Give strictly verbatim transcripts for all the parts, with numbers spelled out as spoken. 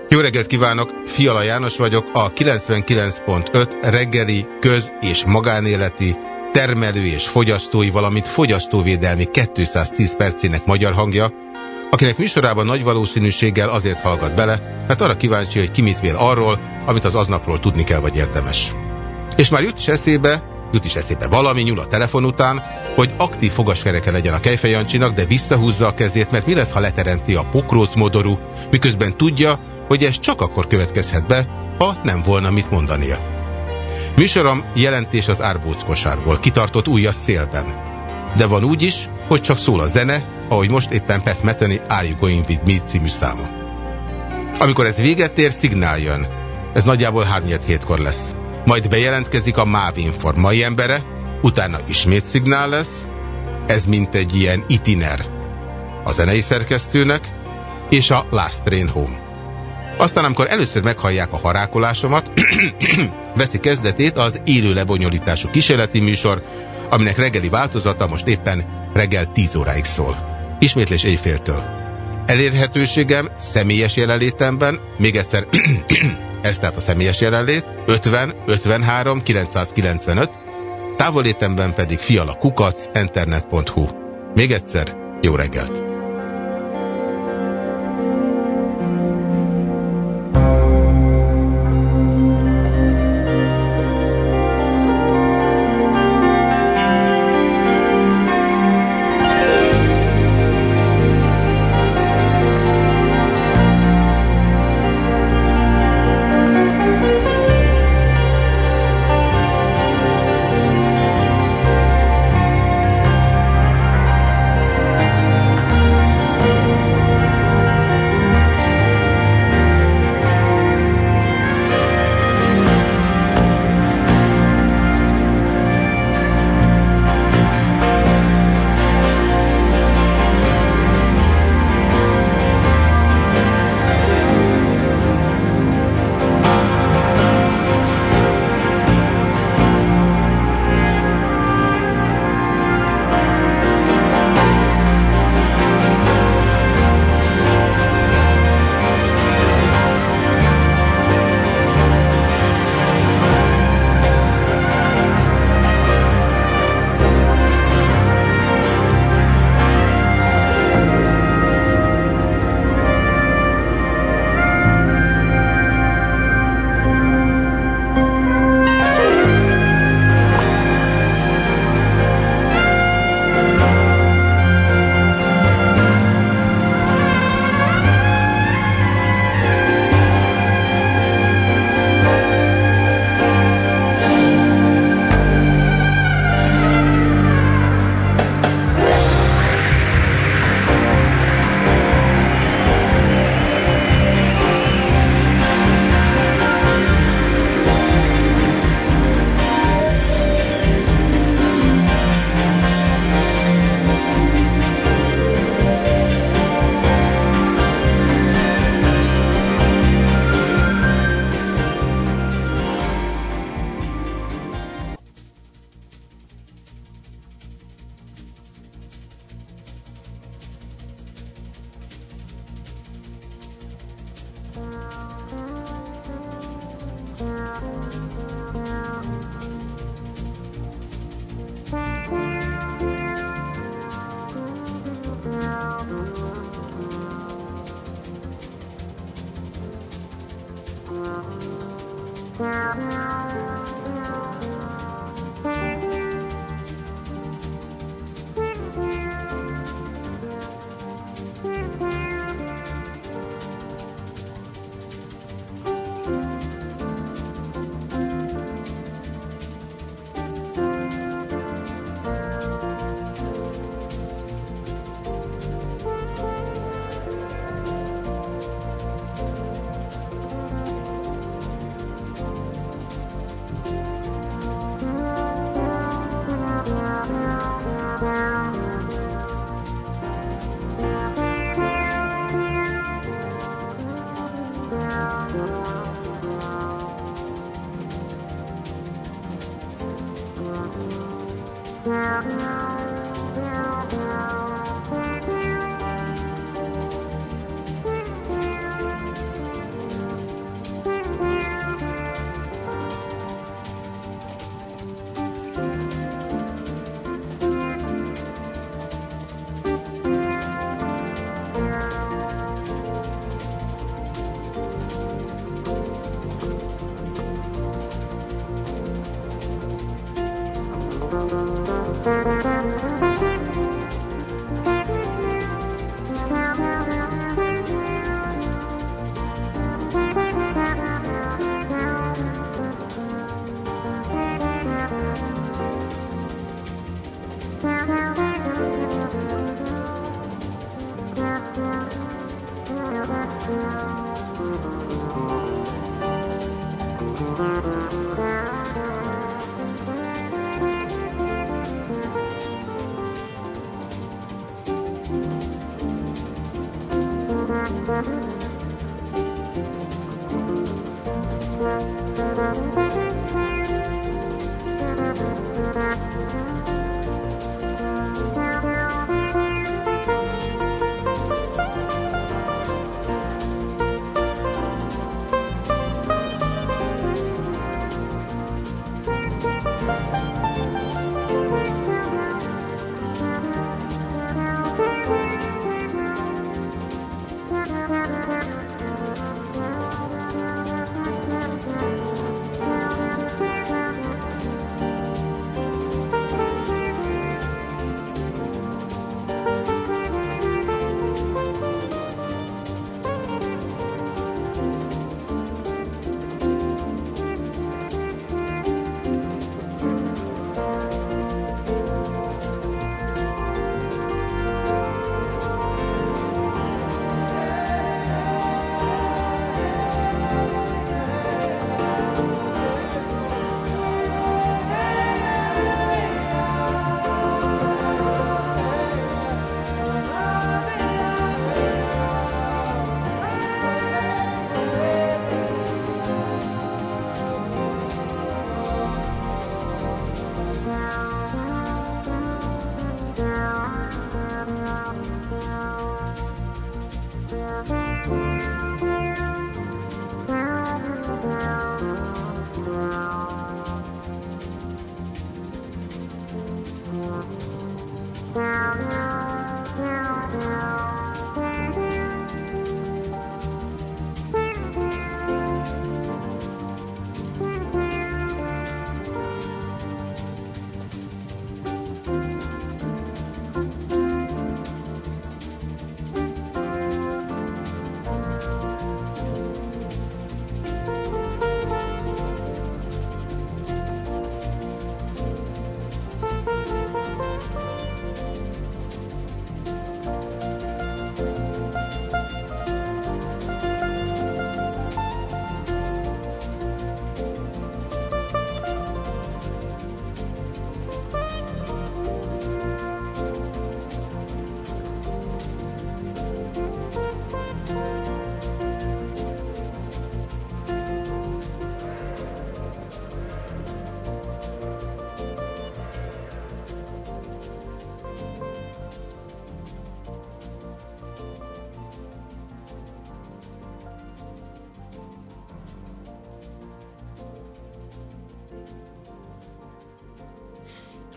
Jó reggelt kívánok, Fiala János vagyok, a kilencvenkilenc pont öt reggeli, köz- és magánéleti, termelő és fogyasztói, valamint fogyasztóvédelmi kétszáztíz percének magyar hangja, akinek műsorában nagy valószínűséggel azért hallgat bele, mert arra kíváncsi, hogy ki mit vél arról, amit az aznapról tudni kell, vagy érdemes. És már jut is eszébe, jut is eszébe valami nyúl a telefon után, hogy aktív fogaskereke legyen a Kejfej Jancsinak, de visszahúzza a kezét, mert mi lesz, ha leteremti a pokrócmodorú, miközben tudja, hogy ez csak akkor következhet be, ha nem volna mit mondania. Műsorom jelentés az árbóckosárból, kitartott ujj a szélben. De van úgy is, hogy csak szól a zene, ahogy most éppen Pat Metheny Are You Going With Me című száma. Amikor ez véget ér, szignál jön. Ez nagyjából háromnegyed hétkor lesz. Majd bejelentkezik a MÁV Inform mai embere, utána ismét szignál lesz, ez mint egy ilyen itiner a zenei szerkesztőnek, és a Last Train Home. Aztán, amikor először meghallják a harákolásomat, veszi kezdetét az élő lebonyolítású kísérleti műsor, aminek reggeli változata most éppen reggel tíz óráig szól. Ismétlés éjféltől. Elérhetőségem személyes jelenlétemben, még egyszer, ez tehát a személyes jelenlét, ötven ötvenhárom kilencszázkilencvenöt, távolétemben pedig fialakukac internet pont hu. Még egyszer, jó reggelt!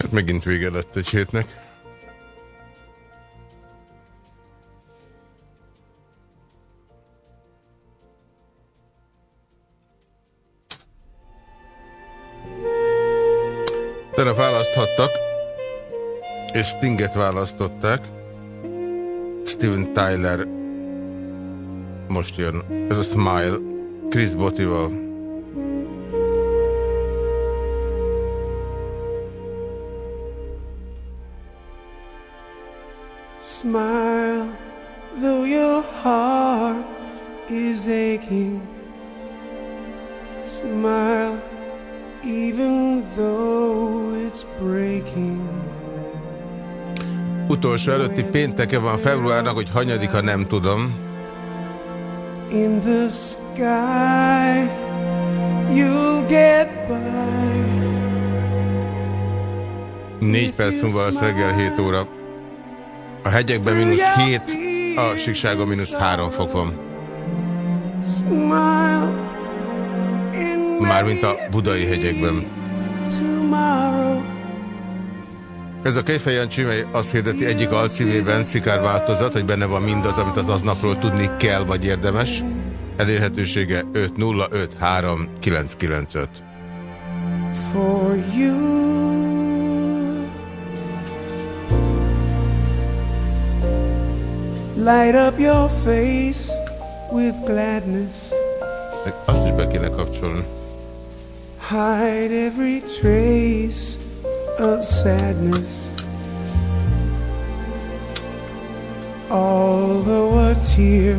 Megint vége lett egy hétnek. Tegnap választhattak, és Stinget választották. Steven Tyler most jön. Ez a Smile, Chris Bottival. Smile, though your heart is aching. Smile, even though it's breaking. Utolsó előtti pénteke van februárnak, hogy hanyadika, nem tudom. In the sky, you'll get by. Négy perc múlva lesz reggel hét óra. A hegyekben mínusz hét, a Síkságon mínusz három fok van. Mármint a budai hegyekben. Ez a Kejfej Jancsi, mely azt hirdeti egyik alcímében, szikárváltozat, hogy benne van mindaz, amit az aznapról tudni kell, vagy érdemes. Elérhetősége öt nulla öt három kilenc kilenc öt. For you. Light up your face with gladness. Azt is be kéne kapcsolni. Hide every trace of sadness. Although a tear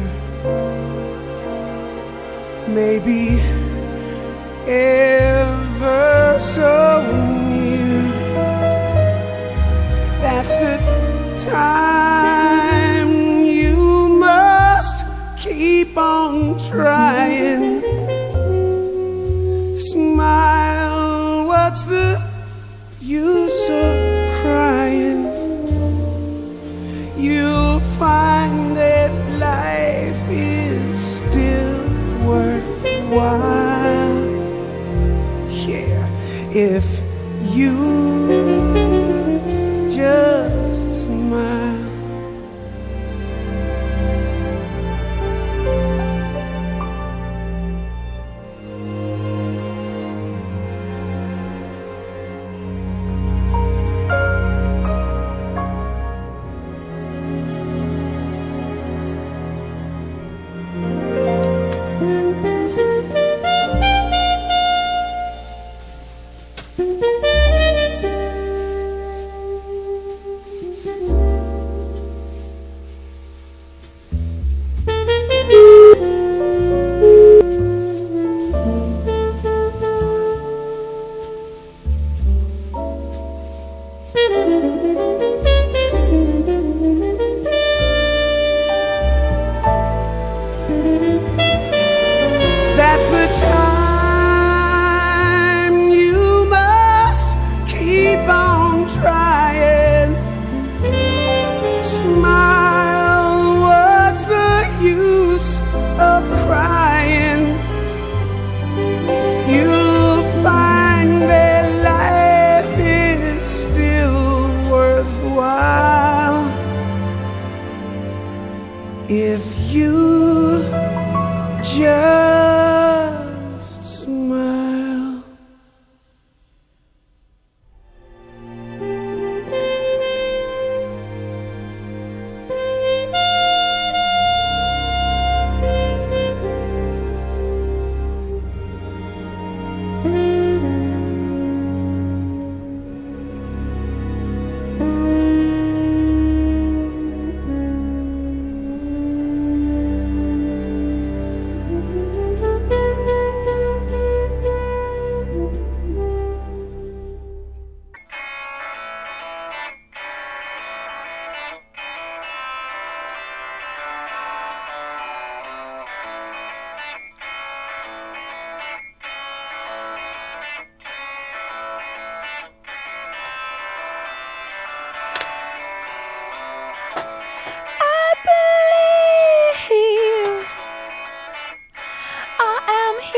may be ever so near, that's the time you must keep on trying. Smile, what's the use of crying? You'll find that life is still worthwhile. Yeah, if you just smile.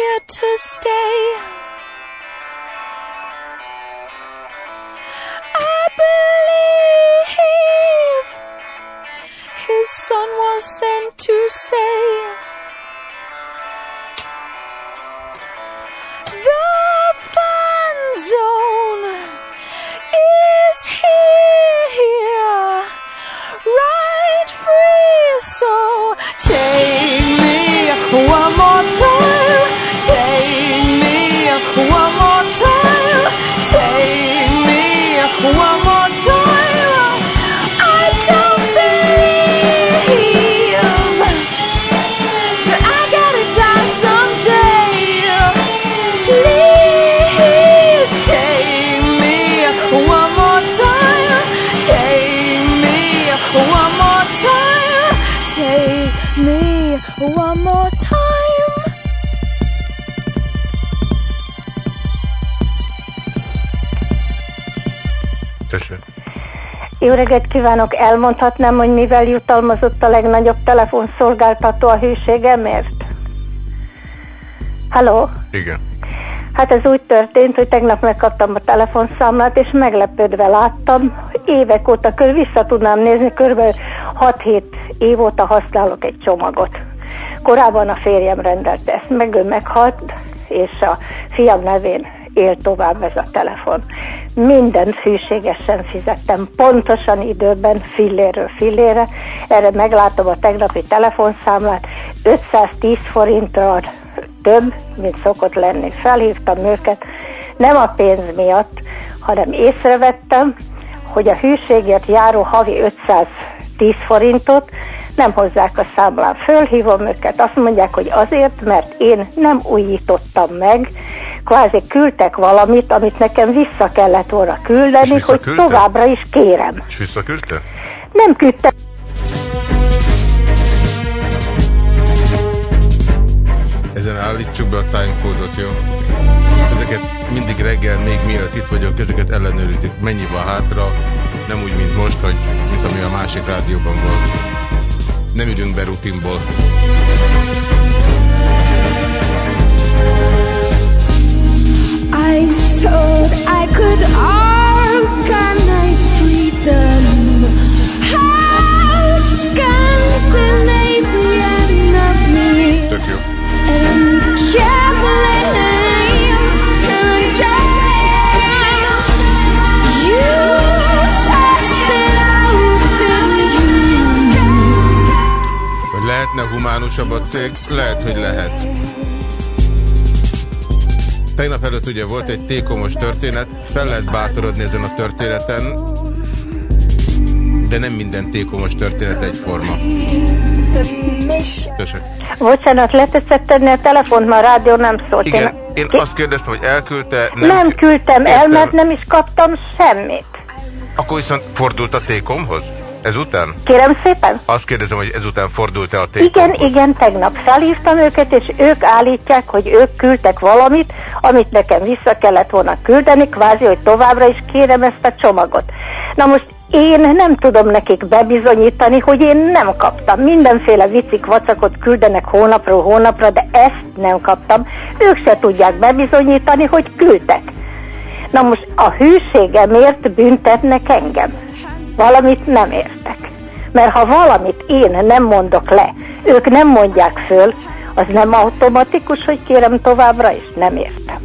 to stay. Tessék. Jó reggelt kívánok, elmondhatnám, hogy mivel jutalmazott a legnagyobb telefonszolgáltató a hűségemért? Halló? Igen. Hát ez úgy történt, hogy tegnap megkaptam a telefonszámlát, és meglepődve láttam, évek óta, kör vissza tudnám nézni, kb. hat-hét év óta használok egy csomagot. Korábban a férjem rendelte ezt, meg ő meghalt, és a fiam nevén él tovább ez a telefon. Mindent hűségesen fizettem, pontosan időben, fillérről fillére. Erre meglátom a tegnapi telefonszámlát, ötszáztíz forinttal több, mint szokott lenni. Felhívtam őket, nem a pénz miatt, hanem észrevettem, hogy a hűségért járó havi ötszáztíz forintot nem hozzák a számlán. Fölhívom őket, azt mondják, hogy azért, mert én nem újítottam meg, kvázi küldtek valamit, amit nekem vissza kellett volna küldeni, hogy továbbra is kérem. És visszaküldte? Nem küldtem. Ezen állítsuk be a timecode-ot, jó? Ezeket mindig reggel, még mielőtt itt vagyok, ezeket ellenőrizik. Mennyi van hátra? Nem úgy, mint most, hogy mint ami a másik rádióban volt. Nem ülünk be rutinból. I thought I could organize freedom. How Scandinavian of me. Tök jó. And traveling and jam. You sussed it out, didn't you? Hogy lehetne humánusabb a cég? Lehet, hogy lehet. Tegnap előtt ugye volt egy tékomos történet, fel lehet bátorodni ezen a történeten, de nem minden tékomos történet egyforma. Tessék. Bocsánat, letetszett tenni a telefont, mert a rádió nem szólt. Igen, én, én ki... azt kérdeztem, hogy elküldte. Nem, nem küldtem Értem. el, mert nem is kaptam semmit. Akkor viszont fordult a tékomhoz? Ezután? Kérem szépen? Azt kérdezem, hogy ezután fordult-e a tékomhoz? Igen, igen, tegnap felhívtam őket, és ők állítják, hogy ők küldtek valamit, amit nekem vissza kellett volna küldeni, kvázi, hogy továbbra is kérem ezt a csomagot. Na most én nem tudom nekik bebizonyítani, hogy én nem kaptam. Mindenféle vicik, vacakot küldenek hónapról hónapra, de ezt nem kaptam. Ők se tudják bebizonyítani, hogy küldtek. Na most a hűségemért büntetnek engem. Valamit nem értek. Mert ha valamit én nem mondok le, ők nem mondják föl, az nem automatikus, hogy kérem továbbra is? Nem értem.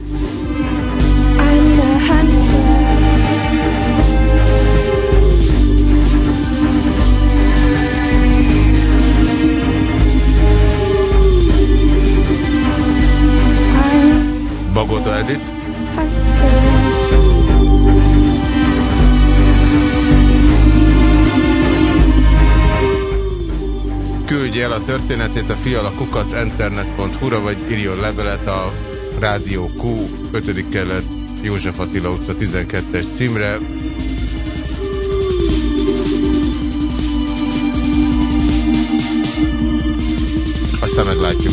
Bagota Edith? Küldje el a történetét a fiala kukac internet pont hu-ra, vagy írjon levelet a Rádió Q, ötödik kerület, József Attila utca tizenkettes címre. Aztán meglátjuk.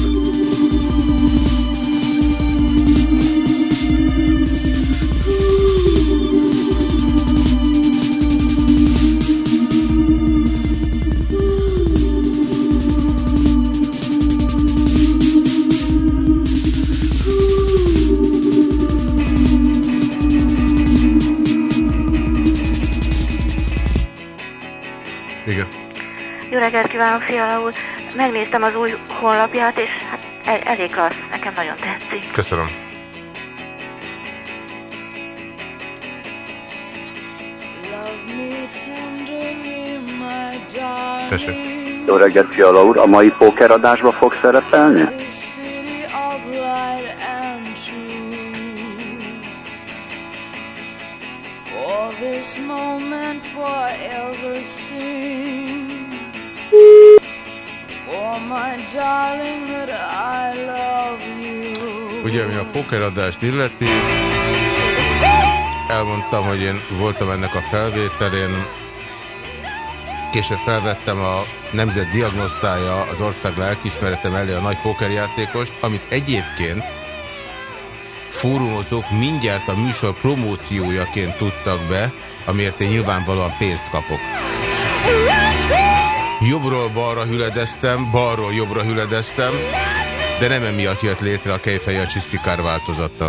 Jó reggelt kívánok, Fiala úr! Megnéztem az új honlapját, és hát el, elég klassz. Nekem nagyon tetszik. Köszönöm. Tessék. Jó reggelt, Fiala úr! A mai pókeradásba fog szerepelni? Ugye, ami a pókeradást illeti, elmondtam, hogy én voltam ennek a felvételén, később felvettem a Nemzet diagnosztája az ország lelkiismeretem elé a nagy pókerjátékost, amit egyébként fórumozók mindjárt a műsor promóciójaként tudtak be, amiért én nyilvánvalóan pénzt kapok. Jobbról balra hüledeztem, balról jobbra hüledeztem, de nem emiatt jött létre a Kejfej Jancsi szikár változata.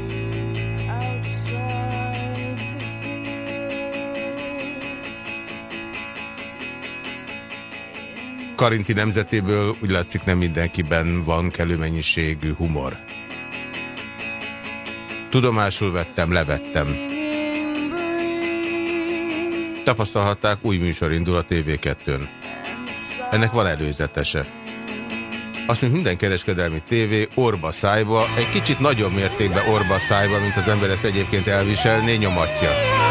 Karinti nemzetéből úgy látszik, nem mindenkiben van kellő mennyiségű humor. Tudomásul vettem, levettem. Tapasztalhatták, új műsor indul a té vé kettőn. Ennek van előzetese. Azt, mint minden kereskedelmi tévé, orba szájba, egy kicsit nagyobb mértékben orba szájba, mint az ember ezt egyébként elviselné, nyomatja.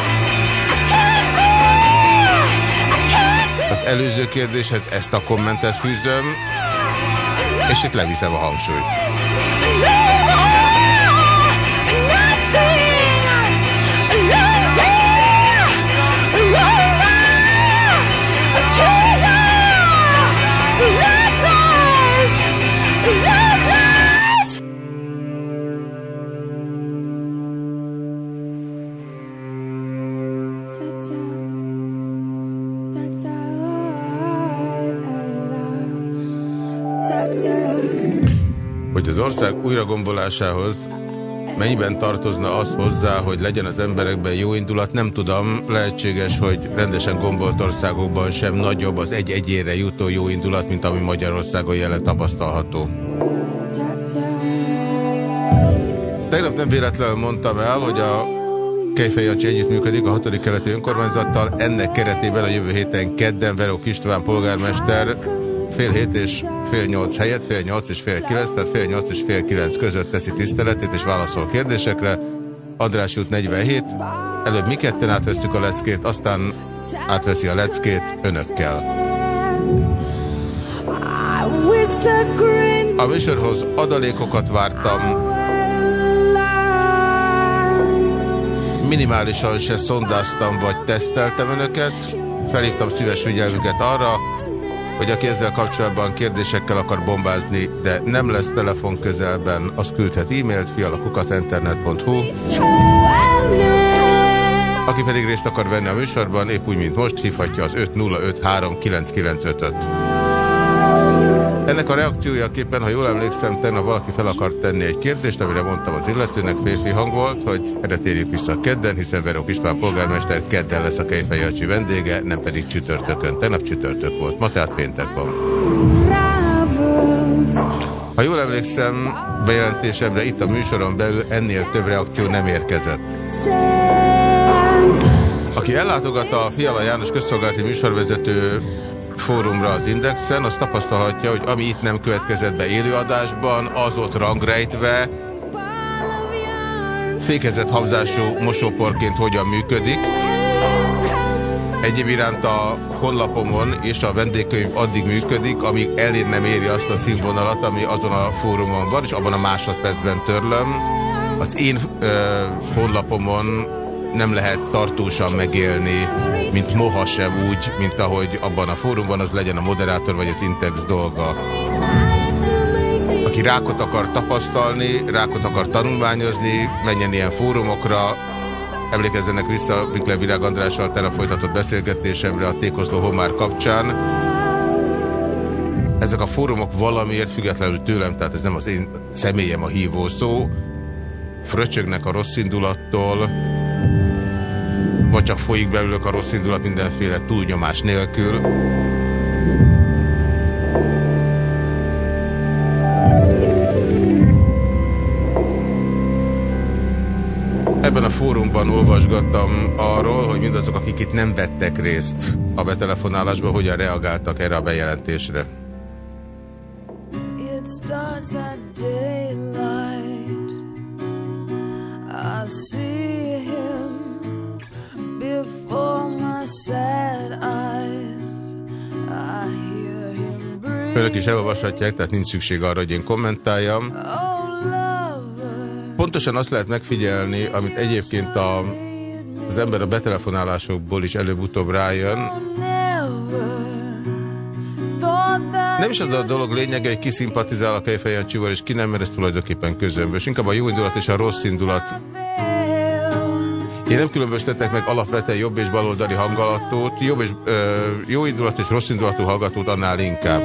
Az előző kérdéshez ezt a kommentet fűzöm, és itt leviszem a hangsúlyt. Hogy az ország újragombolásához mennyiben tartozna az hozzá, hogy legyen az emberekben jó indulat, nem tudom. Lehetséges, hogy rendesen gombolt országokban sem nagyobb az egy egyénre jutó jó indulat, mint ami Magyarországon jelenleg tapasztalható. Tegnap nem véletlenül mondtam el, hogy a Kejfej Jancsi együttműködik a hatodik keleti önkormányzattal. Ennek keretében a jövő héten kedden Verok István polgármester fél hét és fél nyolc helyett, fél nyolc és fél kilenc, tehát fél nyolc és fél kilenc között teszi tiszteletét és válaszol kérdésekre. András út negyvenhét. Előbb mi ketten átvesztük a leckét, aztán átveszi a leckét önökkel. A műsorhoz adalékokat vártam. Minimálisan se szondáztam vagy teszteltem önöket. Felhívtam szíves figyelmüket arra, hogy aki ezzel kapcsolatban kérdésekkel akar bombázni, de nem lesz telefon közelben, az küldhet e-mailt fialakukat internet pont hu. Aki pedig részt akar venni a műsorban, épp úgy, mint most, hívhatja az öt nulla öt három kilenc kilenc öt öt. Ennek a reakciójaképpen, ha jól emlékszem, tegnap valaki fel akart tenni egy kérdést, amire mondtam az illetőnek, férfi hang volt, hogy erre térjük vissza kedden, hiszen Verok István polgármester kedden lesz a Kejfej Jancsi vendége, nem pedig csütörtökön. Tegnap csütörtök volt, ma tehát péntek van. Ha jól emlékszem, bejelentésemre itt a műsoron belül ennél több reakció nem érkezett. Aki ellátogat a Fiala János közszolgálati műsorvezető fórumra az Indexen, azt tapasztalhatja, hogy ami itt nem következett be élőadásban, az ott rangrejtve, fékezett habzású mosóporként hogyan működik. Egyéb iránt a honlapomon és a vendégkönyv addig működik, amíg elér nem éri azt a színvonalat, ami azon a fórumon van, és abban a másodpercben törlöm. Az én ö, honlapomon nem lehet tartósan megélni, mint moha sem úgy, mint ahogy abban a fórumban, az legyen a moderátor vagy az Intex dolga. Aki rákot akar tapasztalni, rákot akar tanulmányozni, menjen ilyen fórumokra. Emlékezzenek vissza Mikler Virág Andrással tegnap folytatott beszélgetésemre a Tékozló homár kapcsán. Ezek a fórumok valamiért függetlenül tőlem, tehát ez nem az én személyem a hívó szó, fröcsögnek a rossz indulattól, vagy csak folyik belőlük a rossz indulat mindenféle túlnyomás nélkül. Ebben a fórumban olvasgattam arról, hogy mindazok, akik itt nem vettek részt a betelefonálásban, hogyan reagáltak erre a bejelentésre. It starts at daylight. I see him before my sad eyes. I hear him breathe. Önök is elolvashatják, tehát nincs szükség arra, hogy én kommentáljam. Pontosan azt lehet megfigyelni, amit egyébként a, az ember a betelefonálásokból is előbb-utóbb rájön. Nem is az a dolog lényege, hogy ki szimpatizál a Kejfej Jancsival, és ki nem, mert ez tulajdonképpen közömbös. Inkább a jó indulat és a rossz indulat Én nem különböztetek meg alapvetően jobb és baloldali hangulatot, jobb és, ö, jó indulatú és rossz indulatú hallgatót annál inkább.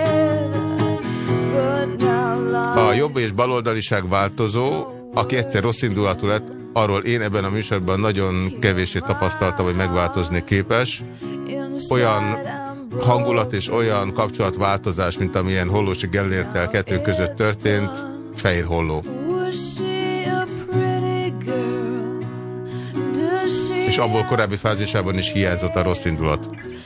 A jobb és baloldaliság változó, aki egyszer rossz indulatú lett, arról én ebben a műsorban nagyon kevéssé tapasztaltam, hogy megváltozni képes. Olyan hangulat és olyan kapcsolatváltozás, mint amilyen Hollósi Gellérttel kettő között történt, fehér holló. És abból korábbi fázisában is hiányzott a rossz indulat.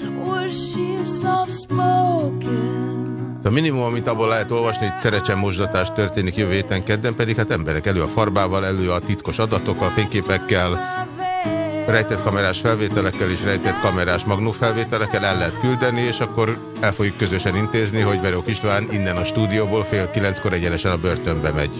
A minimum, amit abból lehet olvasni, hogy Szerecsen mosdatás történik jövő héten kedden, pedig hát emberek elő a farbával, elő a titkos adatokkal, fényképekkel, rejtett kamerás felvételekkel és rejtett kamerás magnófelvételekkel el lehet küldeni, és akkor el fogjuk közösen intézni, hogy Verók István innen a stúdióból fél kilenckor egyenesen a börtönbe megy.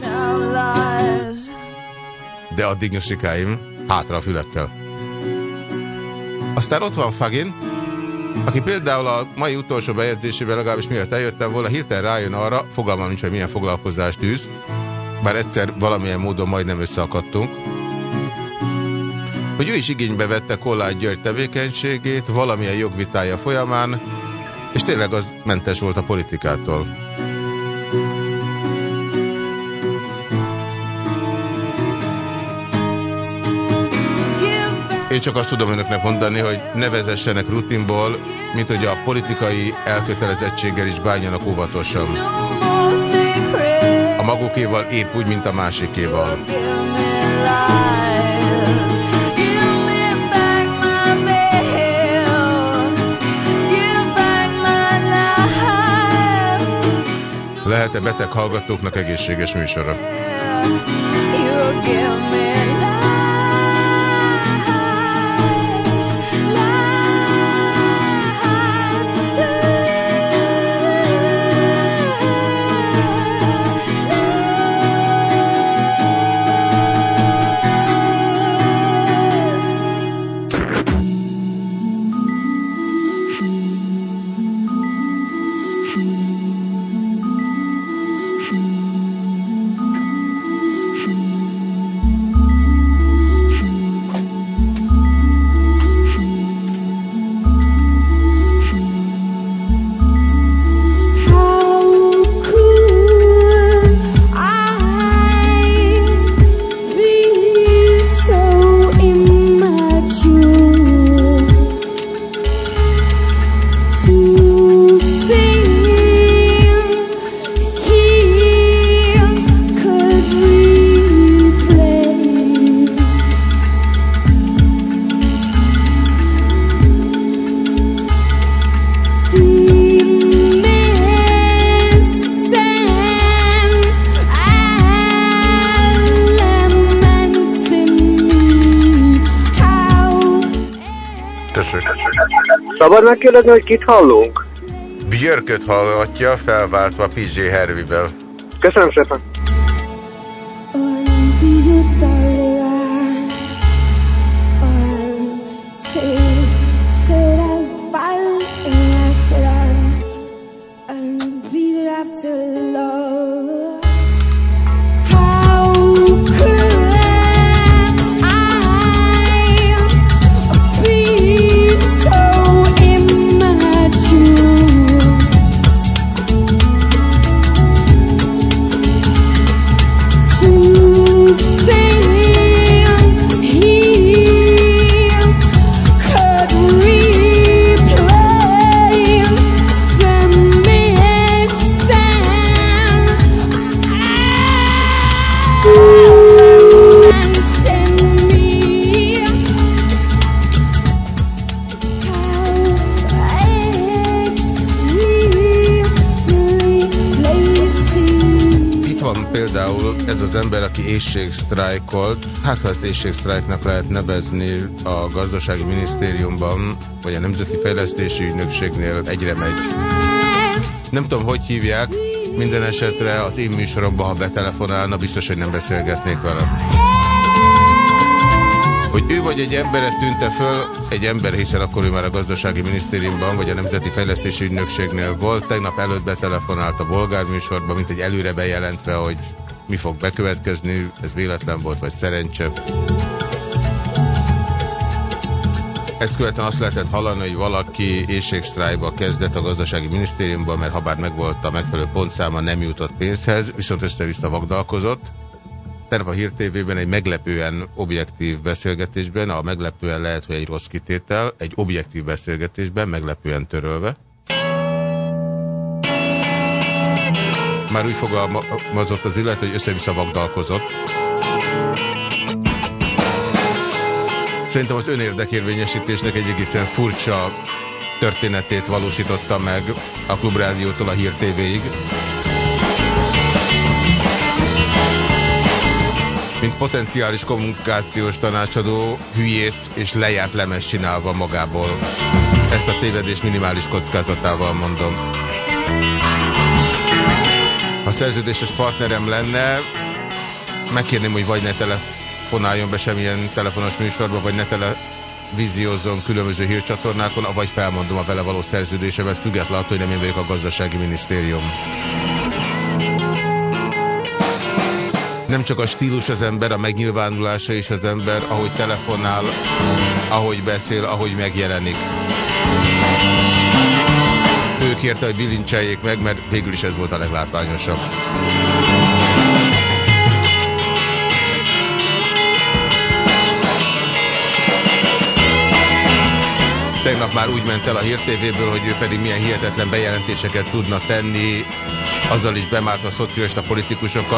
De addig nyusikáim, hátra a fülettel. Aztán ott van Fagin, aki például a mai utolsó bejegyzésében, legalábbis miatt eljöttem volna, hirtelen rájön arra, fogalmam nincs, hogy milyen foglalkozást űz, bár egyszer valamilyen módon majdnem összeakadtunk, hogy ő is igénybe vette Kolláth György tevékenységét valamilyen jogvitája folyamán, és tényleg az mentes volt a politikától. Én csak azt tudom önöknek mondani, hogy ne vezessenek rutinból, mint hogy a politikai elkötelezettséggel is bánjanak óvatosan. A magukéval épp úgy, mint a másikéval. Lehet-e beteg hallgatóknak egészséges műsora? Szabad megkérdezni, hogy kit hallunk? Björköt hallgatja, felváltva pé jé Harvey-vel. Köszönöm szépen. Éhségsztrájkolt, hát ha ezt éhségsztrájknak lehet nevezni, a gazdasági minisztériumban, vagy a Nemzeti Fejlesztési Ügynökségnél egyre megy. Nem tudom, hogy hívják, minden esetre az én műsoromban, ha betelefonálna, biztos, hogy nem beszélgetnék vele. Hogy ő vagy egy emberet tűnte föl, egy ember, hiszen akkor ő már a gazdasági minisztériumban, vagy a Nemzeti Fejlesztési Ügynökségnél volt, tegnap előtt betelefonált a Bolgár műsorban, mint egy előre bejelentve, hogy mi fog bekövetkezni, ez véletlen volt, vagy szerencse. Ezt követően azt lehetett hallani, hogy valaki éhségsztrájkba kezdett a gazdasági minisztériumban, mert habár megvolt a megfelelő pontszáma, nem jutott pénzhez, viszont össze-vissza vagdalkozott. Tegnap a Hír té vében egy meglepően objektív beszélgetésben, a meglepően lehet, hogy egy rossz kitétel, egy objektív beszélgetésben, meglepően törölve. Már úgy fogalmazott az illető, hogy össze-vissza vagdalkozott. Szerintem az önérdekérvényesítésnek egy egészen furcsa történetét valósította meg a Klubrádiótól a Hír té véig. Mint potenciális kommunikációs tanácsadó hülyét és lejárt lemez csinálva magából. Ezt a tévedés minimális kockázatával mondom. Ha szerződéses partnerem lenne, megkérném, hogy vagy ne telefonáljon be semmilyen telefonos műsorba, vagy ne televíziózzon különböző hírcsatornákon, vagy felmondom a vele való szerződésemet, függetlenül attól, hogy nem én vagyok a gazdasági minisztérium. Nem csak a stílus az ember, a megnyilvánulása is az ember, ahogy telefonál, ahogy beszél, ahogy megjelenik. Ő kérte, hogy bilincseljék meg, mert végül is ez volt a leglátványosabb. Tegnap már úgy ment el a Hír té véből, hogy ő pedig milyen hihetetlen bejelentéseket tudna tenni, azzal is bemártva a szocialista politikusokat.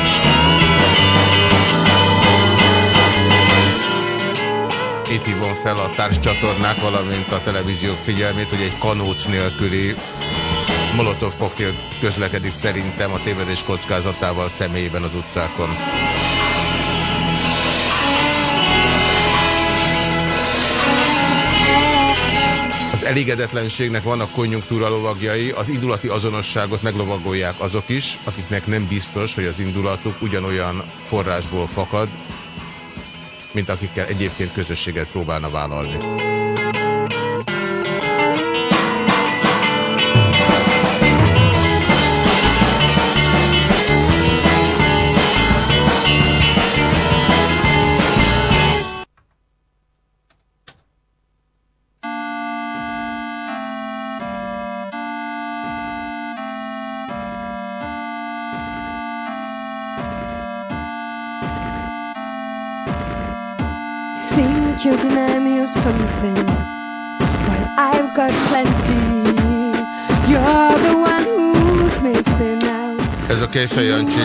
Itt hívom fel a társcsatornák, valamint a televíziók figyelmét, hogy egy kanóc nélküli Molotov koktél közlekedik szerintem a tévedés kockázatával személyében az utcákon. Az elégedetlenségnek vannak konjunktúra lovagjai, az indulati azonosságot meglovagolják azok is, akiknek nem biztos, hogy az indulatuk ugyanolyan forrásból fakad, mint akikkel egyébként közösséget próbálna vállalni. You deny me of something. Well, I've got plenty. You're the one who's missing out. Ez a Kejfej Jancsi.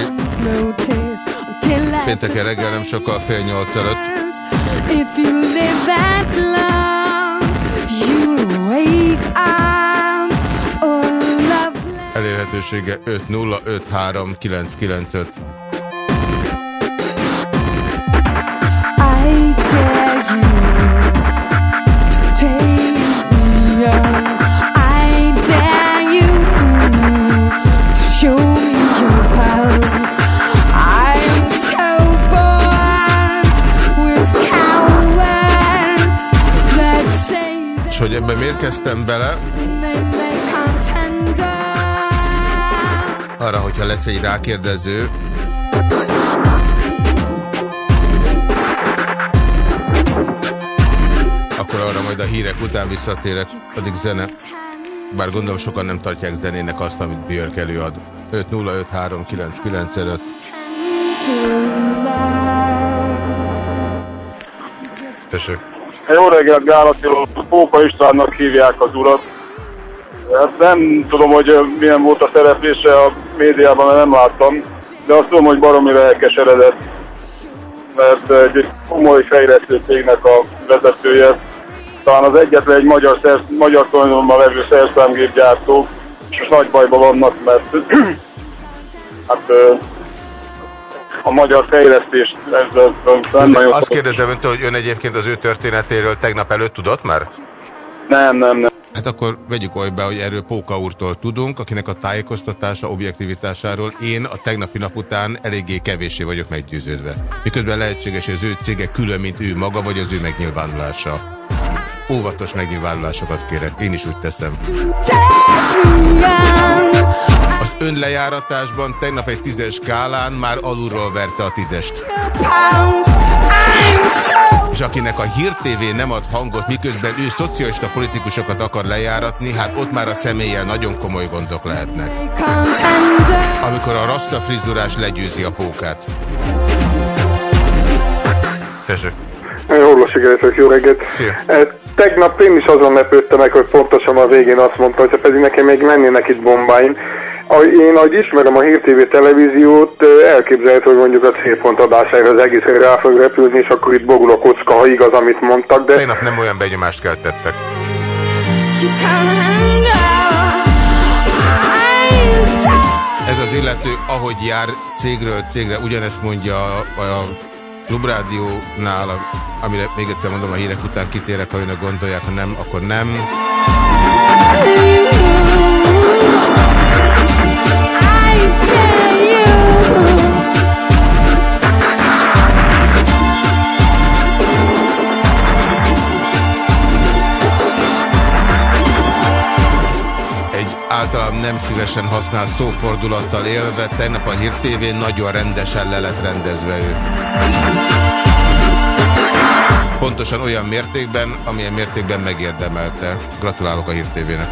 Pénteken reggel nem sokkal fél nyolc előtt. If you live that long, you'll wake up. Oh, lovely. Elérhetősége öt nulla öt három kilenc kilenc öt. I dare you to take me on. I dare you to show me your powers. I'm so bored with cowards that say és hogy ebben miért kezdtem bele? Arra, hogyha lesz egy rákérdező, akkor arra majd a hírek után visszatérek, addig zene. Bár gondolom sokan nem tartják zenének azt, amit Björk előad. öt nulla öt három kilenc kilenc öt. Tessék. Jó reggelt, Gálati, Póka Istvánnak hívják az urat. Hát nem tudom, hogy milyen volt a szereplése a médiában, mert nem láttam, de azt tudom, hogy baromira elkeseredett, mert egy komoly fejlesztő cégnek a vezetője, talán az egyetlen egy magyar, szersz, magyar tulajdonban levő szerszámgépgyártó, és nagy bajban vannak, mert hát a magyar fejlesztés ezzel nem nagyon... Azt kérdezem öntől, hogy ön egyébként az ő történetéről tegnap előtt tudott már? Nem, nem, nem. Hát akkor vegyük olyba, hogy erről Póka úrtól tudunk, akinek a tájékoztatása, objektivitásáról én a tegnapi nap után eléggé kevéssé vagyok meggyőződve. Miközben lehetséges, hogy az ő cége külön, mint ő maga, vagy az ő megnyilvánulása. Óvatos megnyilvánulásokat kérek, én is úgy teszem. Az önlejáratásban, tegnap egy tízes skálán már alulról verte a tízest. És akinek a Hír té vé nem ad hangot, miközben ő szocialista politikusokat akar lejáratni, hát ott már a személlyel nagyon komoly gondok lehetnek. Amikor a rasta frizurás legyőzi a pókát. Tessék. Orvosi Gereszek, jó reggelt. Tegnap én is azon lepődtem meg, hogy pontosan a végén azt mondta, hogy pedig nekem még lennének itt bombáim. Én, ahogy ismerem a Hír té vé televíziót, elképzelhető, hogy mondjuk a célpont adására az egészre rá fog repülni, és akkor itt bogul a kocka, ha igaz, amit mondtak, de... Tegnap nem olyan benyomást keltettek. Ez az illető, ahogy jár cégről cégre, ugyanezt mondja a, a Klubrádiónál, amire még egyszer mondom, a hírek után kitérek, ha önök gondolják, ha nem, akkor nem. Általában nem szívesen használ szófordulattal élve, tegnap a Hír té vén nagyon rendesen le lett rendezve ő. Pontosan olyan mértékben, amilyen mértékben megérdemelte. Gratulálok a Hír té vének.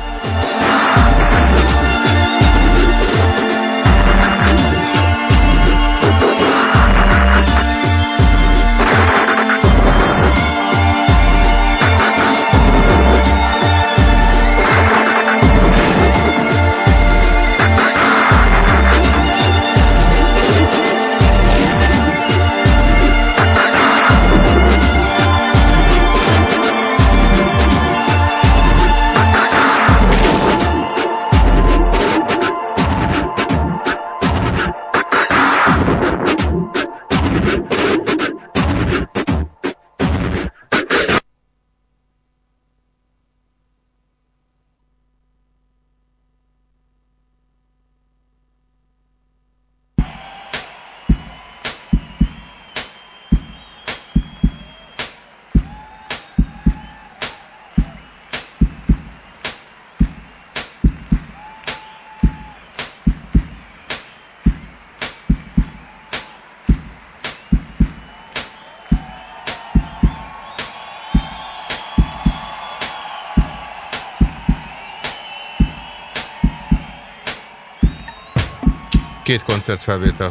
Két koncertfelvétel.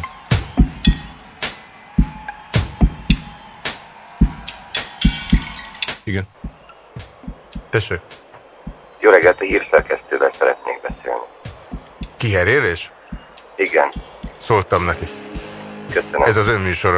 Igen. Tessék. Jó reggelt, a hírszerkesztővel szeretnék beszélni. Kiherélés? Igen. Szóltam neki. Köszönöm. Ez az ön műsora.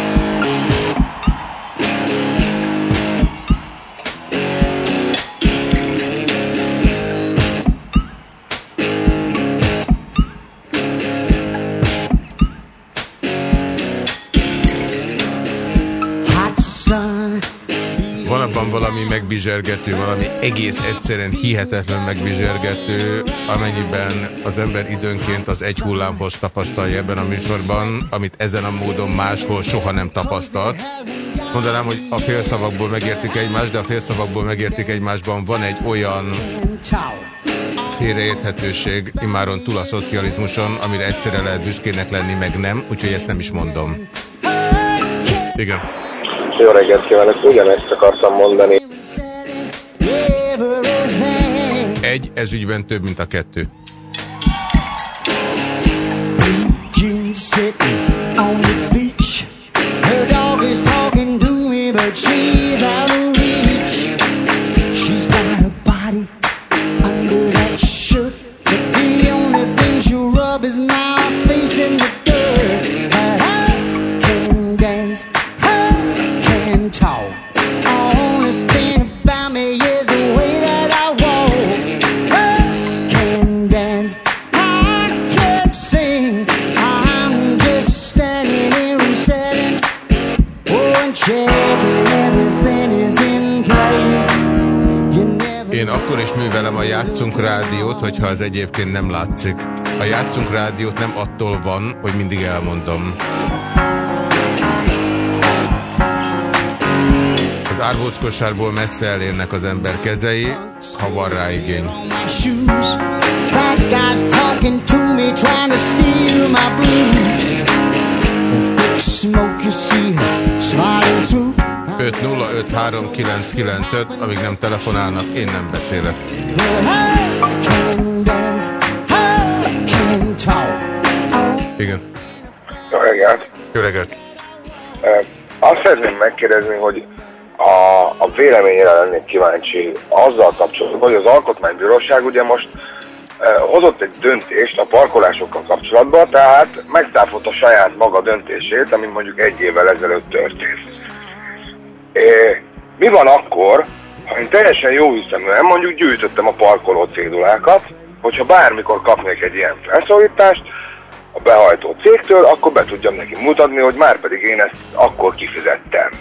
Van abban valami megbizsergető, valami egész egyszerűen hihetetlen megbizsergető, amennyiben az ember időnként az egy hullámhoz tapasztalja ebben a műsorban, amit ezen a módon máshol soha nem tapasztalt. Mondanám, hogy a félszavakból megértik egymást, de a félszavakból megértik egymásban van egy olyan félreérthetőség, immáron túl a szocializmuson, amire egyszerre lehet büszkének lenni, meg nem, úgyhogy ezt nem is mondom. Igen. Jó reggelt kívánok, ugyanezt akartam mondani. Egy, ez ügyben több, mint a kettő. Én akkor is művelem a Játszunk Rádiót, hogyha az egyébként nem látszik. A Játszunk Rádiót nem attól van, hogy mindig elmondom. Az Az árbóckosárból messze elérnek az ember kezei, ha van rá igény. öt nulla öt három kilenc kilenc öt, amíg nem telefonálnak, én nem beszélek. Igen. Jó reggelt. Jó reggelt. Azt szeretném megkérdezni, hogy a, a véleményére lennék kíváncsi azzal kapcsolatban, hogy az Alkotmánybíróság ugye most eh, hozott egy döntést a parkolásokkal kapcsolatban, tehát megtáfolta saját maga döntését, ami mondjuk egy évvel ezelőtt történt. É, mi van akkor, ha én teljesen jó hiszeműen mondjuk gyűjtöttem a parkoló cédulákat, hogyha bármikor kapnék egy ilyen felszólítást a behajtó cégtől, akkor be tudjam neki mutatni, hogy már pedig én ezt akkor kifizettem.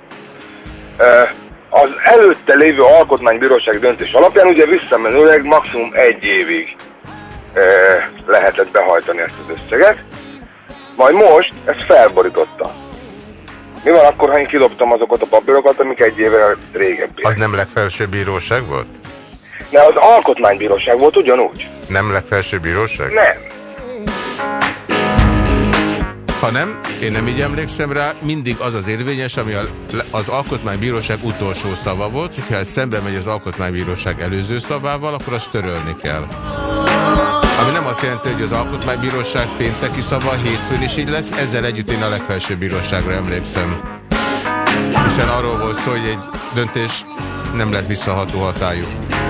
Az előtte lévő alkotmánybíróság döntés alapján ugye visszamenőleg maximum egy évig lehetett behajtani ezt az összeget, majd most ezt felborította. Mi van akkor, ha én kidobtam azokat a papírokat, amik egy évvel régebbi? Az nem legfelsőbb bíróság volt? Ne, az Alkotmánybíróság volt ugyanúgy. Nem legfelsőbb bíróság? Nem. Ha nem, én nem így emlékszem rá, mindig az az érvényes, ami a, az Alkotmánybíróság utolsó szava volt, hogyha ez szembe megy az Alkotmánybíróság előző szavával, akkor azt törölni kell. Ami nem azt jelenti, hogy az Alkotmánybíróság pénteki szava hétfőn is így lesz, ezzel együtt én a legfelsőbb bíróságra emlékszem. Hiszen arról volt szó, hogy egy döntés nem lett visszaható hatályú.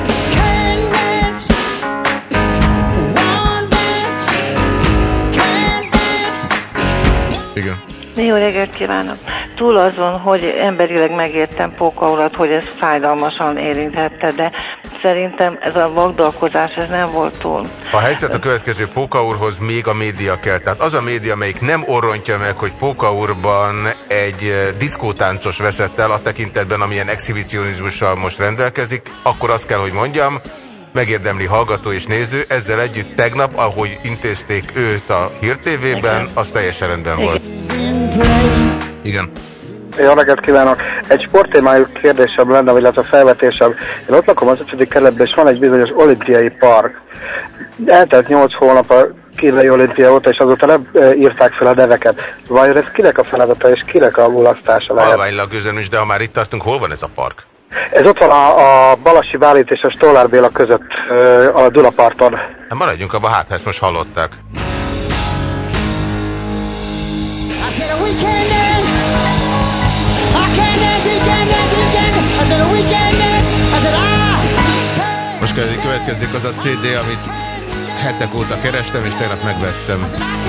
Igen. Jó reggelt kívánok! Túl azon, hogy emberileg megértem Póka urat, hogy ez fájdalmasan érinthette, de szerintem ez a vagdalkozás, ez nem volt túl. A helyzet a következő: Póka úrhoz még a média kell. Tehát az a média, amelyik nem orrontja meg, hogy Póka úrban egy diszkótáncos veszett el a tekintetben, amilyen exhibicionizmussal most rendelkezik, akkor azt kell, hogy mondjam, megérdemli hallgató és néző. Ezzel együtt tegnap, ahogy intézték őt a Hír té vében, az teljesen rendben volt. Igen. Jó reggelt kívánok! Egy sporttémájú kérdésem lenne, vagy illetve felvetésem. Én ott lakom az ötödik kerületben, és van egy bizonyos olimpiai park. Eltelt nyolc hónap a kínai olimpia óta, és azóta nem e, írták fel a neveket. Vajon ez kinek a feladata, és kinek a mulasztása lehet? Halványlag üzenem, de ha már itt tartunk, hol van ez a park? Ez ott van a, a Balassi Bálint és a Stollár Béla között, e, a Dunaparton. Hát maradjunk abba, hát ha ezt most hallották. Most következik az a cé dé, amit hetek óta kerestem, és tegnap megvettem.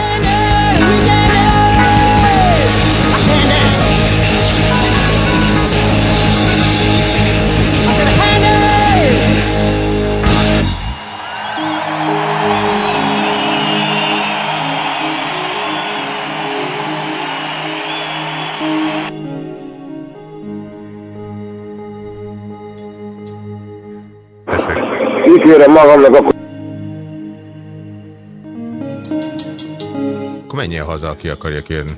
Kikérem magamnak, akkor... Akkor menjen haza, aki akarja kérni.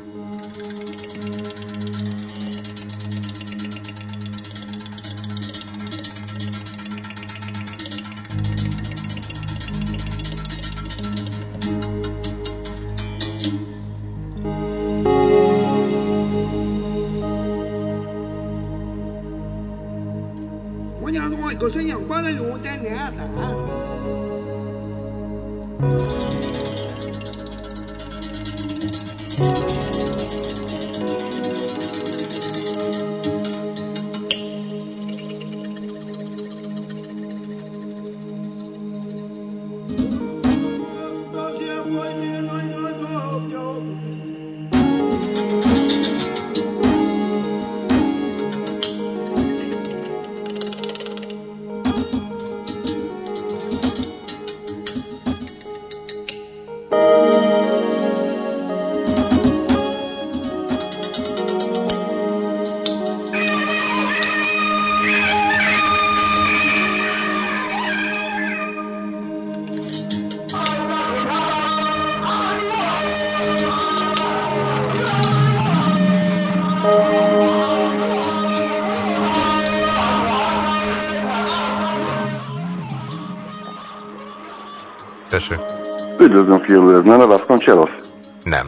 Tessék. Üdvözlöm, fiúr, ez nem a Vasconcelos? Nem.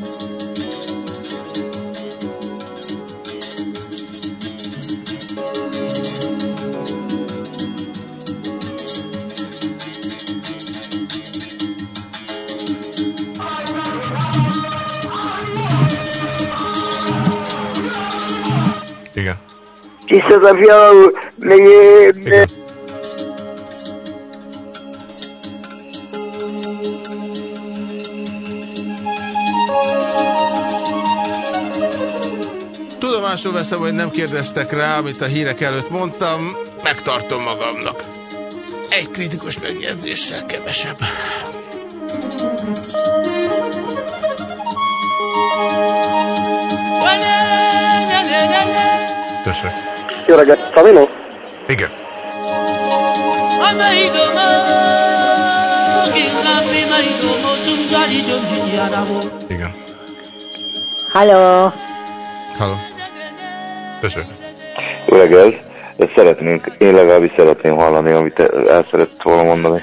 Igen. Tiszteltem, Fiala úr, még... Igen. Tudomásul veszem, hogy nem kérdeztek rá, amit a hírek előtt mondtam, megtartom magamnak. Egy kritikus megjegyzéssel kevesebb. Tessék. Jó reggelt, Szavino? Igen. Igen. Halló. Halló. Tessék. Jó reggelt. Szeretnénk, én legalábbis szeretném hallani, amit el szeretett volna mondani.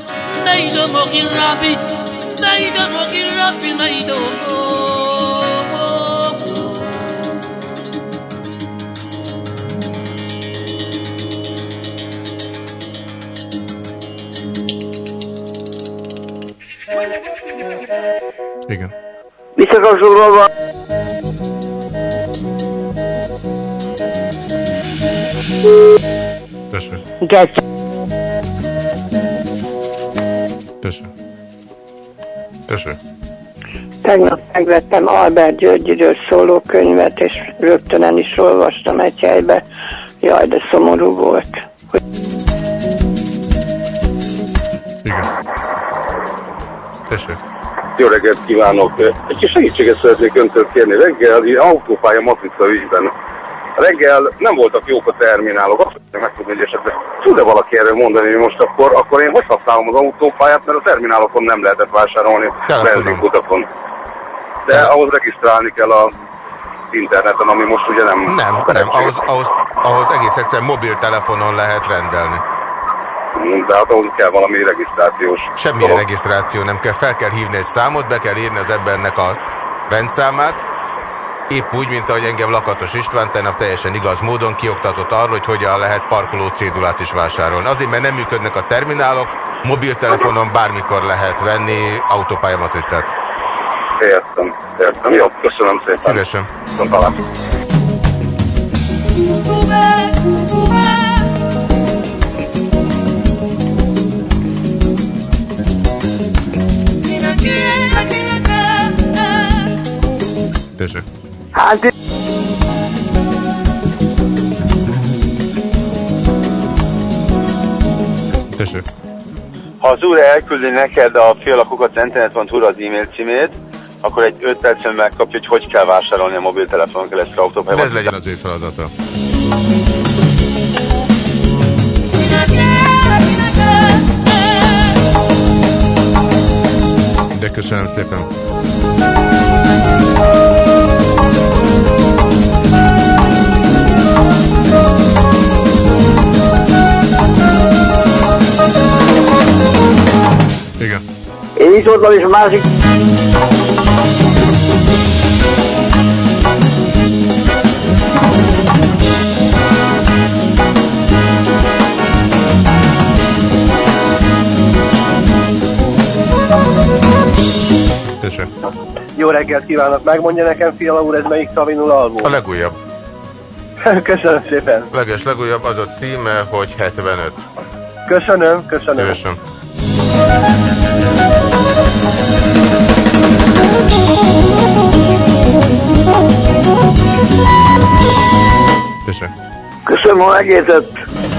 Igen. Visszakapcsolva. Tessék. Geci. Tessék. Tessék. Tegnap megvettem Albert Györgyről szóló könyvet, és rögtön el is olvastam egy helybe. Jaj, de szomorú volt. Hogy... Igen. Tessék. Jó reggelt kívánok! Egy kis segítséget szeretnék öntől kérni. Reggel autópálya matrica ügyben. Reggel nem voltak jók a terminálok. Azt szeretném megtudni, hogy esetleg tud-e valaki erről mondani, hogy most akkor, akkor én hogy használom az autópályát, mert a terminálokon nem lehetett vásárolni benzinkutakon. De ahhoz regisztrálni kell a interneten, ami most ugye nem... Nem, nem, ahhoz, ahhoz, ahhoz egész egyszerűen mobiltelefonon lehet rendelni. De hát ahhoz kell valami regisztrációs... Semmilyen dolog. Regisztráció nem kell, fel kell hívni egy számot, be kell írni az embernek a rendszámát, épp úgy, mint ahogy engem Lakatos István tegnap teljesen igaz módon kioktatott arról, hogy hogyan lehet parkoló cédulát is vásárolni. Azért, mert nem működnek a terminálok, mobiltelefonon bármikor lehet venni autópályamatricát. Értem, értem. Jó, köszönöm szépen. Szívesen. Talán. Tessék. Hát... Tessék. Ha az úr elküldi neked a fialakukat internet pont hu-ra az e-mail címét, akkor egy öt percen megkapja, hogy hogy kell vásárolni a mobiltelefonon keresztül autópályában. Ez legyen az ő feladata. De köszönöm szépen. Igen. Én is voltam, és a másik... Tessék. Jó reggelt kívánok! Megmondja nekem, Fiala úr, ez melyik Savinul album? A legújabb. Köszönöm szépen. Leges legújabb, az a címe, hogy hetvenöt. Köszönöm, köszönöm. Szívesen. Tessék. Köszönöm a egészet.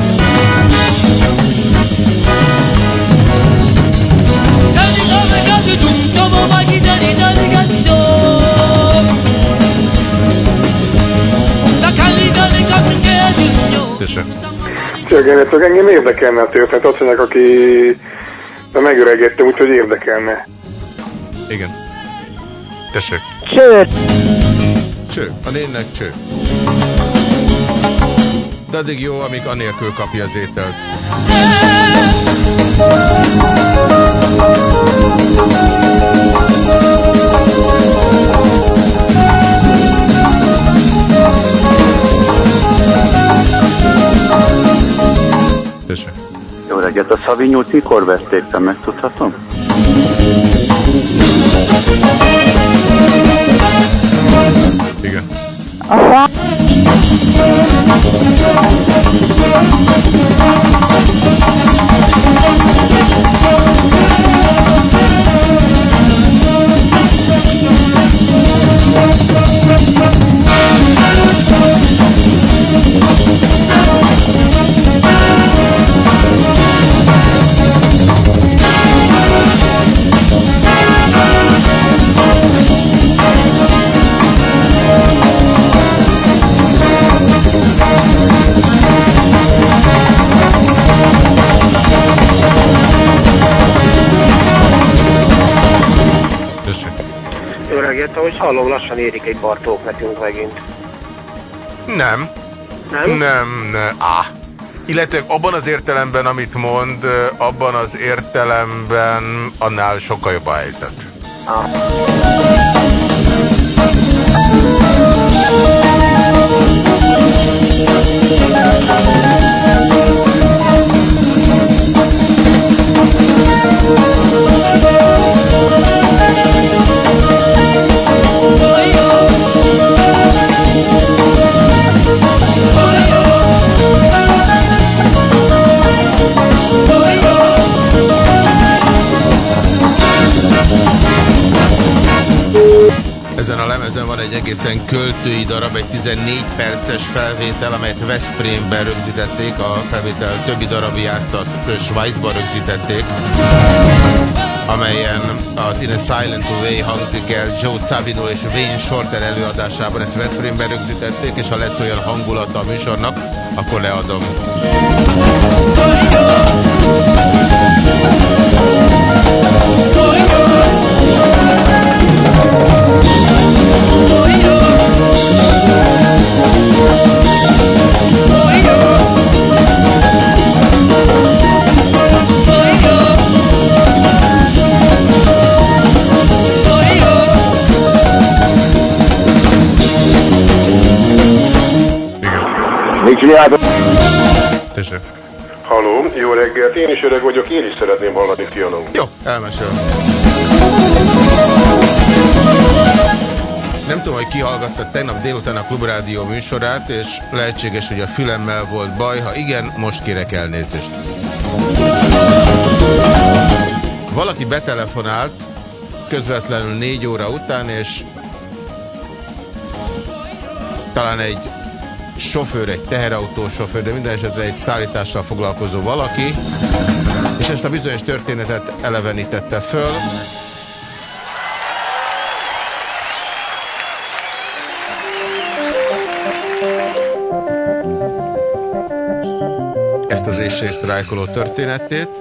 Tessék. Csak engem érdekelne a történet, azt mondják, aki megöregettem, úgyhogy érdekelne. Igen. Tessék. Cső. Cső. A lénynek cső. De addig jó, amíg anélkül kapja az ételt. Jó reggelt, a Savignót mikor vették fel, megtudhatom? Igen. Aha. Ahogy hallom, lassan érik egy Bartók nekünk megint. Nem. Nem? Nem, nem. Á. Illetve abban az értelemben, amit mond, abban az értelemben annál sokkal jobb a helyzet. Ah. Ezen a lemezen van egy egészen költői darab, egy tizennégy perces felvétel, amelyet Veszprémben rögzítették, a felvétel többi darabját a Svájcban rögzítették, amelyen az In a Silent Way hangzik el Joe Zawinul és Wayne Shorter előadásában. Ezt Veszprémben rögzítették, és ha lesz olyan hangulata a műsornak, akkor leadom. Mit csináltok? Tessék. Halló, jó reggelt, én is öreg vagyok, én is szeretném hallani Fiala úr. Jó, elmesélem. Nem tudom, hogy ki hallgatta tegnap délután a Klubrádió műsorát, és lehetséges, hogy a fülemmel volt baj. Ha igen, most kérek elnézést. Valaki betelefonált közvetlenül négy óra után, és talán egy sofőr, egy teherautósofőr, de minden esetre egy szállítással foglalkozó valaki, és ezt a bizonyos történetet elevenítette föl. Ezt az éjségsztrájkoló történetét,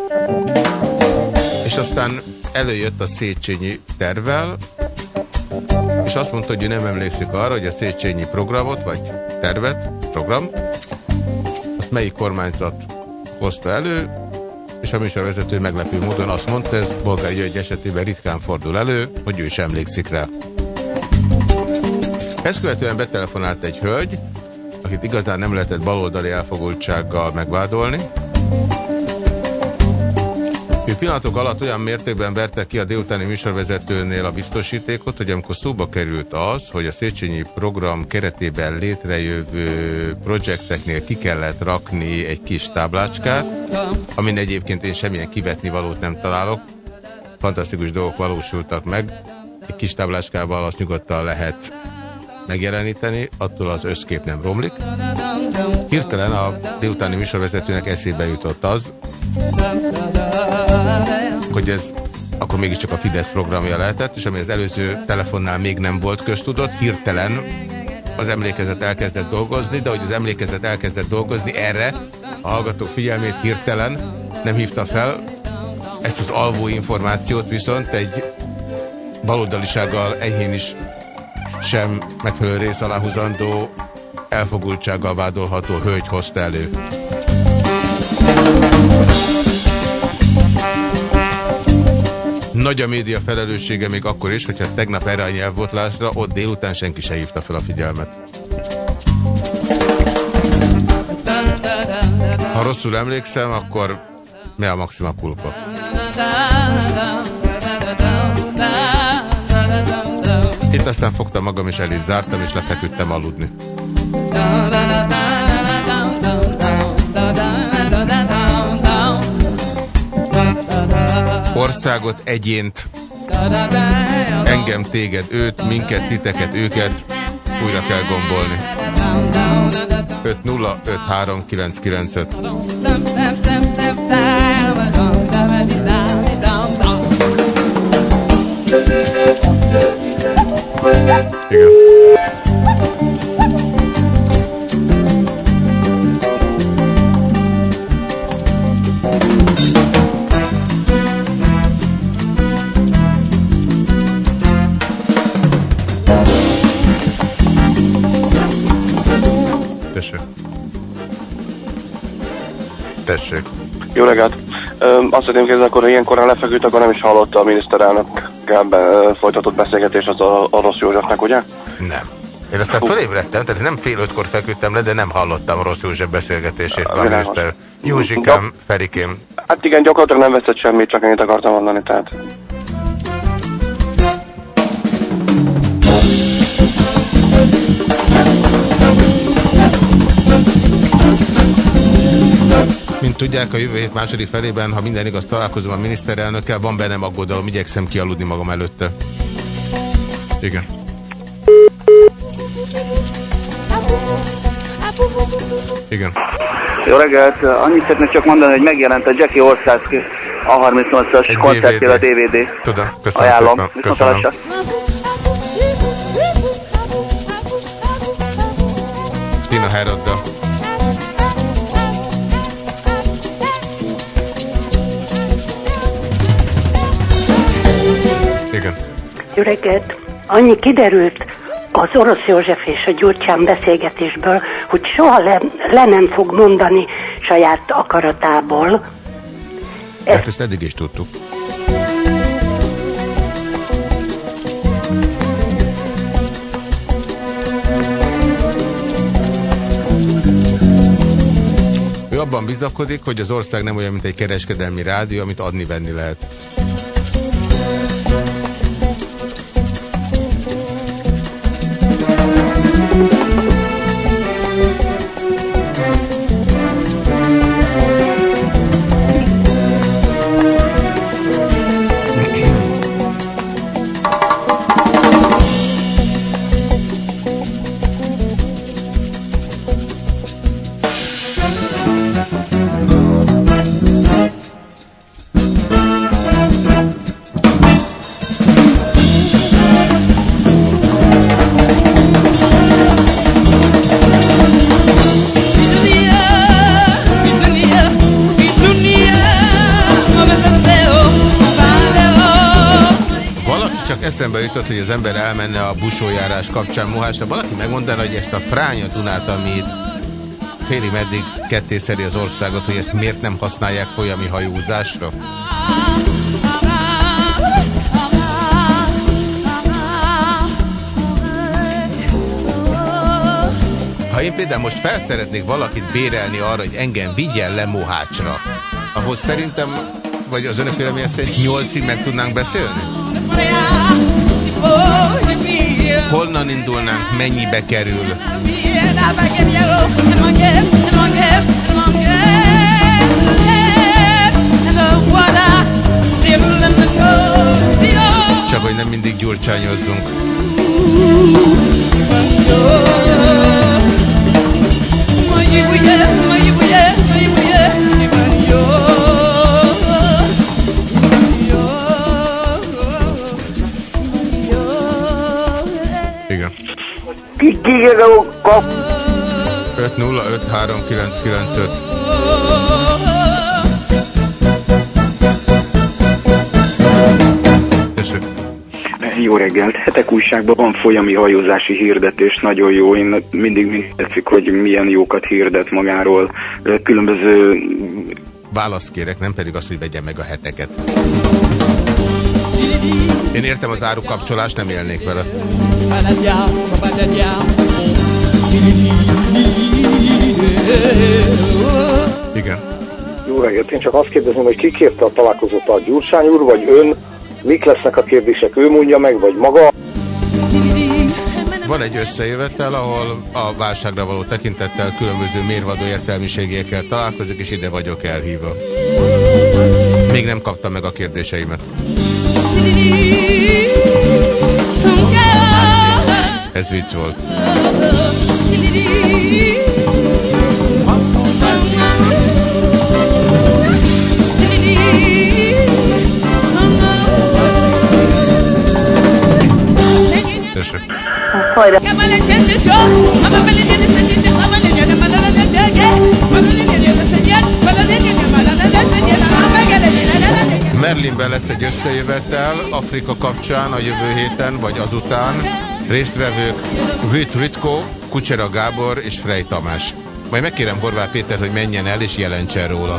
és aztán előjött a Széchenyi tervvel, és azt mondta, hogy ő nem emlékszik arra, hogy a Széchenyi programot, vagy tervet, program, azt melyik kormányzat hozta elő, és a műsorvezető meglepő módon azt mondta, ez Bolgár György esetében ritkán fordul elő, hogy ő is emlékszik rá. Ezt követően betelefonált egy hölgy, akit igazán nem lehetett baloldali elfogultsággal megvádolni. Ő pillanatok alatt olyan mértékben verte ki a délutáni műsorvezetőnél a biztosítékot, hogy amikor szóba került az, hogy a Széchenyi program keretében létrejövő projekteknél ki kellett rakni egy kis táblácskát, amin egyébként én semmilyen kivetni valót nem találok. Fantasztikus dolgok valósultak meg. Egy kis táblácskával azt nyugodtan lehet megjeleníteni, attól az összkép nem romlik. Hirtelen a délutáni műsorvezetőnek eszébe jutott az, hogy ez akkor mégiscsak a Fidesz programja lehetett, és ami az előző telefonnál még nem volt köztudott, hirtelen az emlékezet elkezdett dolgozni, de hogy az emlékezet elkezdett dolgozni, erre a hallgatók figyelmét hirtelen nem hívta fel. Ezt az alvó információt viszont egy baloldalisággal enyhén is sem megfelelő rész aláhúzandó elfogultsággal vádolható hölgy hozta elő. Nagy a média felelőssége még akkor is, hogyha tegnap erre a nyelvbotlásra ott délután senki se hívta fel a figyelmet. Ha rosszul emlékszem, akkor me a maxima culpa. Itt aztán fogtam magam, és el is zártam, és lefeküdtem aludni. Országot, egyént, engem, téged, őt, minket, titeket, őket újra kell gombolni. öt nulla öt három kilenc kilenc öt. Igen. Tessék. Tessék. Jó reggelt. Ö, azt szeretném kérdezni, akkor ilyen korán lefeküdt, akkor nem is hallotta a miniszterelnökkel folytatott beszélgetést az a Orosz Józsefnek, ugye? Nem. Én aztán Hú. fölébredtem, tehát nem fél ötkor feküdtem le, de nem hallottam Orosz József beszélgetését. A miniszter Józsikám, Ferikém. Hát igen, gyakorlatilag nem veszett semmit, csak ennyit akartam mondani, tehát... Mint tudják, a jövő hét második felében, ha minden igaz, találkozom a miniszterelnökkel, van bennem aggodalom, igyekszem kialudni magam előtte. Igen. Igen. Jó reggelt! Annyit szeretnék csak mondani, hogy megjelent a Jackie Orszánszky A harmincnyolcas koncertjével dé vé dé. Tudom, köszönöm. Ajánlom. Szépen. Köszönöm. Tina Herodda. Igen. Jó reggelt! Annyi kiderült az Orosz József és a Gyurcsán beszélgetésből, hogy soha le, le nem fog mondani saját akaratából. Hát ezt, ezt eddig is tudtuk. Ő abban bizakodik, hogy az ország nem olyan, mint egy kereskedelmi rádió, amit adni-venni lehet. Eszembe jutott, hogy az ember elmenne a busójárás kapcsán Mohásra. Valaki megmondaná, hogy ezt a Fránya Dunát, amit félig meddig kettészeri az országot, hogy ezt miért nem használják folyami hajózásra? Ha én például most felszeretnék valakit bérelni arra, hogy engem vigyen le Mohácsra, ahhoz szerintem, vagy az önök véleménye szerint nyolcig meg tudnánk beszélni? Honnan indulnánk, mennyibe kerül? Csak hogy nem mindig gyurcsányozzunk. Igen. öt nulla öt három kilenc kilenc öt. Jó reggelt! Hetek újságban van folyami hajózási hirdetés, nagyon jó. Én mindig mindig tetszik, hogy milyen jókat hirdet magáról. Különböző... Választ kérek, nem pedig azt, hogy vegyen meg a heteket. Én értem az árukapcsolást, nem élnék vele. Igen. Jó reggelt, én csak azt kérdezem, hogy ki kérte a találkozót, a Gyurcsány úr, vagy ön? Mik lesznek a kérdések, ő mondja meg, vagy maga? Van egy összejövetel, ahol a válságra való tekintettel különböző mérvadó értelmiségiekkel találkozik, és ide vagyok elhívva. Még nem kaptam meg a kérdéseimet. Ez vicc volt. Tessék. Merlinben lesz egy összejövetel Afrika kapcsán a jövő héten, vagy azután. Résztvevők Vüt Ritko, Kucsera Gábor és Frey Tamás. Majd megkérem Horváth Péter, hogy menjen el és jelentsen róla.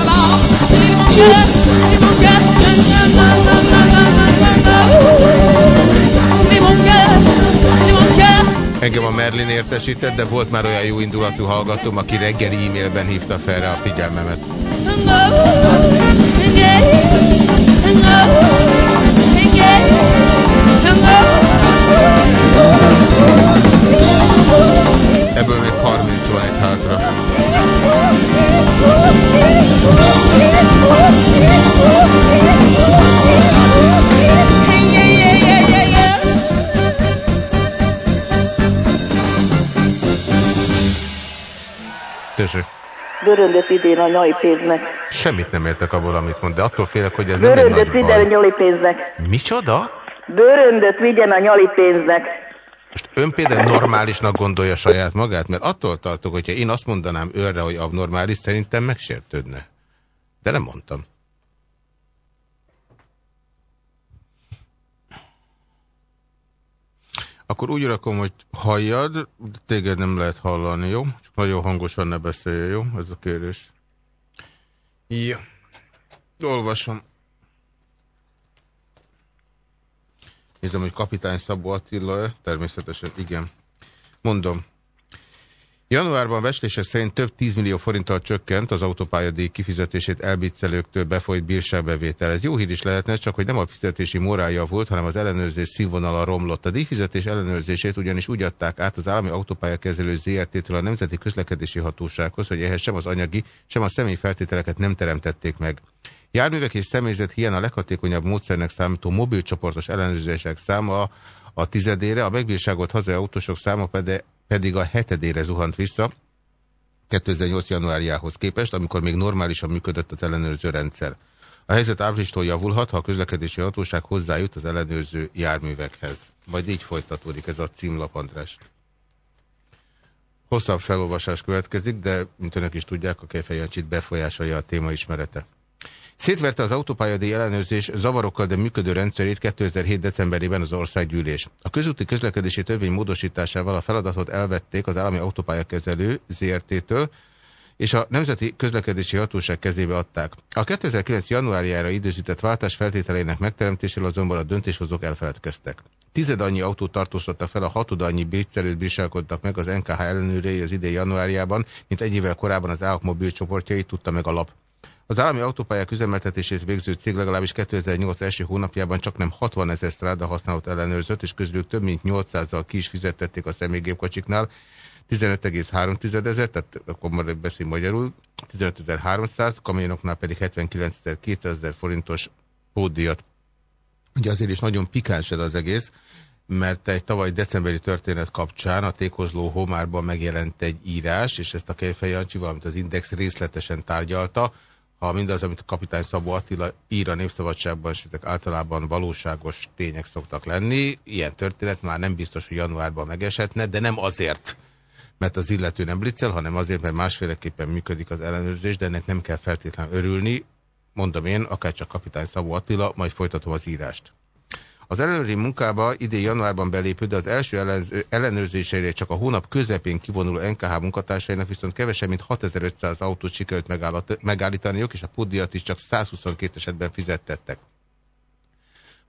Engem a Merlin értesített, de volt már olyan jó indulatú hallgatóm, aki reggeli e-mailben hívta fel rá a figyelmemet. Ebből még harminc van egy hátra. Tessék. Bőröndöt idén a nyali pénznek. Semmit nem értek abból, amit mond, de attól félek, hogy ez nem egy nagy Bőröndöt vigyen a nyali pénznek. Micsoda? Bőröndöt vigyen a nyali pénznek. Most ön például normálisnak gondolja saját magát, mert attól tartok, hogyha én azt mondanám őrre, hogy abnormális, szerintem megsértődne. De nem mondtam. Akkor úgy rakom, hogy halljad, téged nem lehet hallani, jó? Csak nagyon hangosan ne beszélj, jó? Ez a kérés. Ja. Olvasom. Nézem, hogy kapitány Szabó Attila, természetesen igen. Mondom. Januárban becslések szerint több tízmillió forinttal csökkent az autópályadíj kifizetését elbiccelőktől befolyt bírságbevétel. Ez jó hír is lehetne, csak hogy nem a fizetési morálja volt, hanem az ellenőrzés színvonala romlott. A díjfizetés ellenőrzését ugyanis úgy adták át az állami autópályakezelő zé er té-től a Nemzeti Közlekedési Hatósághoz, hogy ehhez sem az anyagi, sem a személyi feltételeket nem teremtették meg. Járművek és személyzet hiány a leghatékonyabb módszernek számító mobilcsoportos ellenőrzések száma a tizedére, a megbírságolt hazai autósok száma pedig pedig a hetedére zuhant vissza kétezer-nyolc januárjához képest, amikor még normálisan működött az ellenőrző rendszer. A helyzet áprilistól javulhat, ha a közlekedési hatóság hozzájut az ellenőrző járművekhez. Majd így folytatódik ez a címlap, András. Hosszabb felolvasás következik, de mint önök is tudják, a Kejfej Jancsit befolyásolja a téma ismerete. Szétverte az autópályadíj ellenőrzés zavarokkal, de működő rendszerét kétezer-hét decemberében az országgyűlés. A közúti közlekedési törvény módosításával a feladatot elvették az állami autópályakezelő zé er té-től, és a Nemzeti Közlekedési Hatóság kezébe adták. A kétezer-kilenc januárjára időzített váltás feltételeinek megteremtéséről azonban a döntéshozók elfeledkeztek. Tized annyi autót tartóztattak fel, a hatod annyi biccelőt bírságoltak meg az en ká há ellenőrei az idei januárjában, mint egy évvel korábban az á o ká mobil csoportjai, tudta meg a lap. Az állami autópályák üzemeltetését végző cég legalábbis kétezer-nyolc első hónapjában csaknem hatvanezer stráda használat ellenőrzött, és közülük több mint nyolcszázzal ki is fizettették a személygépkocsiknál, tizenöt egész három ezer, tehát akkor már beszél magyarul, tizenötezer-háromszáz, kamionoknál pedig hetvenkilencezer-kétszázezer forintos pótdíjat. Ugye azért is nagyon pikáns az egész, mert egy tavaly decemberi történet kapcsán a Tékozló Homárban megjelent egy írás, és ezt a Kejfej Jancsi, valamint az Index részletesen tárgyalta. Ha mindaz, amit a kapitány Szabó Attila ír a Népszabadságban, és ezek általában valóságos tények szoktak lenni, ilyen történet már nem biztos, hogy januárban megeshetne, de nem azért, mert az illető nem bliccel, hanem azért, mert másféleképpen működik az ellenőrzés, de ennek nem kell feltétlenül örülni, mondom én, akárcsak kapitány Szabó Attila, majd folytatom az írást. Az ellenőri munkába idén januárban belépő, de az első ellenőrzéseire csak a hónap közepén kivonuló en ká há munkatársainak viszont kevesebb, mint hatezer-ötszáz autót sikerült megállítaniuk, és a pótdíjat is csak százhuszonkettő esetben fizettettek.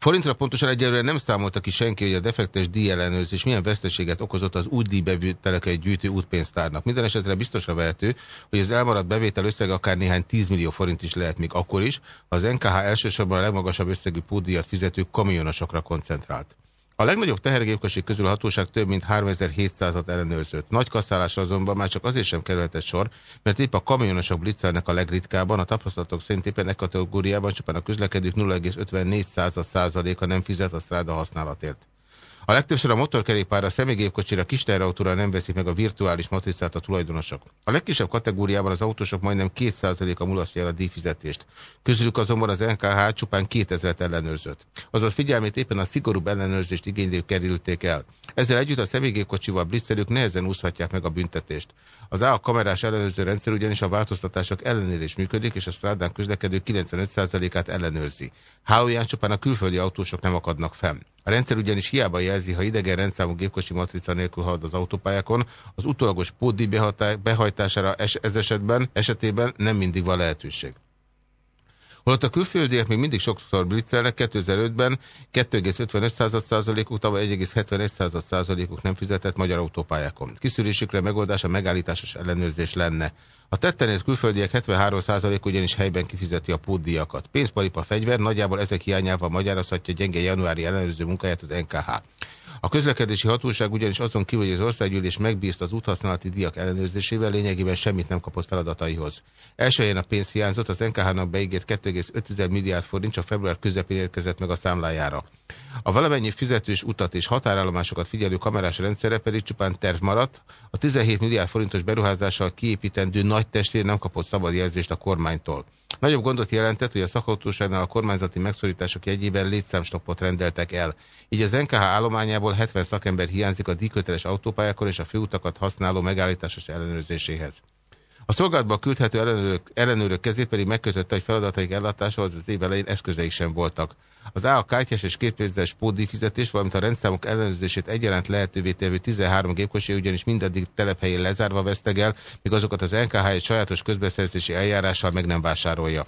Forintra pontosan egyelőre nem számolta ki senki, hogy a defektes díjellenőrzés milyen veszteséget okozott az útdíjbevételeket gyűjtő útpénztárnak. Minden esetre biztosra vehető, hogy az elmaradt bevétel összege akár néhány tízmillió forint is lehet, még akkor is, ha az en ká há elsősorban a legmagasabb összegű pótdíjat fizető kamionosokra koncentrált. A legnagyobb tehergépkocsi közül a hatóság több mint háromezer-hétszázat ellenőrzött. Nagy kasszálásra azonban már csak azért sem kerülhetett sor, mert épp a kamionosok blitzelnek a legritkábban, a tapasztalatok szerint éppen e kategóriában csupán a közlekedők nulla egész ötvennégy százaléka nem fizet a sztráda használatért. A legtöbbször a motorkerékpárra, a személygépkocsira, kis teherautóra nem veszik meg a virtuális matricát a tulajdonosok. A legkisebb kategóriában az autósok majdnem két százaléka mulasztja el a díjfizetést. Közülük azonban az en ká há csupán kétezret ellenőrzött. Azaz figyelmét éppen a szigorúbb ellenőrzést igénylők kerülték el. Ezzel együtt a személygépkocsival blitzelők nehezen úszhatják meg a büntetést. Az á kamerás ellenőrző rendszer ugyanis a változtatások ellenére is működik, és a strádán közlekedő kilencvenöt százalékát ellenőrzi. Hálóján csupán a külföldi autósok nem akadnak fenn. A rendszer ugyanis hiába jelzi, ha idegen rendszámú gépkocsi matrica nélkül halad az autópályákon, az utólagos pótdíj behajtására es ez esetben, esetében nem mindig van lehetőség. Holott a külföldiek még mindig sokszor blitzelnek, kétezer-ötben kettő egész ötvenöt százalékuk, tavaly egy egész hetvenegy százalékuk nem fizetett magyar autópályákon. Kiszűrésükre megoldás a megállításos ellenőrzés lenne. A tetten ért külföldiek hetvenhárom százalék ugyanis helyben kifizeti a pótdíjakat. Pénzparipa, fegyver, nagyjából ezek hiányával magyarázhatja gyenge januári ellenőrző munkáját az en ká há. A közlekedési hatóság ugyanis azon kívül, hogy az országgyűlés megbízta az úthasználati díjak ellenőrzésével, lényegében semmit nem kapott feladataihoz. Első helyen a pénz hiányzott, az en ká hának beígért kettő egész öt milliárd forint csak február közepén érkezett meg a számlájára. A valamennyi fizetős utat és határállomásokat figyelő kamerás rendszerre pedig csupán terv maradt, a tizenhét milliárd forintos beruházással kiépítendő nagy testvér nem kapott szabad jelzést a kormánytól. Nagyobb gondot jelentett, hogy a szakhatóságnál a kormányzati megszorítások jegyében létszámstoppot rendeltek el. Így az en ká há állományából hetven szakember hiányzik a díjköteles autópályákon és a főutakat használó megállításos ellenőrzéséhez. A szolgálatba küldhető ellenőrök, ellenőrök kezét pedig megkötötte, hogy feladataik ellátásához az év elején eszközeik sem voltak. Az á a kártyás és kétpénzes pótdíjfizetés, valamint a rendszámok ellenőrzését egyaránt lehetővé tevő tizenhárom gépkocsi ugyanis mindaddig telephelyén lezárva vesztegel, míg azokat az en ká há egy sajátos közbeszerzési eljárással meg nem vásárolja.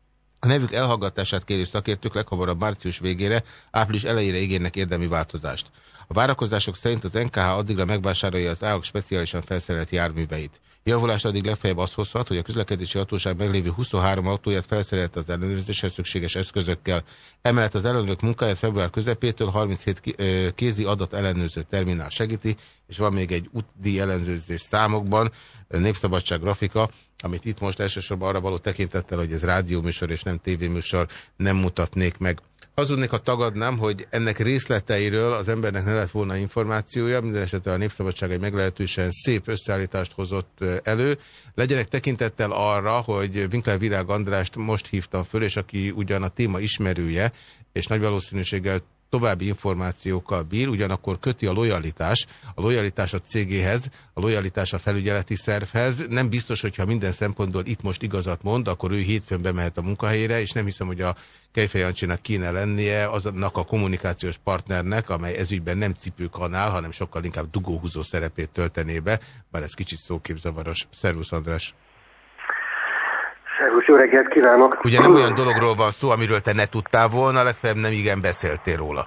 A nevük elhallgatását kérő szakértők leghamarabb március végére, április elejére ígérnek érdemi változást. A várakozások szerint az en ká há addigra megvásárolja az á o k speciálisan felszerelt járműveit. Javulást addig legfeljebb az hozhat, hogy a közlekedési hatóság meglévő huszonhárom autóját felszerelte az ellenőrzéshez szükséges eszközökkel. Emellett az ellenőrök munkáját február közepétől harminchét kézi adat ellenőrző terminál segíti, és van még egy útdíj ellenőrzés számokban, Népszabadság grafika, amit itt most elsősorban arra való tekintettel, hogy ez rádióműsor és nem tévéműsor, nem mutatnék meg. Hazudnék, ha tagadnám, hogy ennek részleteiről az embernek ne lett volna információja, minden esetre a Népszabadság egy meglehetősen szép összeállítást hozott elő. Legyenek tekintettel arra, hogy Winkler Virág Andrást most hívtam föl, és aki ugyan a téma ismerője, és nagy valószínűséggel további információkkal bír, ugyanakkor köti a lojalitás, a lojalitás a cégéhez, a lojalitás a felügyeleti szervhez. Nem biztos, hogyha minden szempontból itt most igazat mond, akkor ő hétfőn bemehet a munkahelyére, és nem hiszem, hogy a Kejfej Jancsinak kéne lennie aznak a kommunikációs partnernek, amely ezügyben nem cipőkanál, hanem sokkal inkább dugóhúzó szerepét töltené be, bár ez kicsit szóképzavaros. Szervusz, András! Szervusz, jó reggelt kívánok! Ugye nem olyan dologról van szó, amiről te ne tudtál volna, legfeljebb nem igen beszéltél róla.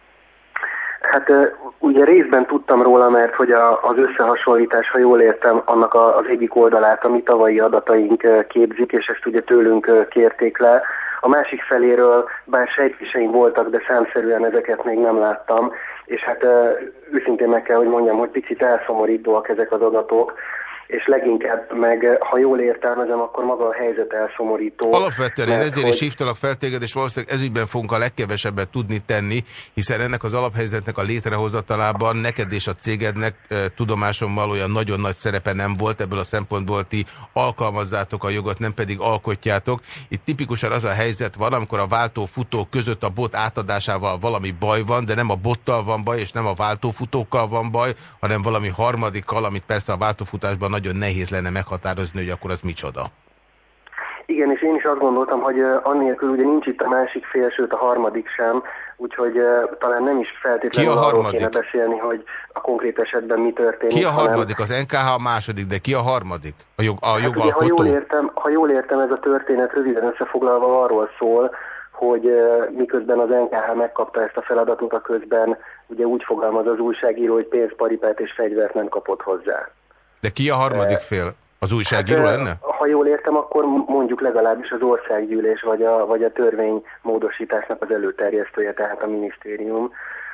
Hát ugye részben tudtam róla, mert hogy a, az összehasonlítás, ha jól értem, annak a, az egyik oldalát a mi tavalyi adataink képzik, és ezt ugye tőlünk kérték le. A másik feléről bár sejtéseim voltak, de számszerűen ezeket még nem láttam, és hát őszintén meg kell, hogy mondjam, hogy picit elszomorítóak ezek az adatok, és leginkább meg, ha jól értelmezem, akkor maga a helyzet elszomorító. Alapvetően én ezért hogy... is hívtalak fel téged, és valószínűleg ezügyben fogunk a legkevesebbet tudni tenni, hiszen ennek az alaphelyzetnek a létrehozatalában neked és a cégednek e, tudomásommal olyan nagyon nagy szerepe nem volt, ebből a szempontból ti alkalmazzátok a jogot, nem pedig alkotjátok. Itt tipikusan az a helyzet van, amikor a váltófutók között a bot átadásával valami baj van, de nem a bottal van baj, és nem a váltófutókkal van baj, hanem valami harmadikkal, amit persze a váltófutásban nagyon nehéz lenne meghatározni, hogy akkor az micsoda. Igen, és én is azt gondoltam, hogy annélkül ugye nincs itt a másik fél, sőt a harmadik sem, úgyhogy uh, talán nem is feltétlenül arról kéne beszélni, hogy a konkrét esetben mi történik. Ki a harmadik? Hanem... Az en ká há a második, de ki a harmadik? A, jog, a hát jogalkotó? Ugye, ha, jól értem, ha jól értem, ez a történet röviden összefoglalva arról szól, hogy miközben az en ká há megkapta ezt a feladatot, a közben ugye úgy fogalmaz az újságíró, hogy pénzt, paripát és fegyvert nem kapott hozzá. De ki a harmadik fél? Az újságíró hát, lenne? Ha jól értem, akkor mondjuk legalábbis az országgyűlés vagy a, vagy a törvénymódosításnak az előterjesztője, tehát a minisztérium.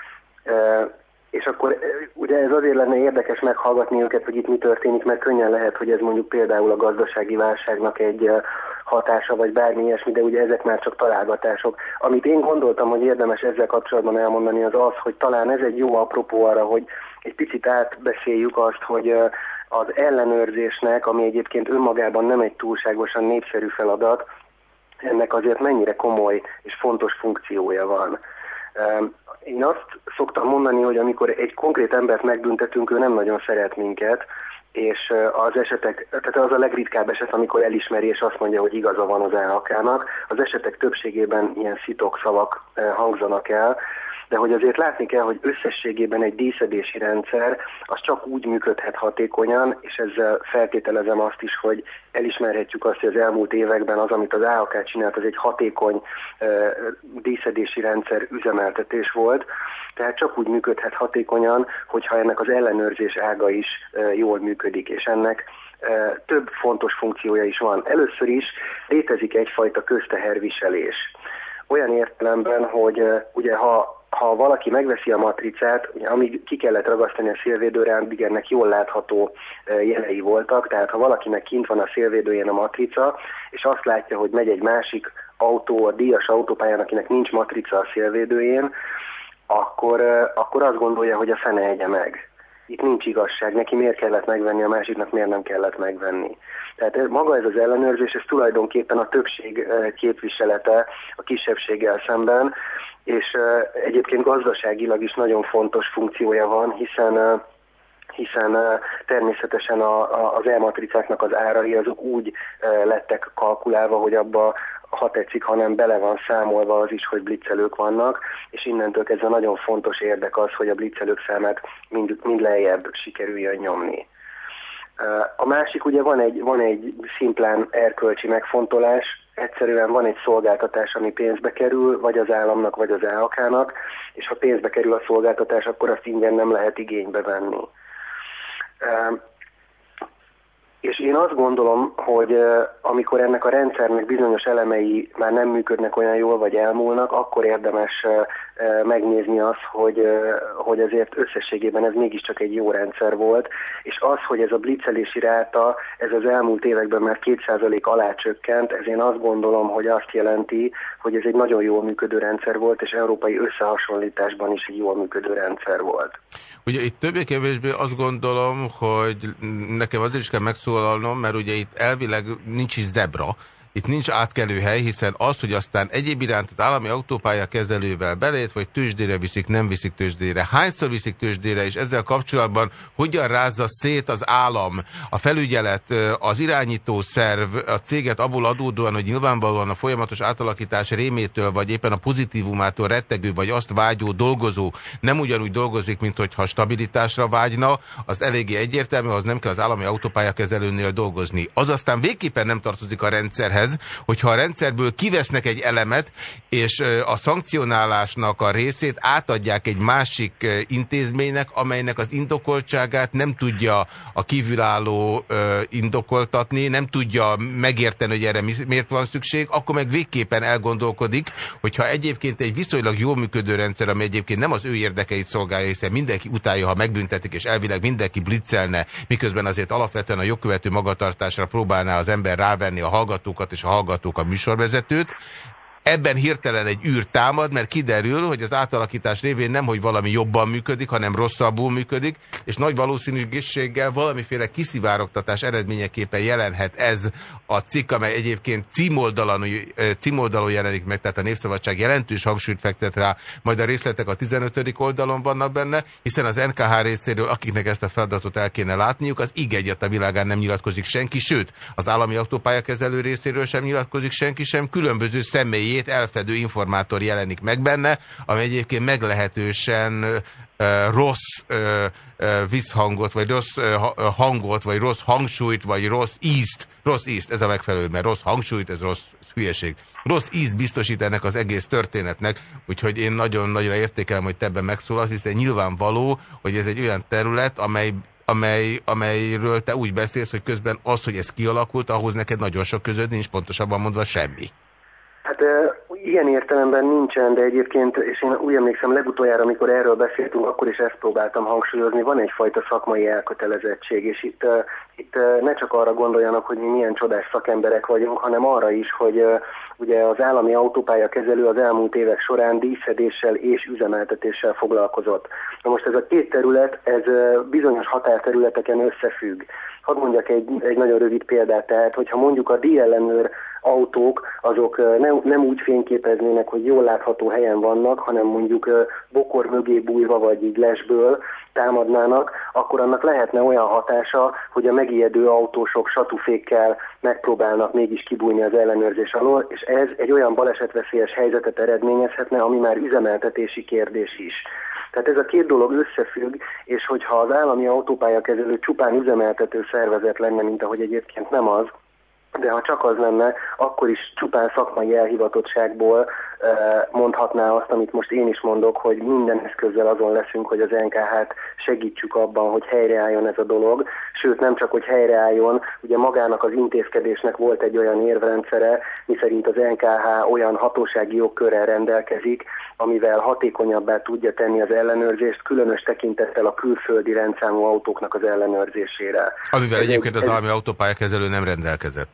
És akkor ugye ez azért lenne érdekes meghallgatni őket, hogy itt mi történik, mert könnyen lehet, hogy ez mondjuk például a gazdasági válságnak egy hatása, vagy bármi ilyesmi, de ugye ezek már csak találgatások. Amit én gondoltam, hogy érdemes ezzel kapcsolatban elmondani, az az, hogy talán ez egy jó apropó arra, hogy egy picit átbeszéljük azt, hogy az ellenőrzésnek, ami egyébként önmagában nem egy túlságosan népszerű feladat, ennek azért mennyire komoly és fontos funkciója van. Én azt szoktam mondani, hogy amikor egy konkrét embert megbüntetünk, ő nem nagyon szeret minket, és az esetek, tehát az a legritkább eset, amikor elismeri és azt mondja, hogy igaza van az en há ká-nak, az esetek többségében ilyen szitok szavak hangzanak el, de hogy azért látni kell, hogy összességében egy díszedési rendszer az csak úgy működhet hatékonyan, és ezzel feltételezem azt is, hogy elismerhetjük azt, hogy az elmúlt években az, amit az á há ká csinált, az egy hatékony uh, díszedési rendszer üzemeltetés volt, tehát csak úgy működhet hatékonyan, hogyha ennek az ellenőrzés ága is uh, jól működik, és ennek uh, több fontos funkciója is van. Először is létezik egyfajta közteherviselés. Olyan értelemben, hogy uh, ugye ha Ha valaki megveszi a matricát, amíg ki kellett ragasztani a szélvédőre, addig ennek jól látható jelei voltak, tehát ha valakinek kint van a szélvédőjén a matrica, és azt látja, hogy megy egy másik autó, a díjas autópályán, akinek nincs matrica a szélvédőjén, akkor, akkor azt gondolja, hogy a fene egye meg. Itt nincs igazság, neki miért kellett megvenni, a másiknak miért nem kellett megvenni. Tehát maga ez az ellenőrzés, ez tulajdonképpen a többség képviselete a kisebbséggel szemben, és egyébként gazdaságilag is nagyon fontos funkciója van, hiszen hiszen természetesen a, a, az elmatricáknak az árai azok úgy lettek kalkulálva, hogy abba, ha tetszik, hanem bele van számolva az is, hogy blitzelők vannak, és innentől kezdve nagyon fontos érdek az, hogy a blitzelők számát mind, mind lejjebb sikerüljön nyomni. A másik, ugye van egy, van egy szimplán erkölcsi megfontolás, egyszerűen van egy szolgáltatás, ami pénzbe kerül, vagy az államnak, vagy az á há ká-nak, és ha pénzbe kerül a szolgáltatás, akkor azt ingyen nem lehet igénybe venni. És én azt gondolom, hogy amikor ennek a rendszernek bizonyos elemei már nem működnek olyan jól, vagy elmúlnak, akkor érdemes megnézni azt, hogy, hogy azért összességében ez mégiscsak egy jó rendszer volt, és az, hogy ez a blitzelési ráta, ez az elmúlt években már két százalék alá csökkent, ez én azt gondolom, hogy azt jelenti, hogy ez egy nagyon jól működő rendszer volt, és európai összehasonlításban is egy jól működő rendszer volt. Ugye itt többé-kevésbé azt gondolom, hogy nekem azért is kell megszólalnom, mert ugye itt elvileg nincs is zebra, itt nincs átkelőhely, hiszen az, hogy aztán egyéb iránt az állami autópálya kezelővel belét, vagy tőzsdére viszik, nem viszik tőzsdére, hányszor viszik tőzsdére, és ezzel kapcsolatban hogyan rázza szét az állam, a felügyelet, az irányító szerv, a céget abból adódóan, hogy nyilvánvalóan a folyamatos átalakítás rémétől, vagy éppen a pozitívumától rettegő, vagy azt vágyó dolgozó nem ugyanúgy dolgozik, mint hogyha stabilitásra vágyna, az eléggé egyértelmű, az nem kell az állami autópálya kezelőnél dolgozni. Az aztán végképpen nem tartozik a rendszerhez, hogyha a rendszerből kivesznek egy elemet, és a szankcionálásnak a részét átadják egy másik intézménynek, amelynek az indokoltságát nem tudja a kívülálló indokoltatni, nem tudja megérteni, hogy erre miért van szükség, akkor meg végképpen elgondolkodik, hogyha egyébként egy viszonylag jól működő rendszer, ami egyébként nem az ő érdekeit szolgálja, hiszen mindenki utálja, ha megbüntetik, és elvileg mindenki blitzelne, miközben azért alapvetően a jogkövető magatartásra próbálná az ember rávenni a hallgatókat és a hallgatók a műsorvezetőt. Ebben hirtelen egy űr támad, mert kiderül, hogy az átalakítás révén nem, hogy valami jobban működik, hanem rosszabbul működik, és nagy valószínűséggel valamiféle kiszivárogtatás eredményeképpen jelenhet ez a cikk, amely egyébként címoldalon, címoldalon jelenik meg, tehát a Népszabadság jelentős hangsúlyt fektet rá, majd a részletek a tizenötödik oldalon vannak benne, hiszen az en ká há részéről, akiknek ezt a feladatot el kéne látniuk, az íg egyet a világán nem nyilatkozik senki, sőt, az állami autópályakezelő részéről sem nyilatkozik senki sem, különböző személyi elfedő informátor jelenik meg benne, ami egyébként meglehetősen uh, rossz uh, uh, visszhangot, vagy rossz uh, hangot, vagy rossz hangsúlyt, vagy rossz ízt, rossz ízt, ez a megfelelő, mert rossz hangsúlyt, ez rossz hülyeség. Rossz ízt biztosít ennek az egész történetnek, úgyhogy én nagyon nagyra értékelem, hogy te ebben megszólalsz, hiszen nyilvánvaló, hogy ez egy olyan terület, amely Amely, amelyről te úgy beszélsz, hogy közben az, hogy ez kialakult, ahhoz neked nagyon sok közöd nincs, pontosabban mondva semmi. Hát ilyen értelemben nincsen, de egyébként, és én úgy emlékszem legutoljára, amikor erről beszéltünk, akkor is ezt próbáltam hangsúlyozni, van egyfajta szakmai elkötelezettség, és itt, itt ne csak arra gondoljanak, hogy mi milyen csodás szakemberek vagyunk, hanem arra is, hogy ugye az állami autópályakezelő az elmúlt évek során díjszedéssel és üzemeltetéssel foglalkozott. Na most ez a két terület, ez bizonyos határterületeken összefügg. Hadd mondjak egy, egy nagyon rövid példát, tehát hogyha mondjuk a díjellenőr autók, azok nem, nem úgy fényképeznének, hogy jól látható helyen vannak, hanem mondjuk bokor mögé bújva vagy így lesből támadnának, akkor annak lehetne olyan hatása, hogy a megijedő autósok satufékkel megpróbálnak mégis kibújni az ellenőrzés alól, és ez egy olyan balesetveszélyes helyzetet eredményezhetne, ami már üzemeltetési kérdés is. Tehát ez a két dolog összefügg, és hogyha az állami autópályakezelő csupán üzemeltető szervezet lenne, mint ahogy egyébként nem az, de ha csak az lenne, akkor is csupán szakmai elhivatottságból mondhatná azt, amit most én is mondok, hogy minden eszközzel azon leszünk, hogy az en ká há-t segítsük abban, hogy helyreálljon ez a dolog. Sőt, nem csak, hogy helyreálljon, ugye magának az intézkedésnek volt egy olyan érvrendszere, miszerint az en ká há olyan hatósági jogkörrel rendelkezik, amivel hatékonyabbá tudja tenni az ellenőrzést, különös tekintettel a külföldi rendszámú autóknak az ellenőrzésére. Amivel egyébként az állami autópályakezelő nem rendelkezett.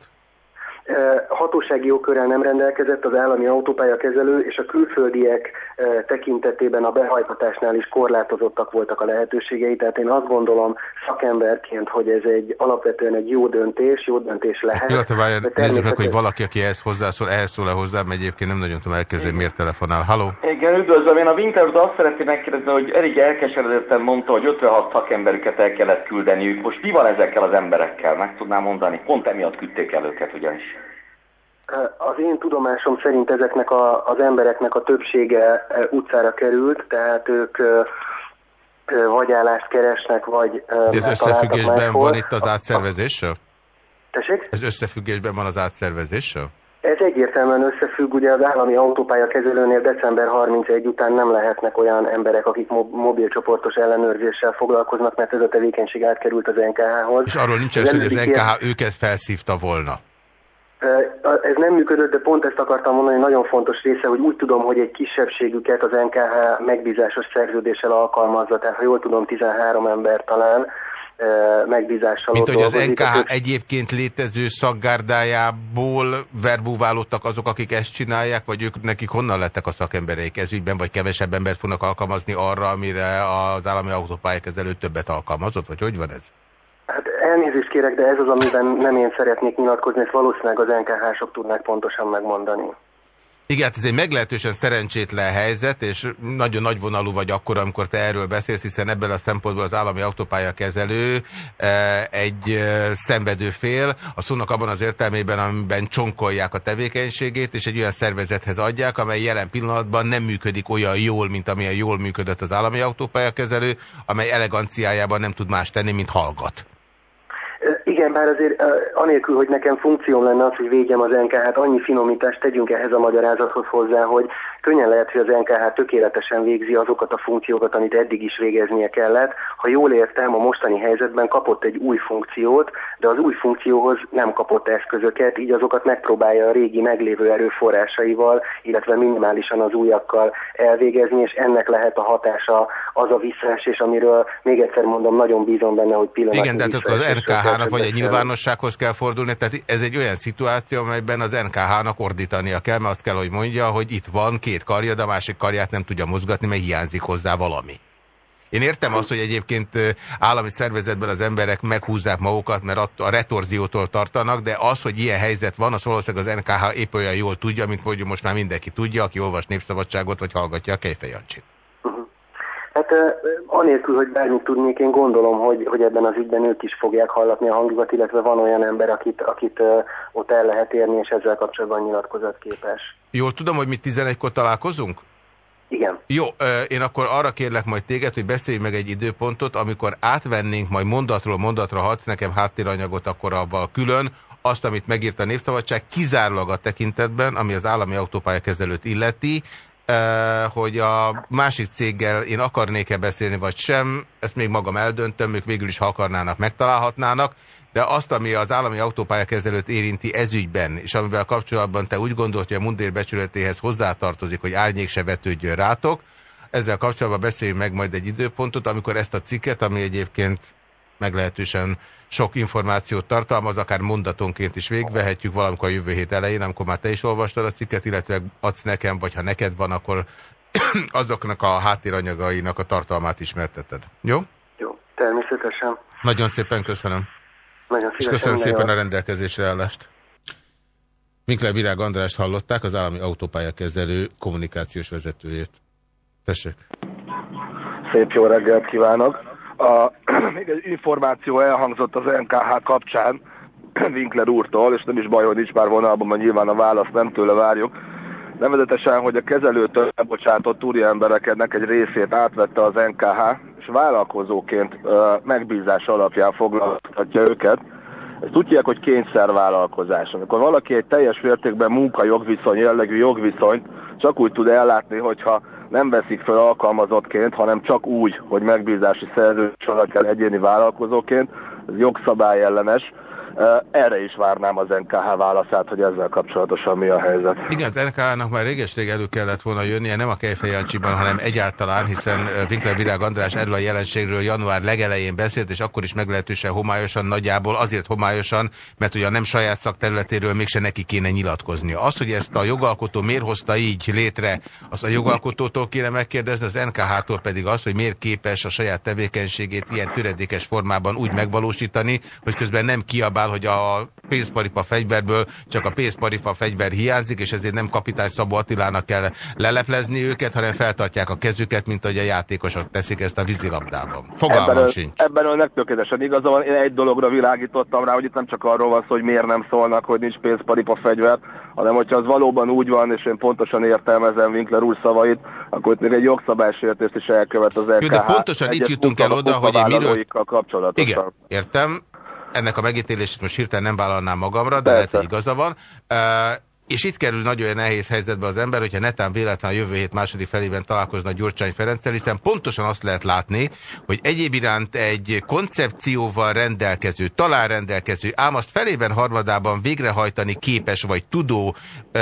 Hatósági jogkörrel nem rendelkezett az állami autópályakezelő, és a külföldiek tekintetében a behajtatásnál is korlátozottak voltak a lehetőségei, tehát én azt gondolom szakemberként, hogy ez egy alapvetően egy jó döntés, jó döntés lehet. Pillanatra várjál, nézzük meg, hogy valaki, aki ehhez hozzászól, ehhez szól-e hozzám, egyébként nem nagyon tudom elkezdeni, miért telefonál. Halló? Igen, üdvözlöm, én a Winterről azt szeretném megkérdezni, hogy elég elkeseredetten mondta, hogy ötvenhat szakemberüket el kellett küldeniük. Most mi van ezekkel az emberekkel? Meg tudnám mondani? Pont emiatt küldték el őket ugyanis. Az én tudomásom szerint ezeknek a, az embereknek a többsége utcára került, tehát ők vagy állást keresnek, vagy de ez összefüggésben van itt az átszervezéssel? Tessék? Ez összefüggésben van az átszervezéssel? Ez egyértelműen összefügg, ugye az állami autópályakezelőnél december harmincegy után nem lehetnek olyan emberek, akik mobilcsoportos ellenőrzéssel foglalkoznak, mert ez a tevékenység átkerült az en ká há-hoz. És arról nincs ez, hogy az en ká há őket felszívta volna? Ez nem működött, de pont ezt akartam mondani, nagyon fontos része, hogy úgy tudom, hogy egy kisebbségüket az en ká há megbízásos szerződéssel alkalmazza, tehát ha jól tudom, tizenhárom ember talán megbízással. Mint hogy az en ká há egyébként létező szakgárdájából verbúválódtak azok, akik ezt csinálják, vagy ők nekik honnan lettek a szakembereik ez ügyben, vagy kevesebb embert fognak alkalmazni arra, amire az állami autópályakezelő többet alkalmazott, vagy hogy van ez? Hát elnézést kérek, de ez az, amiben nem én szeretnék nyilatkozni, ezt valószínűleg az en ká há-sok tudnák pontosan megmondani. Igen, ez egy meglehetősen szerencsétlen helyzet, és nagyon nagyvonalú vagy akkor, amikor te erről beszélsz, hiszen ebből a szempontból az állami autópályakezelő egy szenvedő fél, a szónak abban az értelmében, amiben csonkolják a tevékenységét, és egy olyan szervezethez adják, amely jelen pillanatban nem működik olyan jól, mint amilyen jól működött az állami autópályakezelő, amely eleganciájában nem tud más tenni, mint hallgat. Igen, bár azért anélkül, hogy nekem funkcióm lenne az, hogy védjem az en ká há-t, annyi finomítást tegyünk ehhez a magyarázathoz hozzá, hogy könnyen lehet, hogy az en ká há tökéletesen végzi azokat a funkciókat, amit eddig is végeznie kellett. Ha jól értem, a mostani helyzetben kapott egy új funkciót, de az új funkcióhoz nem kapott eszközöket, így azokat megpróbálja a régi meglévő erőforrásaival, illetve minimálisan az újakkal elvégezni, és ennek lehet a hatása az a visszaesés, amiről még egyszer mondom, nagyon bízom benne, hogy pillanatnyi. Igen, de akkor az en ká há-nak vagy egy nyilvánossághoz kell fordulni, tehát ez egy olyan szituáció, amelyben az en ká há-nak ordítania kell, mert azt kell, hogy mondja, hogy itt van két karja, de a másik karját nem tudja mozgatni, mert hiányzik hozzá valami. Én értem azt, hogy egyébként állami szervezetben az emberek meghúzzák magukat, mert a retorziótól tartanak, de az, hogy ilyen helyzet van, az valószínűleg az en ká há épp olyan jól tudja, mint mondjuk most már mindenki tudja, aki olvas Népszabadságot, vagy hallgatja a Kejfej Jancsit. Hát anélkül, hogy bármit tudnék, én gondolom, hogy, hogy ebben az ügyben ők is fogják hallatni a hangjukat, illetve van olyan ember, akit, akit ott el lehet érni, és ezzel kapcsolatban nyilatkozatképes. Jól tudom, hogy mi tizenegykor találkozunk? Igen. Jó, én akkor arra kérlek majd téged, hogy beszélj meg egy időpontot, amikor átvennénk majd mondatról mondatra, ha adsz nekem háttéranyagot, akkor avval külön, azt, amit megírt a Népszabadság, kizárólag a tekintetben, ami az állami autópályakezelőt illeti, hogy a másik céggel én akarnék-e beszélni, vagy sem, ezt még magam eldöntöm, ők végül is, ha akarnának, megtalálhatnának, de azt, ami az állami autópályakezelőt érinti ezügyben, és amivel kapcsolatban te úgy gondolt, hogy a mundér becsületéhez hozzátartozik, hogy árnyék se vetődjön rátok, ezzel kapcsolatban beszéljünk meg majd egy időpontot, amikor ezt a cikket, ami egyébként meglehetősen sok információt tartalmaz, akár mondatonként is végvehetjük valamikor a jövő hét elején, amikor már te is olvastad a cikket, illetve adsz nekem, vagy ha neked van, akkor azoknak a háttéranyagainak a tartalmát ismerteted. Jó? Jó, természetesen. Nagyon szépen köszönöm. Nagyon és köszönöm szépen a rendelkezésre állást. Winkler Virág Andrást hallották, az állami autópályakezelő kommunikációs vezetőjét. Tessék. Szép jó reggelt kívánok. A, még egy információ elhangzott az en ká há kapcsán Winkler úrtól, és nem is baj, hogy nincs már vonalban, mert nyilván a választ nem tőle várjuk. Nevezetesen, hogy a kezelőtől elbocsátott úriembereknek egy részét átvette az en ká há, és vállalkozóként uh, megbízás alapján foglaltatja őket. Ezt úgy hívják, hogy kényszervállalkozás. Amikor valaki egy teljes mértékben munkajogviszony jellegű jogviszonyt csak úgy tud ellátni, hogyha nem veszik fel alkalmazottként, hanem csak úgy, hogy megbízási szerződés alapján egyéni vállalkozóként, ez jogszabály ellenes. Erre is várnám az en ká há válaszát, hogy ezzel kapcsolatosan mi a helyzet. Igen, az en ká há-nak már réges-rég elő kellett volna jönnie, nem a Kejfej Jancsiban, hanem egyáltalán, hiszen Winkler Virág András erről a jelenségről január legelején beszélt, és akkor is meglehetősen homályosan, nagyjából azért homályosan, mert ugye nem saját szakterületéről mégse neki kéne nyilatkoznia. Az, hogy ezt a jogalkotó miért hozta így létre, azt a jogalkotótól kéne megkérdezni, az en ká há-tól pedig az, hogy miért képes a saját tevékenységét ilyen töredékes formában úgy megvalósítani, hogy közben nem kiabál, hogy a pénzparipa fegyverből csak a pénzparipa fegyver hiányzik, és ezért nem kapitány Szabó Attilának kell leleplezni őket, hanem feltartják a kezüket, mint ahogy a játékosok teszik ezt a vízilabdában. Fogalmam ebben sincs. Ebben önnek tökéletesen igaza van. Én egy dologra világítottam rá, hogy itt nem csak arról van szó, hogy miért nem szólnak, hogy nincs pénzparipa fegyver, hanem hogyha az valóban úgy van, és én pontosan értelmezem Winkler úr szavait, akkor itt még egy jogszabálysértést is elkövet az en ká há. Jó, de pontosan itt jutunk el oda, hogy én miről... kapcsolatosan. Igen, értem. Ennek a megítélését most hirtelen nem vállalnám magamra, de lehet, hogy igaza van. Uh, és itt kerül nagyon nehéz helyzetbe az ember, hogyha netán véletlen a jövő hét második felében találkozna Gyurcsány Ferenccel, hiszen pontosan azt lehet látni, hogy egyéb iránt egy koncepcióval rendelkező, talán rendelkező, ám azt felében harmadában végrehajtani képes vagy tudó uh,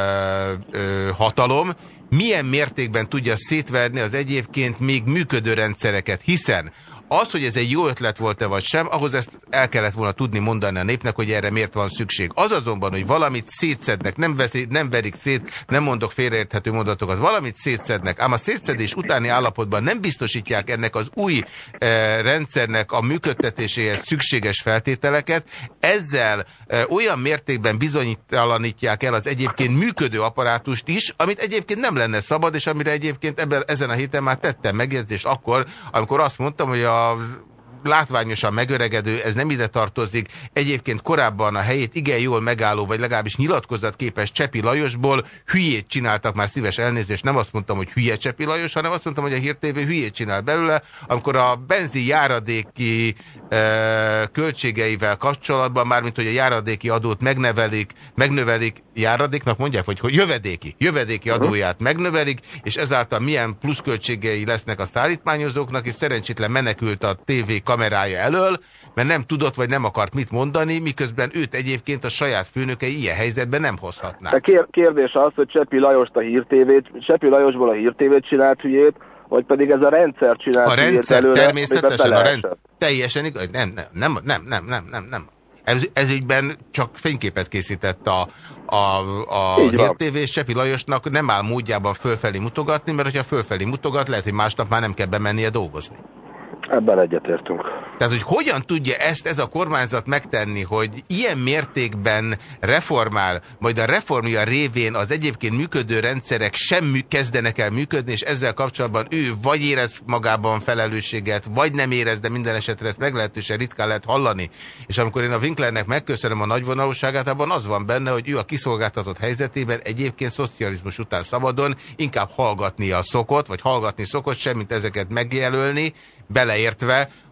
uh, hatalom, milyen mértékben tudja szétverni az egyébként még működő rendszereket, hiszen az, hogy ez egy jó ötlet volt-e vagy sem, ahhoz ezt el kellett volna tudni mondani a népnek, hogy erre miért van szükség. Az azonban, hogy valamit szétszednek, nem, veszi, nem verik szét, nem mondok félreérthető mondatokat, valamit szétszednek, ám a szétszedés utáni állapotban nem biztosítják ennek az új e, rendszernek a működtetéséhez szükséges feltételeket, ezzel e, olyan mértékben bizonytalanítják el az egyébként működő apparátust is, amit egyébként nem lenne szabad, és amire egyébként ebben, ezen a héten már tettem megjegyzést akkor, amikor azt mondtam, hogy a látványosan megöregedő, ez nem ide tartozik. Egyébként korábban a helyét igen jól megálló, vagy legalábbis nyilatkozatképes Csepi Lajosból hülyét csináltak, már szíves elnézést, nem azt mondtam, hogy hülye Csepi Lajos, hanem azt mondtam, hogy a Hír té vé hülyét csinál belőle, amikor a benzin járadéki e, költségeivel kapcsolatban, mármint hogy a járadéki adót megnövelik, megnövelik, járadéknak mondják, hogy, hogy jövedéki, jövedéki adóját megnövelik, és ezáltal milyen pluszköltségei lesznek a szállítmányozóknak, és szerencsétlen menekült a tévé kamerája elől, mert nem tudott, vagy nem akart mit mondani, miközben őt egyébként a saját főnökei ilyen helyzetben nem hozhatnák. A kérdés az, hogy Csepi Lajost a Hír té vét, Csepi Lajosból a Hír té vét csinált hülyét, vagy pedig ez a rendszer csinált a hülyét rendszer előre, természetesen, a rendszer teljesen igaz, nem, nem, nem, nem, nem, nem, nem, nem. Ez, ez ügyben csak fényképet készített a, a, a Hír té vé, és Csepi Lajosnak nem áll módjában fölfelé mutogatni, mert hogyha fölfelé mutogat, lehet, hogy másnap már nem kell bemennie dolgozni. Ebben egyetértünk. Tehát, hogy hogyan tudja ezt ez a kormányzat megtenni, hogy ilyen mértékben reformál, majd a reformja révén az egyébként működő rendszerek sem mű, kezdenek el működni, és ezzel kapcsolatban ő vagy érez magában felelősséget, vagy nem érez, de minden esetre ezt meglehetősen ritkán lehet hallani. És amikor én a Winklernek megköszönöm a nagyvonalúságát, abban az van benne, hogy ő a kiszolgáltatott helyzetében egyébként szocializmus után szabadon inkább hallgatnia szokott, vagy hallgatni szokott, semmint ezeket megjelölni, beleértve,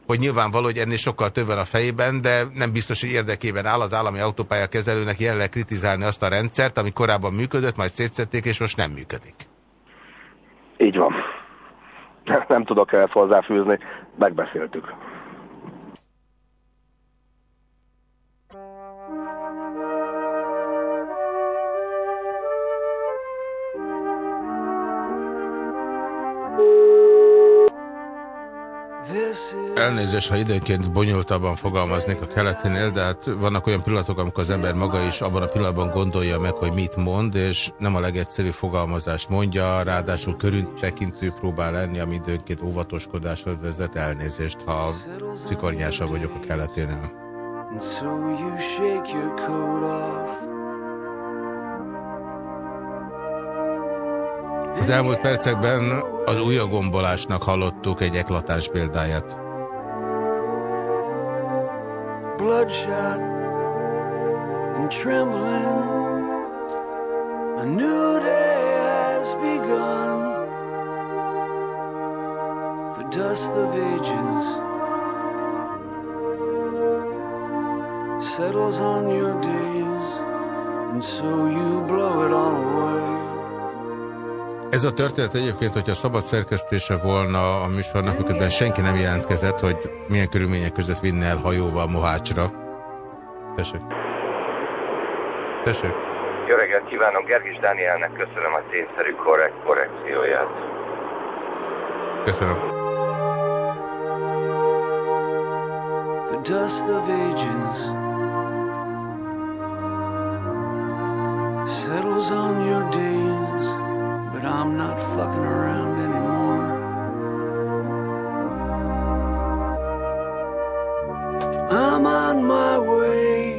hogy nyilvánvaló, hogy ennél sokkal több van a fejében, de nem biztos, hogy érdekében áll az állami autópályakezelőnek jelenleg kritizálni azt a rendszert, ami korábban működött, majd szétszették, és most nem működik. Így van. Nem tudok ezt hozzáfűzni, megbeszéltük. Elnézést, ha időnként bonyolultabban fogalmaznék a keletinél, de hát vannak olyan pillanatok, amikor az ember maga is abban a pillanatban gondolja meg, hogy mit mond, és nem a legegyszerűbb fogalmazást mondja, ráadásul körültekintő próbál lenni, ami időnként óvatoskodáshoz vezet. Elnézést, ha cikornyásabb vagyok a keleténél. Az elmúlt percekben az ujjagombolásnak hallottuk egy eklatáns példáját. Bloodshot and trembling, a new day has begun. The dust of ages settles on your days, and so you blow it all away. Ez a történet egyébként, hogyha szabad szerkesztése volna a műsornak, miközben senki nem jelentkezett, hogy milyen körülmények között vinne el hajóval Mohácsra. Tessék. Tessék. Jó reggelt kívánok, Gergis Dánielnek köszönöm a tényszerű korrekt korrekcióját. Köszönöm. The dust of ages settles on your days, but I'm not fucking around anymore. I'm on my way.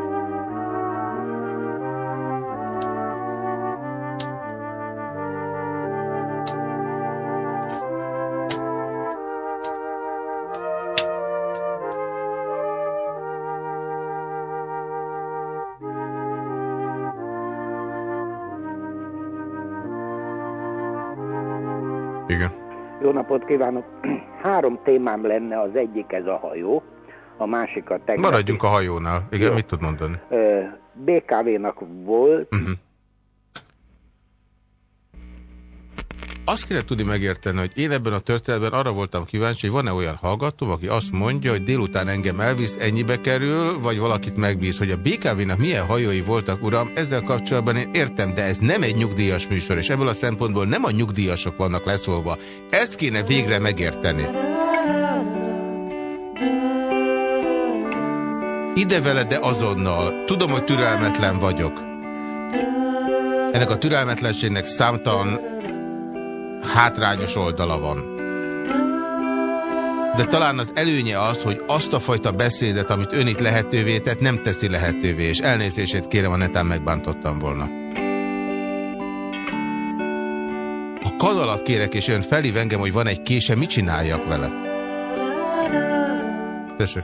Igen. Jó napot kívánok! Három témám lenne, az egyik ez a hajó, a másik a tegnapi... Maradjunk a hajónál. Igen, jó. Mit tud mondani? bé ká vé-nak volt... Uh-huh. Azt kéne tudni megérteni, hogy én ebben a történetben arra voltam kíváncsi, hogy van-e olyan hallgató, aki azt mondja, hogy délután engem elvisz, ennyibe kerül, vagy valakit megbíz, hogy a bé ká vé-nak milyen hajói voltak, uram, ezzel kapcsolatban én értem, de ez nem egy nyugdíjas műsor, és ebből a szempontból nem a nyugdíjasok vannak leszólva. Ezt kéne végre megérteni. Ide vele, de azonnal. Tudom, hogy türelmetlen vagyok. Ennek a türelmetlenségnek számtalan hátrányos oldala van. De talán az előnye az, hogy azt a fajta beszédet, amit ön itt lehetővé tett, nem teszi lehetővé, és elnézését kérem, ha netán megbántottam volna. Ha kanalat kérek, és ön felhív engem, hogy van egy kése, mit csináljak vele? Tessék.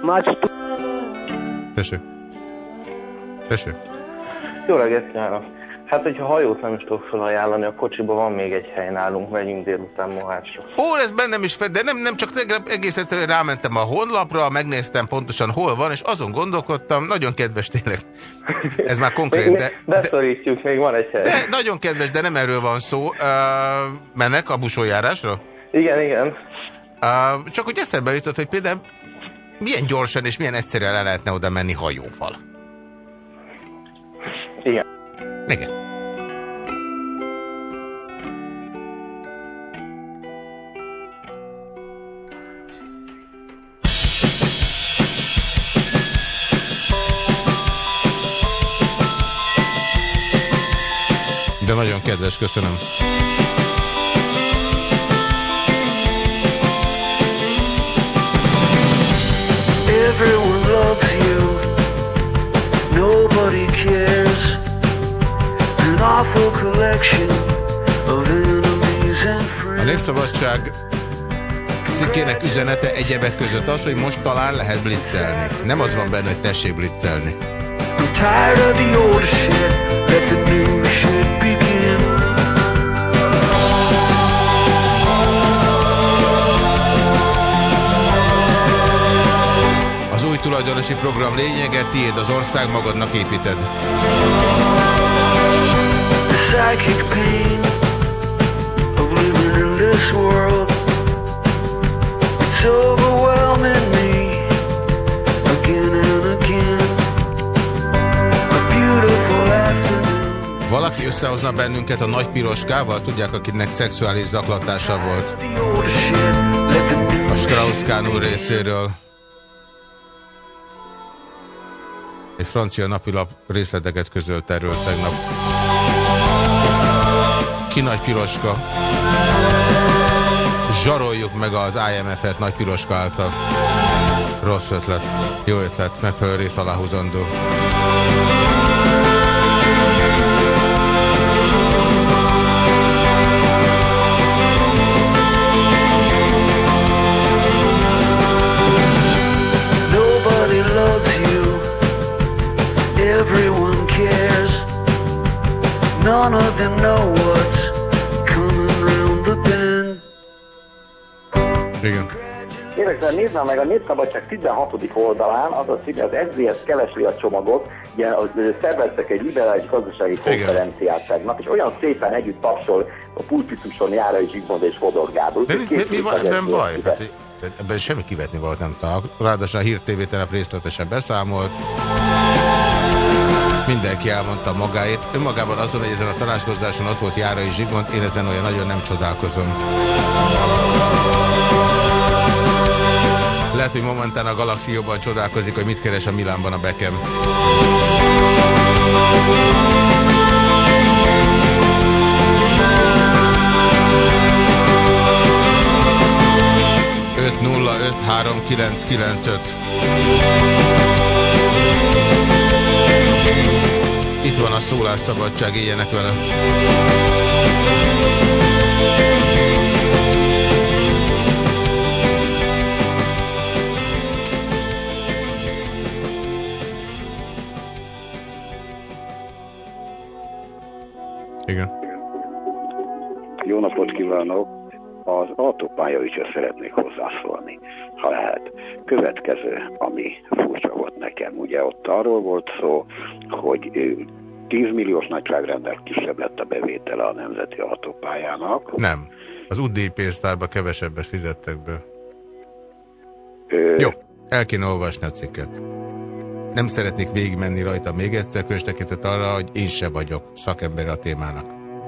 Tessék. Tessék. Jó reggelt kívánok! Hát, hogyha hajót nem is tudok felajánlani, a kocsiban van még egy hely nálunk, megyünk délután Mohácsra. Ó, ez bennem is fel, de nem, nem csak egész egyszerűen rámentem a honlapra, megnéztem pontosan hol van, és azon gondolkodtam, nagyon kedves tényleg. Ez már konkrét, de... Beszorítjuk, még van egy hely. De, nagyon kedves, de nem erről van szó. Uh, mennek a busójárásra? Igen, igen. Uh, csak hogy eszembe jutott, hogy például milyen gyorsan és milyen egyszerűen le lehetne oda menni hajóval. Igen. Igen. De nagyon kedves, köszönöm. Everyone loves you, nobody cares. An awful collection of enemies and friends. A Népszabadság cikkének üzenete egyebek között az, hogy most talán lehet blitzelni. Nem az van benne, hogy tessék blitzelni. I'm tired of the old shit, let the new shit begin. tulajdonosi program lényege, tiéd az ország, magadnak építed. Psychic pain of living in this world. It's overwhelming me again and again. A beautiful afternoon. Valaki összehozna bennünket a Nagy Piroskával? Tudják, akinek szexuális zaklatása volt. A Strauss-Kahn úr részéről. Egy francia napilap részleteket közölt erről tegnap. Ki Nagy Piroska? Zsaroljuk meg az I M F-et Nagy Piroska által. Rossz ötlet. Jó ötlet. Megfelelő rész aláhúzandó. Nobody loves you. Everyone cares. None of them know what's coming round the bend. Igen. Kérlek, nézd meg a Népszabadság tizenhatodik oldalán, az a cím, az es zé es keresli a csomagot, ugye szerveztek egy liberális gazdasági konferenciát tegnap, és olyan szépen együtt tapsol a pulpituson Járai Zsigmond és Fodor Gábor. De mi, mi van ebben baj? Hát, ebben semmi kivetni valamit nem talál. Ráadásul a Hír té vé tegnap részletesen beszámolt. Mindenki elmondta magáét. Önmagában azon, hogy ezen a tanácskozáson ott volt Járai Zsigmond, én ezen olyan nagyon nem csodálkozom. Lehet, hogy momentán a Galaxy jobban csodálkozik, hogy mit keres a Milánban a Beckham. öt nulla öt három kilenc kilenc öt. Itt van a szólásszabadság, éljenek vele. Igen. Jó napot kívánok! Az autópályaügyhöz szeretnék hozzászólni, ha lehet. Következő, ami furcsa volt nekem, ugye ott arról volt szó, hogy tíz milliós nagyságrendel kisebb lett a bevétele a nemzeti autópályának. Nem. Az u dé i pénztárba kevesebbet fizettek be. Ö... Jó, el kéne olvasni a cikket. Nem szeretnék végigmenni rajta még egyszer, különös tekintet arra, hogy én se vagyok szakember a témának.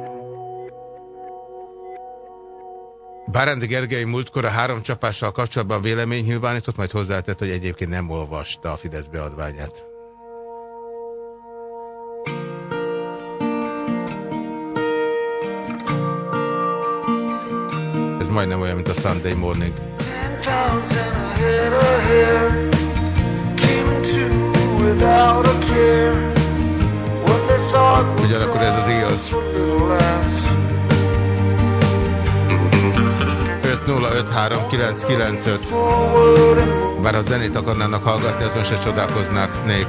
Bárándi Gergely múltkor a három csapással kapcsolatban vélemény nyilvánított, majd hozzátett, hogy egyébként nem olvasta a Fidesz beadványát. Ez majdnem olyan, mint a Sunday Morning. Ugyanakkor ez az igaz. öt nulla öt három kilenc kilenc öt. Bár a zenét akarnának hallgatni, azon se csodálkoznáknék.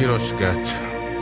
piroskát.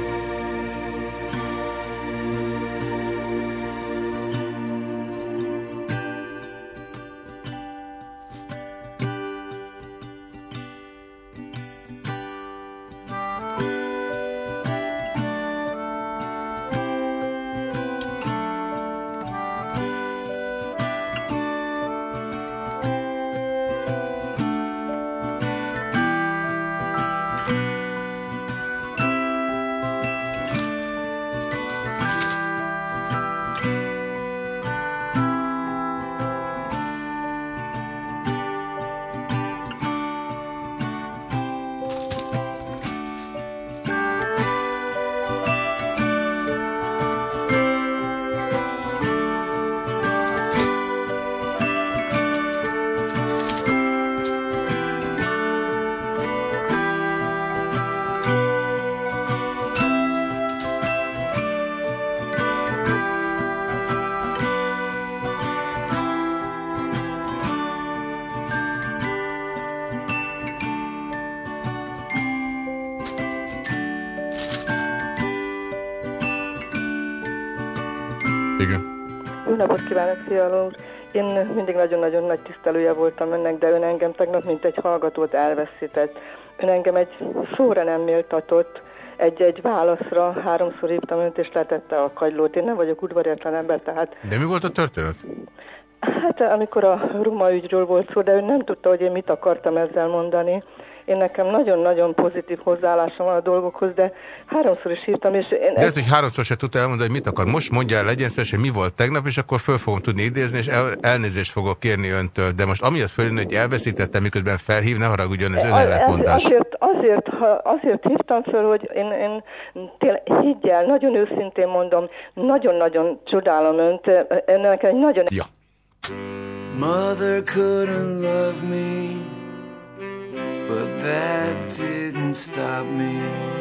Jó napot kívánok, Fiala úr! Én mindig nagyon-nagyon nagy tisztelője voltam önnek, de ön engem tegnap, mint egy hallgatót elveszített. Ön engem egy szóra nem méltatott, egy-egy válaszra háromszor hívtam önt, és letette a kagylót. Én nem vagyok udvariatlan ember, tehát... De mi volt a történet? Hát amikor a Ruma ügyről volt szó, de ön nem tudta, hogy én mit akartam ezzel mondani. Én nekem nagyon-nagyon pozitív hozzáállásom van a dolgokhoz, de háromszor is hívtam, és én... De ez, hogy háromszor se tudta elmondani, hogy mit akar. Most mondja el, legyen szíves, hogy mi volt tegnap, és akkor föl fogom tudni idézni, és el, elnézést fogok kérni öntől. De most amiatt fölülni, hogy elveszítettem, miközben felhív, ne haragudjon, ez önellentmondás. Azért, azért, azért hívtam föl, hogy én, én tényleg higgyel, nagyon őszintén mondom, nagyon-nagyon csodálom önt. Ennek egy nagyon... Ja. Mother couldn't love me, but that didn't stop me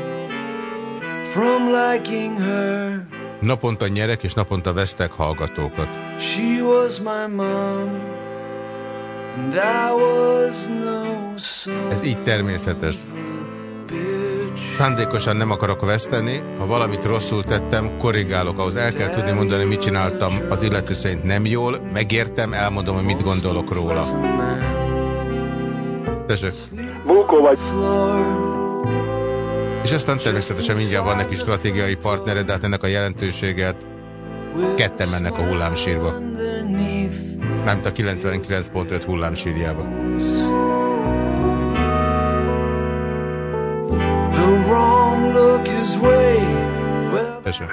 from liking her. Naponta nyerek és naponta vesztek hallgatókat. She was my mom, and I was no son. Ez így természetes. Szándékosan nem akarok veszteni, ha valamit rosszul tettem, korrigálok, ahhoz el kell tudni mondani, mit csináltam az illető szerint nem jól, megértem, elmondom, hogy mit gondolok róla. Tessék. Bókó vagy. És aztán természetesen mindjárt van neki stratégiai partnere, de hát ennek a jelentőséget ketten mennek a hullámsírba. Mármint a kilencvenkilenc pont öt hullámsírjába. Tessék.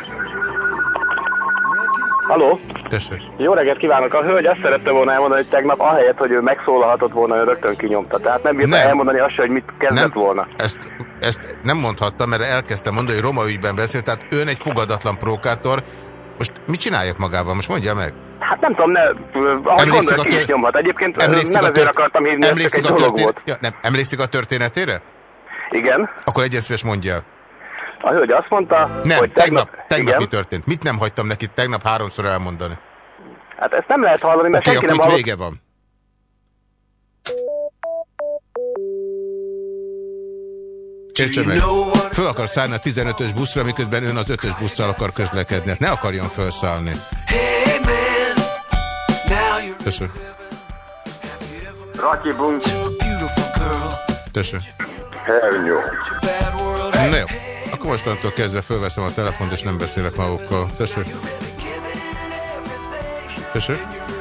Halló? Tessék. Jó reggelt kívánok! A hölgy azt szerette volna elmondani, hogy tegnap ahelyett, hogy ő megszólalhatott volna, ő rögtön kinyomta. Tehát nem bírta elmondani azt se, hogy mit kezdett nem, volna. Ezt, ezt nem mondhattam, mert elkezdtem mondani, hogy Roma ügyben beszélt, tehát ön egy fogadatlan prókátor. Most mit csináljak magával? Most mondja meg. Hát nem tudom, ne, ahogy gondolja, ki is nyomhat. Egyébként nem ezért akartam hívni, ez csak egy dolog történ... volt. Ja, nem, emlékszik a történetére? Igen. Akkor egyen szíves mondja el. A hölgy azt mondta, nem, hogy tegnap, tegnap, tegnap mi történt? Mit nem hagytam neki tegnap háromszor elmondani? Hát ezt nem lehet hallani, mert okay, senki nem hallott. hallott. Vége van. Értse meg, föl akar szállni a tizenötös buszra, miközben ön az ötös busszal akar közlekedni. Ne akarjon felszállni. Köszönöm. Rocky Bunk. Köszönöm. Hernyó. Na jó, akkor mostantól kezdve fölveszem a telefont, és nem beszélek magukkal. Tessék. Tessék.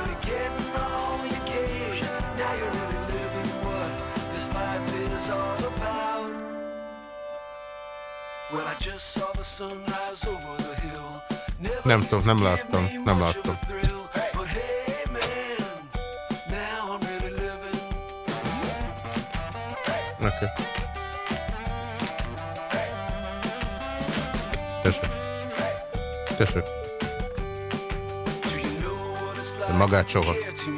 Nem tudom, nem láttam, nem láttam. Oké. Okay. Tessék. Tessék. De magát soha.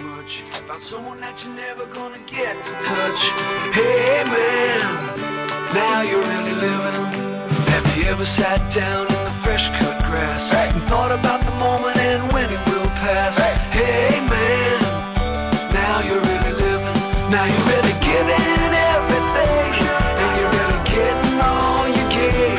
Have you ever sat down in the fresh cut grass hey. and thought about the moment and when it will pass? Hey, hey man, now you're really living, now you're really giving everything, and you're really getting all you get.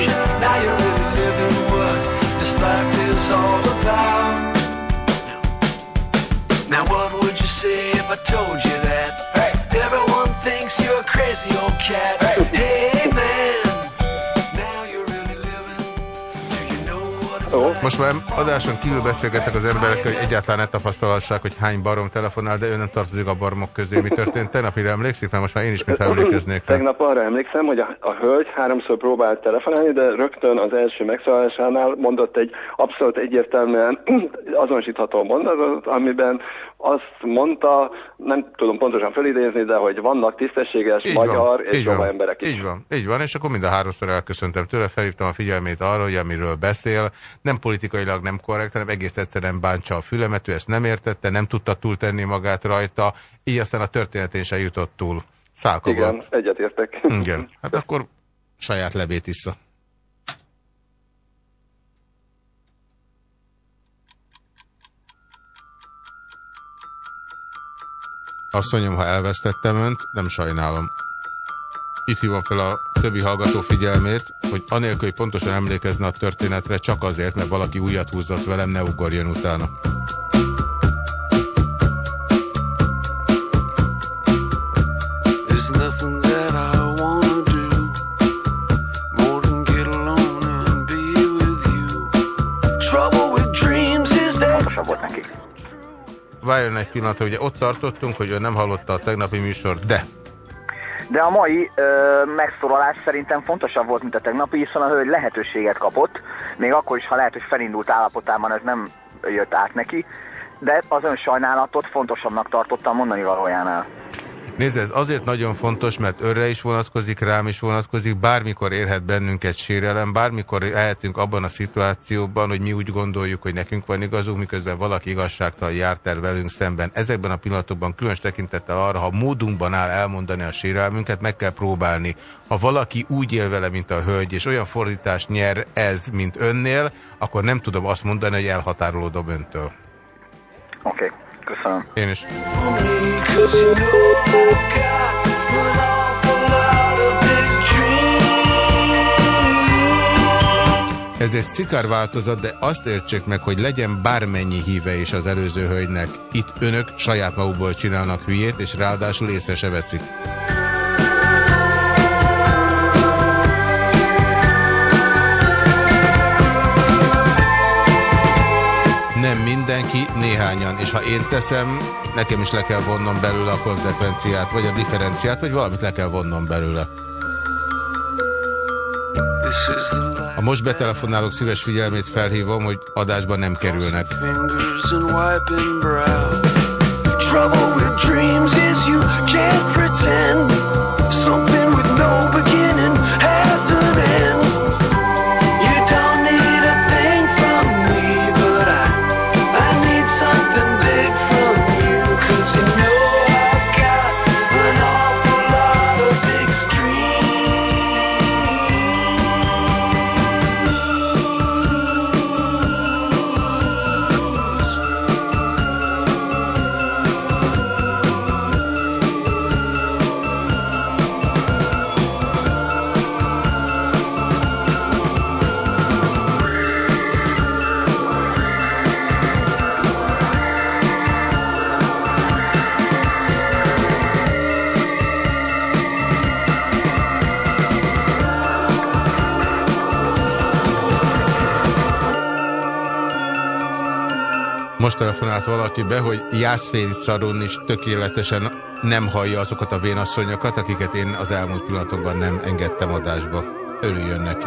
I told you that? Hey. Everyone thinks you're a crazy old cat. Hey, hey man, now you're really living. Do you know what it's like? Most már adáson kívül beszélgettek az emberekkel, hogy egyáltalán ne tapasztalhassák, hogy hány barom telefonál, de ő nem tartozik a baromok közé. Mi történt tegnap? Mire emlékszik? Mert most már én is mit emlékeznék. Tegnap arra emlékszem, hogy a, a hölgy háromszor próbált telefonálni, de rögtön az első megszólalásánál mondott egy abszolút egyértelműen azonosítható mondatot, amiben azt mondta, nem tudom pontosan felidézni, de hogy vannak tisztességes így magyar van, és jobb emberek is. Így van, így van, és akkor mind a háromszor elköszöntem tőle, felhívtam a figyelmét arra, hogy amiről beszél, nem politikailag nem korrekt, hanem egész egyszerűen bántsa a fülemet, ő ezt nem értette, nem tudta túltenni magát rajta, így aztán a történetén se jutott túl. Szálka Igen, volt. egyetértek. Igen, hát akkor saját levét issza. Azt mondjam, ha elvesztettem önt, nem sajnálom. Itt hívom fel a többi hallgató figyelmét, hogy anélkül, hogy pontosan emlékezne a történetre, csak azért, mert valaki újat húzott velem, ne ugorjon utána. Várjon egy pillanatra, ugye ott tartottunk, hogy ő nem hallotta a tegnapi műsort, de... De a mai ö, megszólalás szerintem fontosabb volt, mint a tegnapi, hiszen a hölgy lehetőséget kapott, még akkor is, ha lehet, hogy felindult állapotában ez nem jött át neki, de az ön sajnálatot fontosabbnak tartottam mondani valójánál. Nézd, ez azért nagyon fontos, mert önre is vonatkozik, rám is vonatkozik, bármikor érhet bennünket sérelem, bármikor lehetünk abban a szituációban, hogy mi úgy gondoljuk, hogy nekünk van igazunk, miközben valaki igazságtalan járt el velünk szemben. Ezekben a pillanatokban különös tekintettel arra, ha módunkban áll elmondani a sérelmünket, meg kell próbálni. Ha valaki úgy él vele, mint a hölgy, és olyan fordítást nyer ez, mint önnél, akkor nem tudom azt mondani, hogy elhatárolódom öntől. Oké. Okay. Köszönöm. Én is. Ez egy szikárváltozat, de azt értsék meg, hogy legyen bármennyi híve is az előző hölgynek. Itt önök saját magukból csinálnak hülyét, és ráadásul észre se veszik. Nem mindenki, néhányan. És ha én teszem, nekem is le kell vonnom belőle a konzekvenciát, vagy a differenciát, vagy valamit le kell vonnom belőle. A most betelefonálók szíves figyelmét felhívom, hogy adásban nem kerülnek. Most telefonált valaki be, hogy Jászféli Szaron is tökéletesen nem hallja azokat a vénasszonyokat, akiket én az elmúlt pillanatokban nem engedtem adásba. Örüljön neki.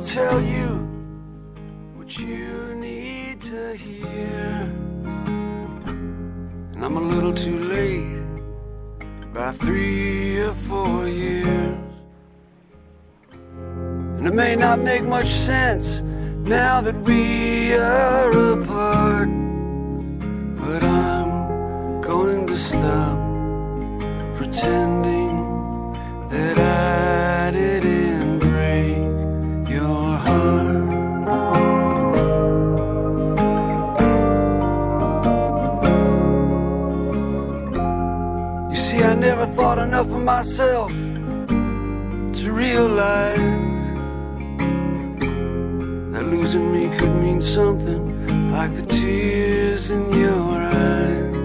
tell you what you need to hear, and I'm a little too late by three or four years. And it may not make much sense now that we are apart, but I'm going to stop pretending that I didn't break your heart. You see, I never thought enough of myself to realize that losing me could mean something like the tears in your eyes.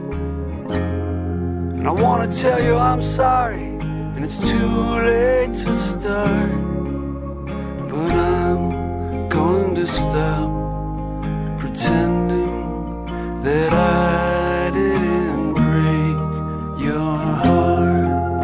And I want to tell you I'm sorry, and it's too late to start, but I'm going to stop pretending that I didn't break your heart.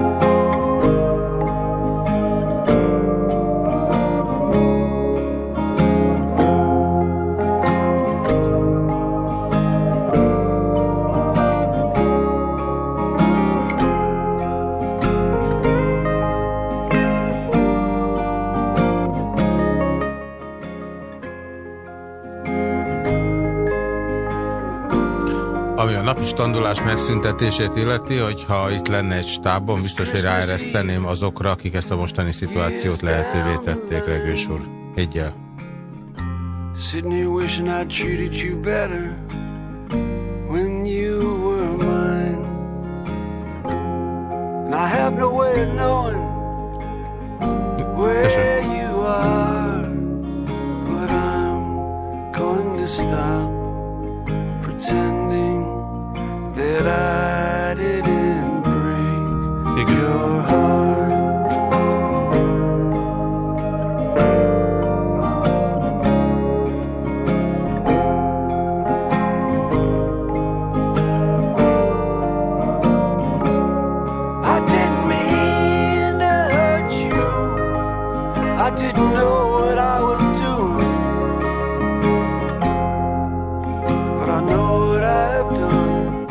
Ami a napi standulás megszüntetését illeti, hogyha itt lenne egy stábon, biztos, hogy ráereszteném azokra, akik ezt a mostani szituációt lehetővé tették, Regős úr. Higgyel. Sitting here wishing I treated you better when you were mine, and I have no way of knowing where you are, but I'm going to stop pretending that I didn't break your heart. I didn't mean to hurt you, I didn't know what I was doing, but I know what I've done.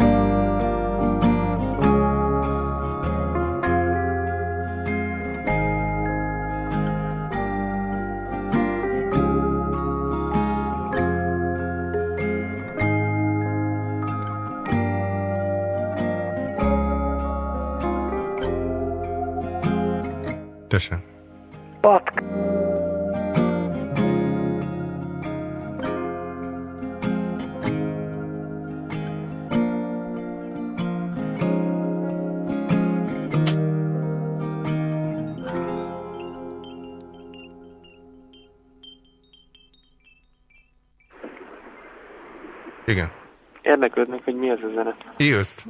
Tessék. Patk. Igen. Érdeklődnek, hogy mi az a zene. Jössz.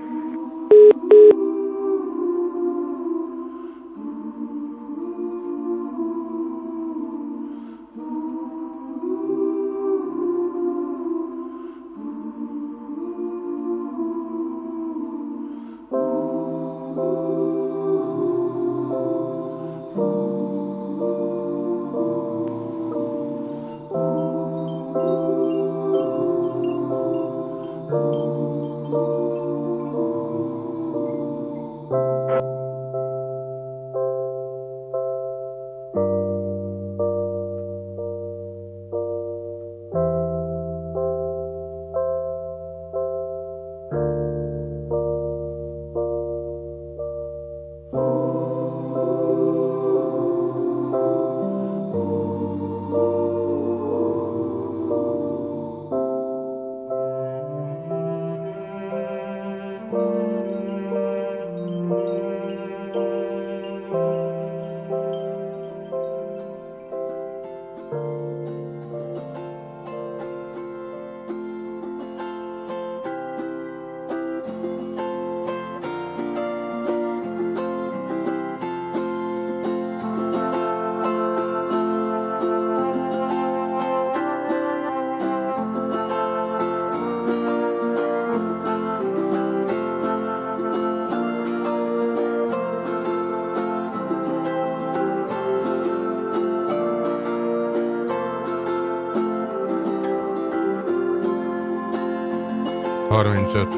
harmincöt.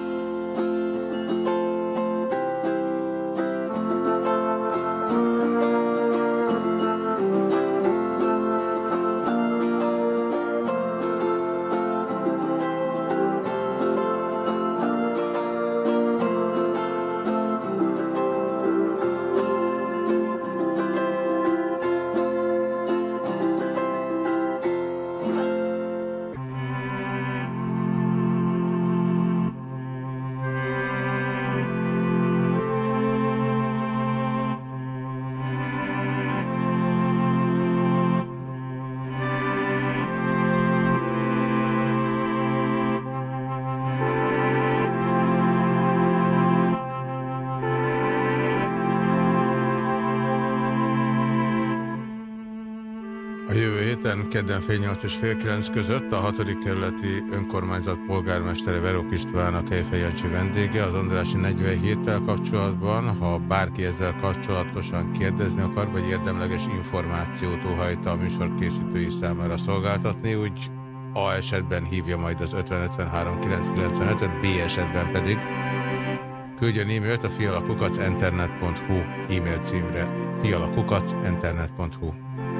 Kedden fél nyolc és fél kilenc között a hatodik kerületi önkormányzat polgármestere Verok István a Kejfej Jancsi vendége az Andrássy negyvenhéttel kapcsolatban. Ha bárki ezzel kapcsolatosan kérdezni akar, vagy érdemleges információt óhajta a műsor készítői számára szolgáltatni, úgy A esetben hívja majd az ötven ötvenhárom kilencszázkilencvenötöt, B esetben pedig küldjön e-mailt a fialakukac internet pont hu e-mail címre fialakukac internet pont hu.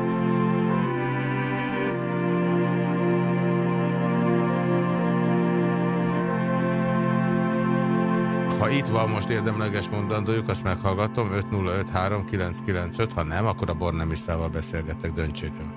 Ha itt van most érdemleges mondandójuk, azt meghallgatom, öt nulla öt három kilenc kilenc öt, ha nem, akkor a Bornemisszával beszélgetek, döntsék el.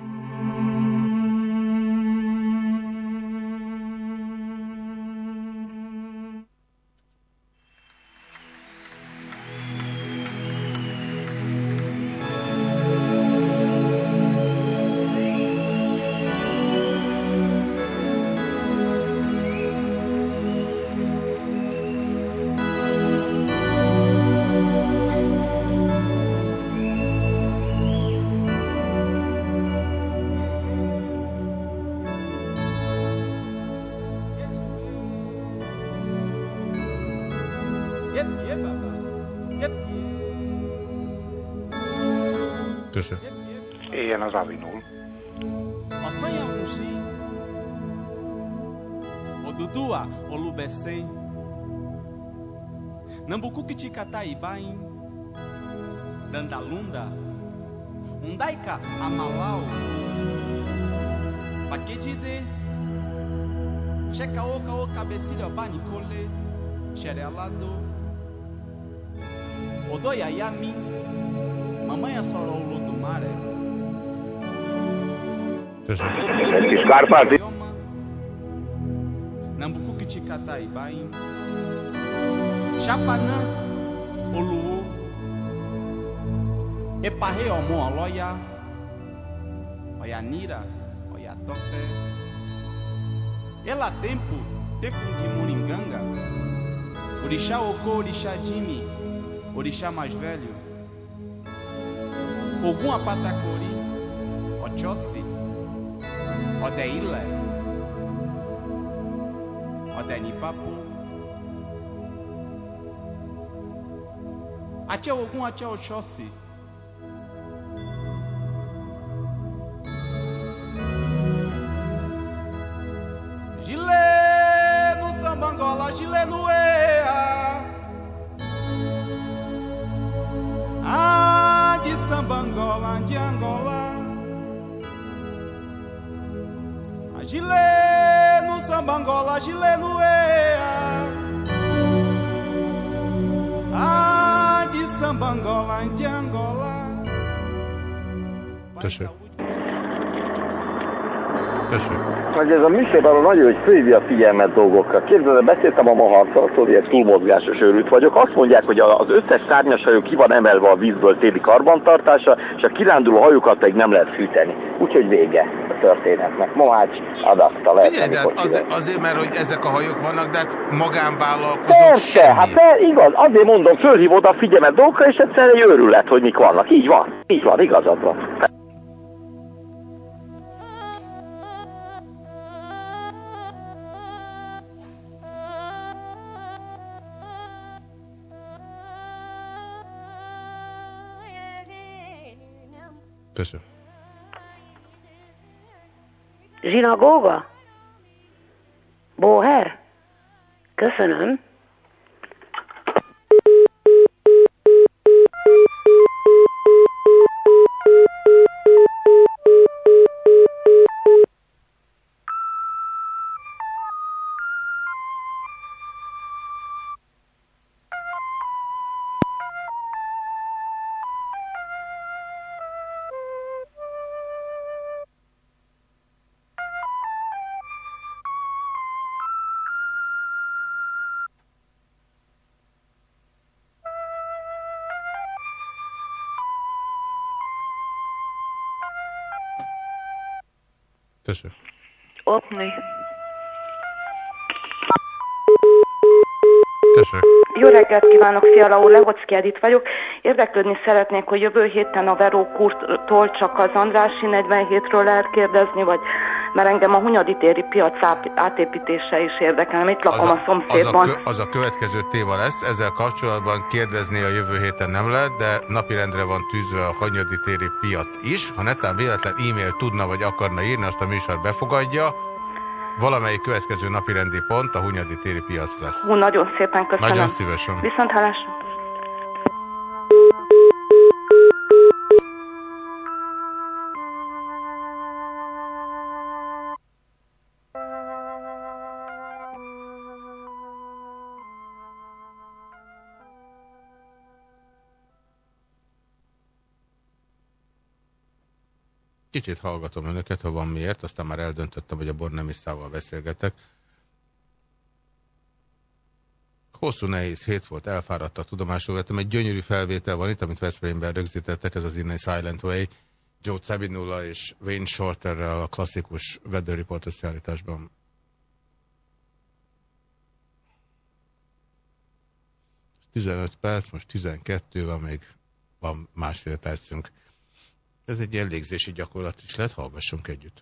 Éljen az Avinul. A Sanyamusi, o Dudua, o Lubecem, Nambucuquiticataibaim, Dandalunda, Undaika, Amalau, Paquetide, Checaoca, o Cabecilha, Banicole, Xerelado, Odoiayami, Mamãe Assorou, Lotumare. Egy kis Kárpáti. Nambucuquiticataibaim, Chapanã, Oluô, Eparre, Omon, Oloia, Oianira, Oiatope, Ela Tempo, Tempo de Moringanga, Orixá Ocô, Orixá Jimmy, Orixá mais velho, Ogum Apatacori, Oxóssi, Odeilé, Odenipapo, Até Ogum, até Oxóssi, Gilê no Sambangola, Gilê no Ea, Ah, de Sambangola, de Angola, Gilê no Sambangola, Gilê no Ea, Ah, de Sambangola, de Angola. Tessék. Tessék. Hogy ez a műsorban nagyon, hogy fölhívja a figyelmet dolgokra. Képzeld, beszéltem a Maharccal, ilyen túlmozgásos őrült vagyok. Azt mondják, hogy az összes szárnyas hajó ki van emelve a vízből téli karbantartása, és a kiránduló hajókat pedig nem lehet fűteni. Úgyhogy vége a történetnek. Mohács adapta lehet. Figyelj, de hát azért, azért, mert hogy ezek a hajók vannak, de hát magánvállalkozók Persze, semmi. Hát de, igaz, azért mondom, fölhívod a figyelmet dolgokra, és egyszerűen egy őrület, hogy mik vannak. Így van, így van, igazad van. Köszönöm. Zsinagóga? Bóher? Köszönöm. Tessék. Opni. Tessék. Jó reggelt kívánok, Fiala úr, Lehocki Edith vagyok. Érdeklődni szeretnék, hogy jövő héten a Verókurtól csak az Andrássy negyvenhétről lehet kérdezni, vagy mert engem a Hunyadi téri piac átépítése is érdekel. Itt lakom a, a szomszédban. Az a, az a következő téma lesz, ezzel kapcsolatban kérdezni a jövő héten nem lehet, de napirendre van tűzve a Hunyadi téri piac is. Ha netán véletlen e-mail tudna vagy akarna írni, azt a műsor befogadja. Valamelyik következő napirendi pont a Hunyadi téri piac lesz. Hú, nagyon szépen köszönöm. Nagyon szívesen. Viszont hallásra. Kicsit hallgatom önöket, ha van miért, aztán már eldöntöttem, hogy a Bornemisszával beszélgetek. Hosszú, nehéz hét volt, elfáradtak, tudomásul vettem. Egy gyönyörű felvétel van itt, amit Veszprémben rögzítettek, ez az In a Silent Way, Joe Sabinula és Wayne Shorterrel a klasszikus Weather Report összeállításban. tizenöt perc, most tizenkettő van, még van másfél percünk. Ez egy ilyen légzési gyakorlat is lehet, hallgassunk együtt.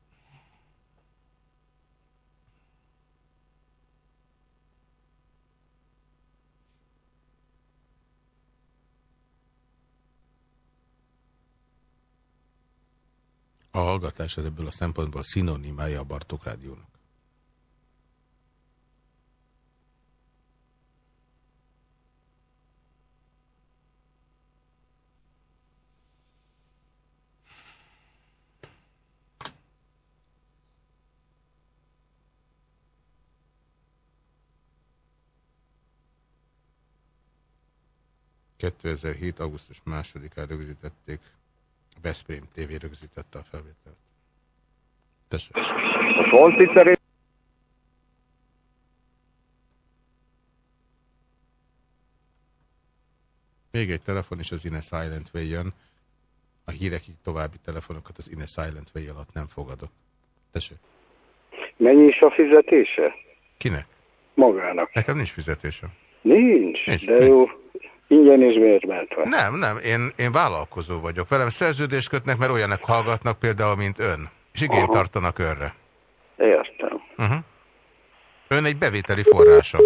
A hallgatás az ebből a szempontból szinonimája a Bartók Rádiónak. kétezer-hét. augusztus másodikán rögzítették. Veszprém té vé rögzítette a felvételt. Tessék. Még egy telefon, és az In a Silent Way jön. A hírekig további telefonokat az In a Silent Way alatt nem fogadok. Tessék. Mennyi is a fizetése? Kinek? Magának. Nekem nincs fizetése. Nincs, nincs de nincs. Jó. Ingyen és bérmentve. Nem, nem, én, én vállalkozó vagyok. Velem szerződést kötnek, mert olyanek hallgatnak például, mint ön. És igényt tartanak önre. Értem. Uh-huh. Ön egy bevételi forrásom.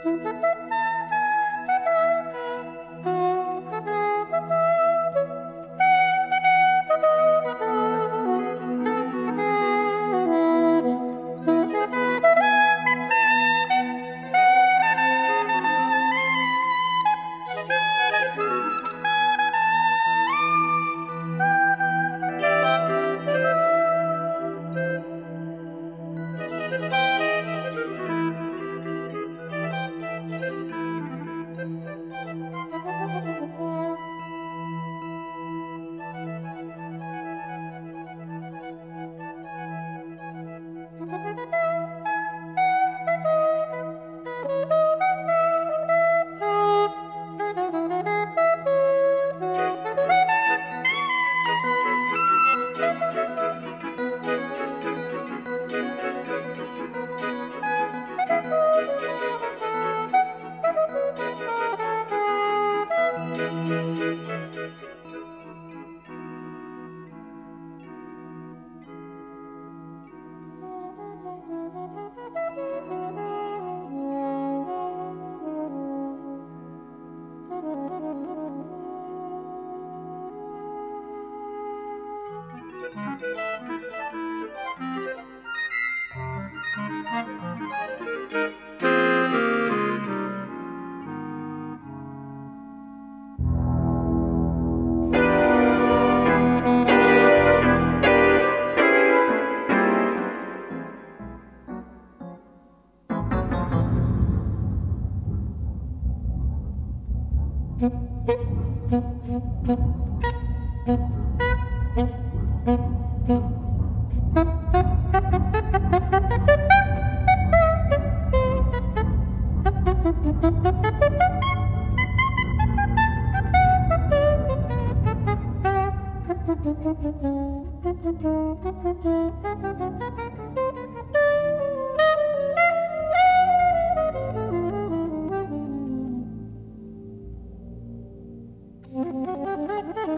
Thank you.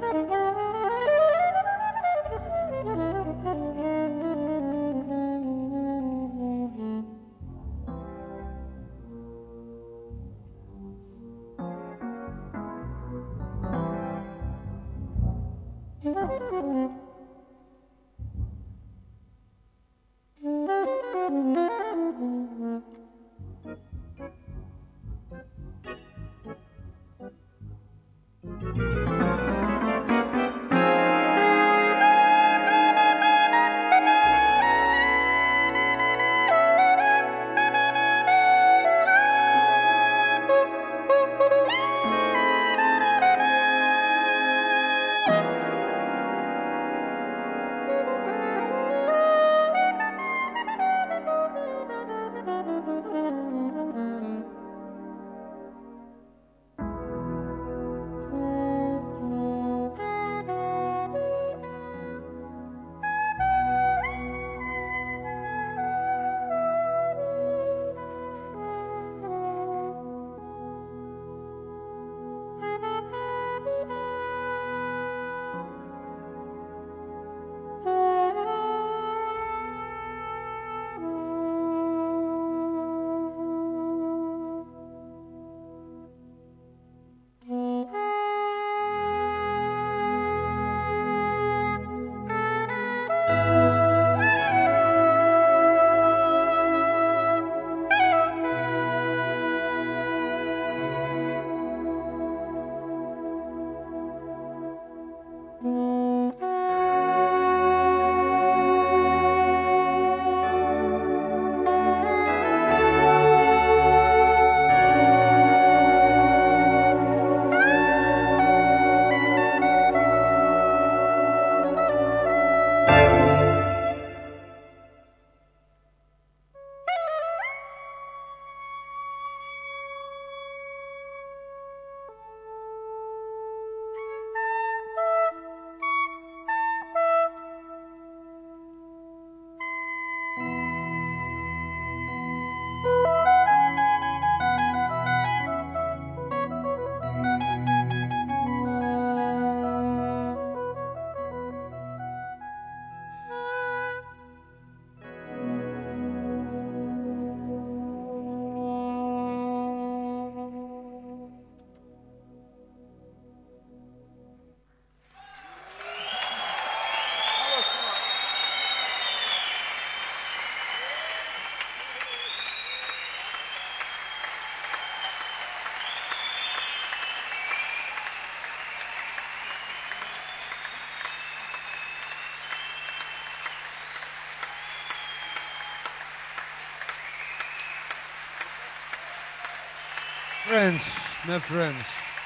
Friends, my friends.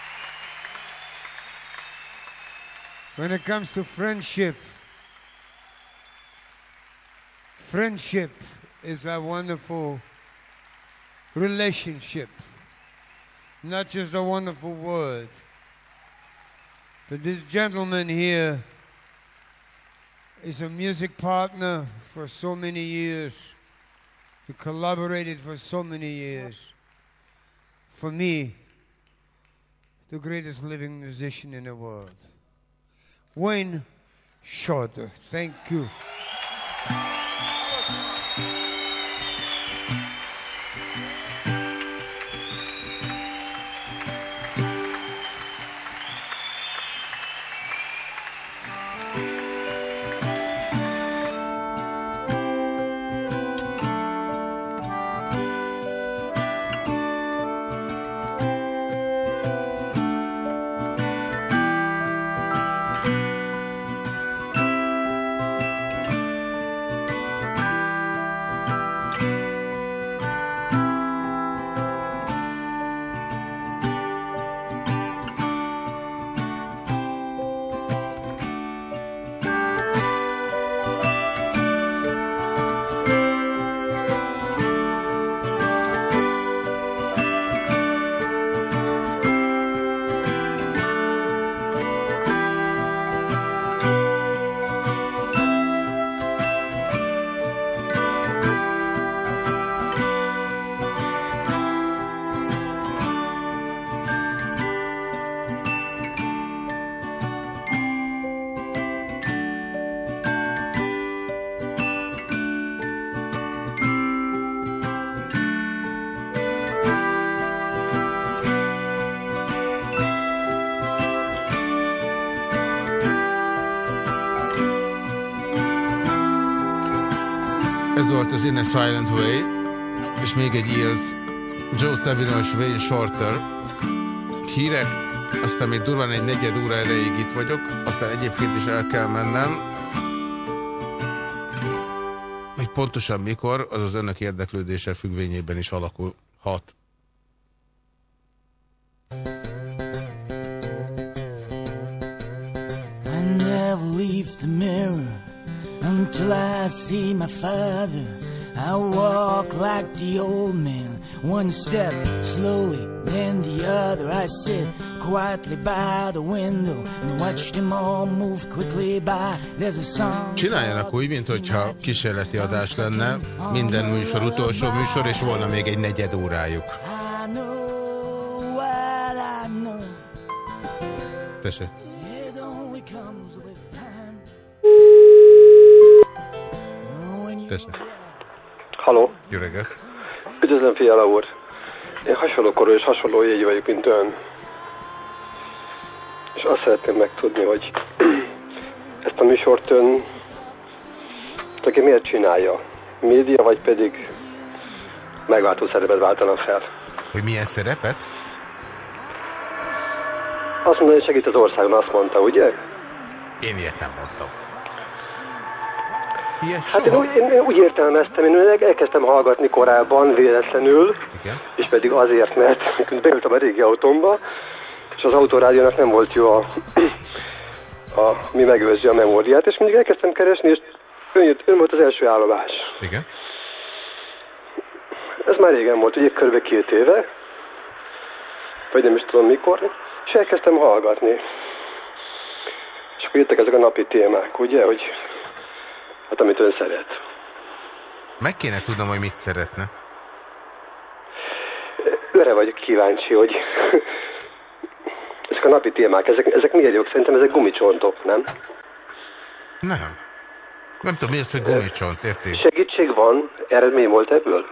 When it comes to friendship, friendship is a wonderful relationship. Not just a wonderful word. But this gentleman here is a music partner for so many years. We collaborated for so many years. For me, the greatest living musician in the world. Wayne Shorter. Thank you. Ez volt az In a Silent Way, és még egy Eels, Joe Savino és Wayne Shorter. Hírek, aztán még durván egy negyed óra erejéig itt vagyok, aztán egyébként is el kell mennem. Még pontosan mikor, az az önök érdeklődése függvényében is alakulhat. I never leave the mirror until I see my father. I walk like the old man, one step slowly, then the other. I sit quietly by the window and watch them all move quickly by. There's a song. Csináljanak úgy, mint hogyha kísérleti adás lenne, minden műsor utolsó műsor, és volna még egy negyed órájuk. Tessék. Tessék. Halló. Jó reggelt. Üdvözlöm, Fiala úr. Én hasonló korú és hasonló jegy vagyok, mint ön. És azt szeretném megtudni, hogy ezt a műsort ön aki miért csinálja? Média, vagy pedig megváltó szerepet váltana fel? Hogy milyen szerepet? Azt mondta, hogy segít az országon, azt mondta, ugye? Én ilyet nem mondtam. Hát én, én, én úgy értelmeztem, én elkezdtem hallgatni korábban véletlenül, igen? És pedig azért, mert beültem a régi autómba, és az autórádiónak nem volt jó a, a mi megőrzi a memóriát, és mindig elkezdtem keresni, és ön, jött, ön volt az első állomás. Igen? Ez már régen volt, ugye kb. két éve, vagy nem is tudom mikor, és elkezdtem hallgatni. És akkor jöttek ezek a napi témák, ugye, hogy hát amit ön szeret. Meg kéne tudnom, hogy mit szeretne. Őre vagyok kíváncsi, hogy ezek a napi témák, ezek, ezek miért jók? Szerintem ezek gumicsontok, nem? Nem. Nem tudom, mi az, hogy gumicsont, érték? Segítség van, eredmény volt ebből?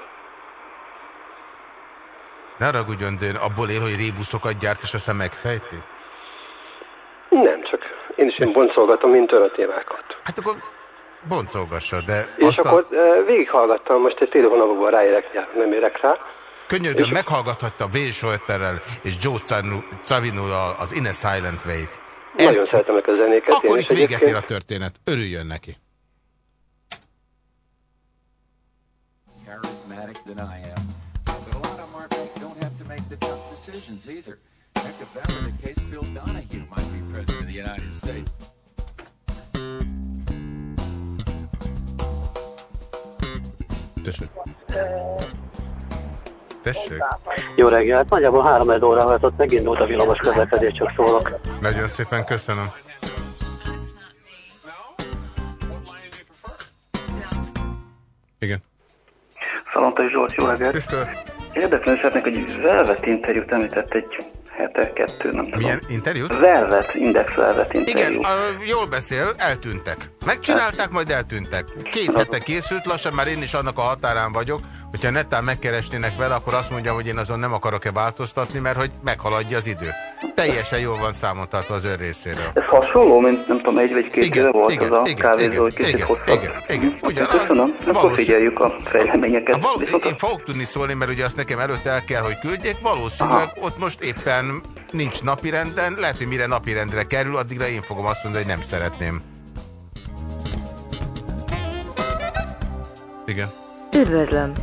Ne ragudjon, de abból él, hogy rébuszokat gyárt, és aztán megfejti? Nem, csak én is én boncolgatom, mint ön a témákat. Hát akkor boncolgassa, de... És akkor a... végighallgattam, most egy fél hónapban ráérek, nem érek rá. Könyörgöm, és... meghallgathatta Wayne Shorterrel és Joe Savinoval az In a Silent Way-t. Nagyon szeretem a zenéket. Akkor itt véget ér a történet. Örüljön neki. Charismatic than I am. But a lot of them don't have to make the tough decisions. politicians either. Heck, if that were the case, Phil Donahue might be president of the United States. Tessék. Tessék. Jó reggelt, nagyjából három óra vezetett, megindult a villamos közlekedés, csak szólok. Nagyon szépen köszönöm. Igen. Szalontai Zsolt, jó reggelt. Tisztelt. Érdeklődni szeretnék, hogy Velvet interjút említett egy hete, kettő, nem tudom. Milyen interjút? Velvet, Index Velvet interjú. Igen, uh, jól beszél, eltűntek. Megcsinálták, majd eltűntek. Két hete készült, lassan már én is annak a határán vagyok, hogyha netán megkeresnének vele, akkor azt mondjam, hogy én azon nem akarok-e változtatni, mert hogy meghaladja az idő. Teljesen jól van számon tartva az ön részéről. Ez hasonló, mint nem tudom, egy vagy két igen, éve volt igen, az a igen, kávézó, hogy kicsit igen, hosszabb. igen, igen, ugyanaz. Köszönöm, akkor figyeljük a fejleményeket. Való, én fogok tudni szólni, mert ugye azt nekem előtt el kell, hogy küldjék. Valószínűleg aha, ott most éppen nincs napirenden, lehet, hogy mire napirendre kerül, addigra én fogom azt mondani, hogy nem szeretném. Igen. Üdvözlöm!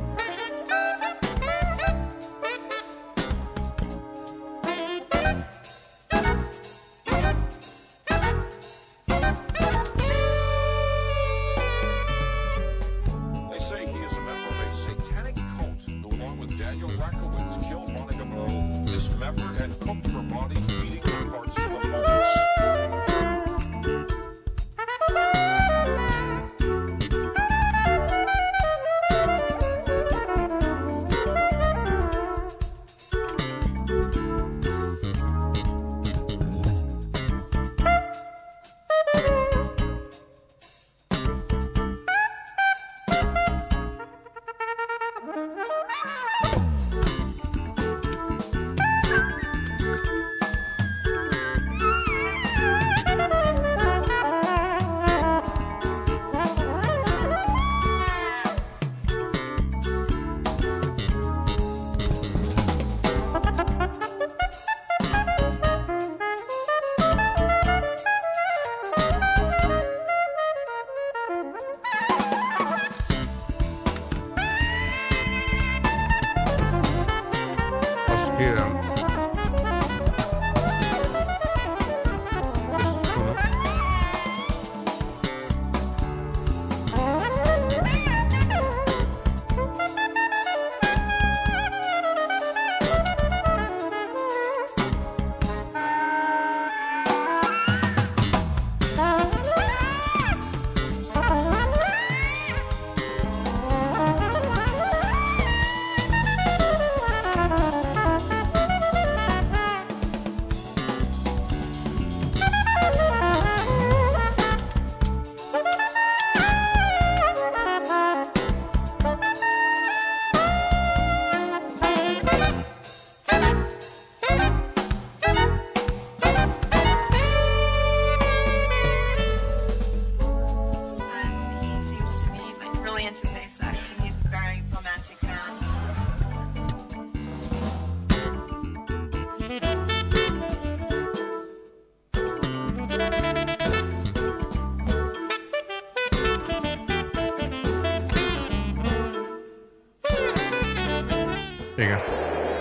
Igen.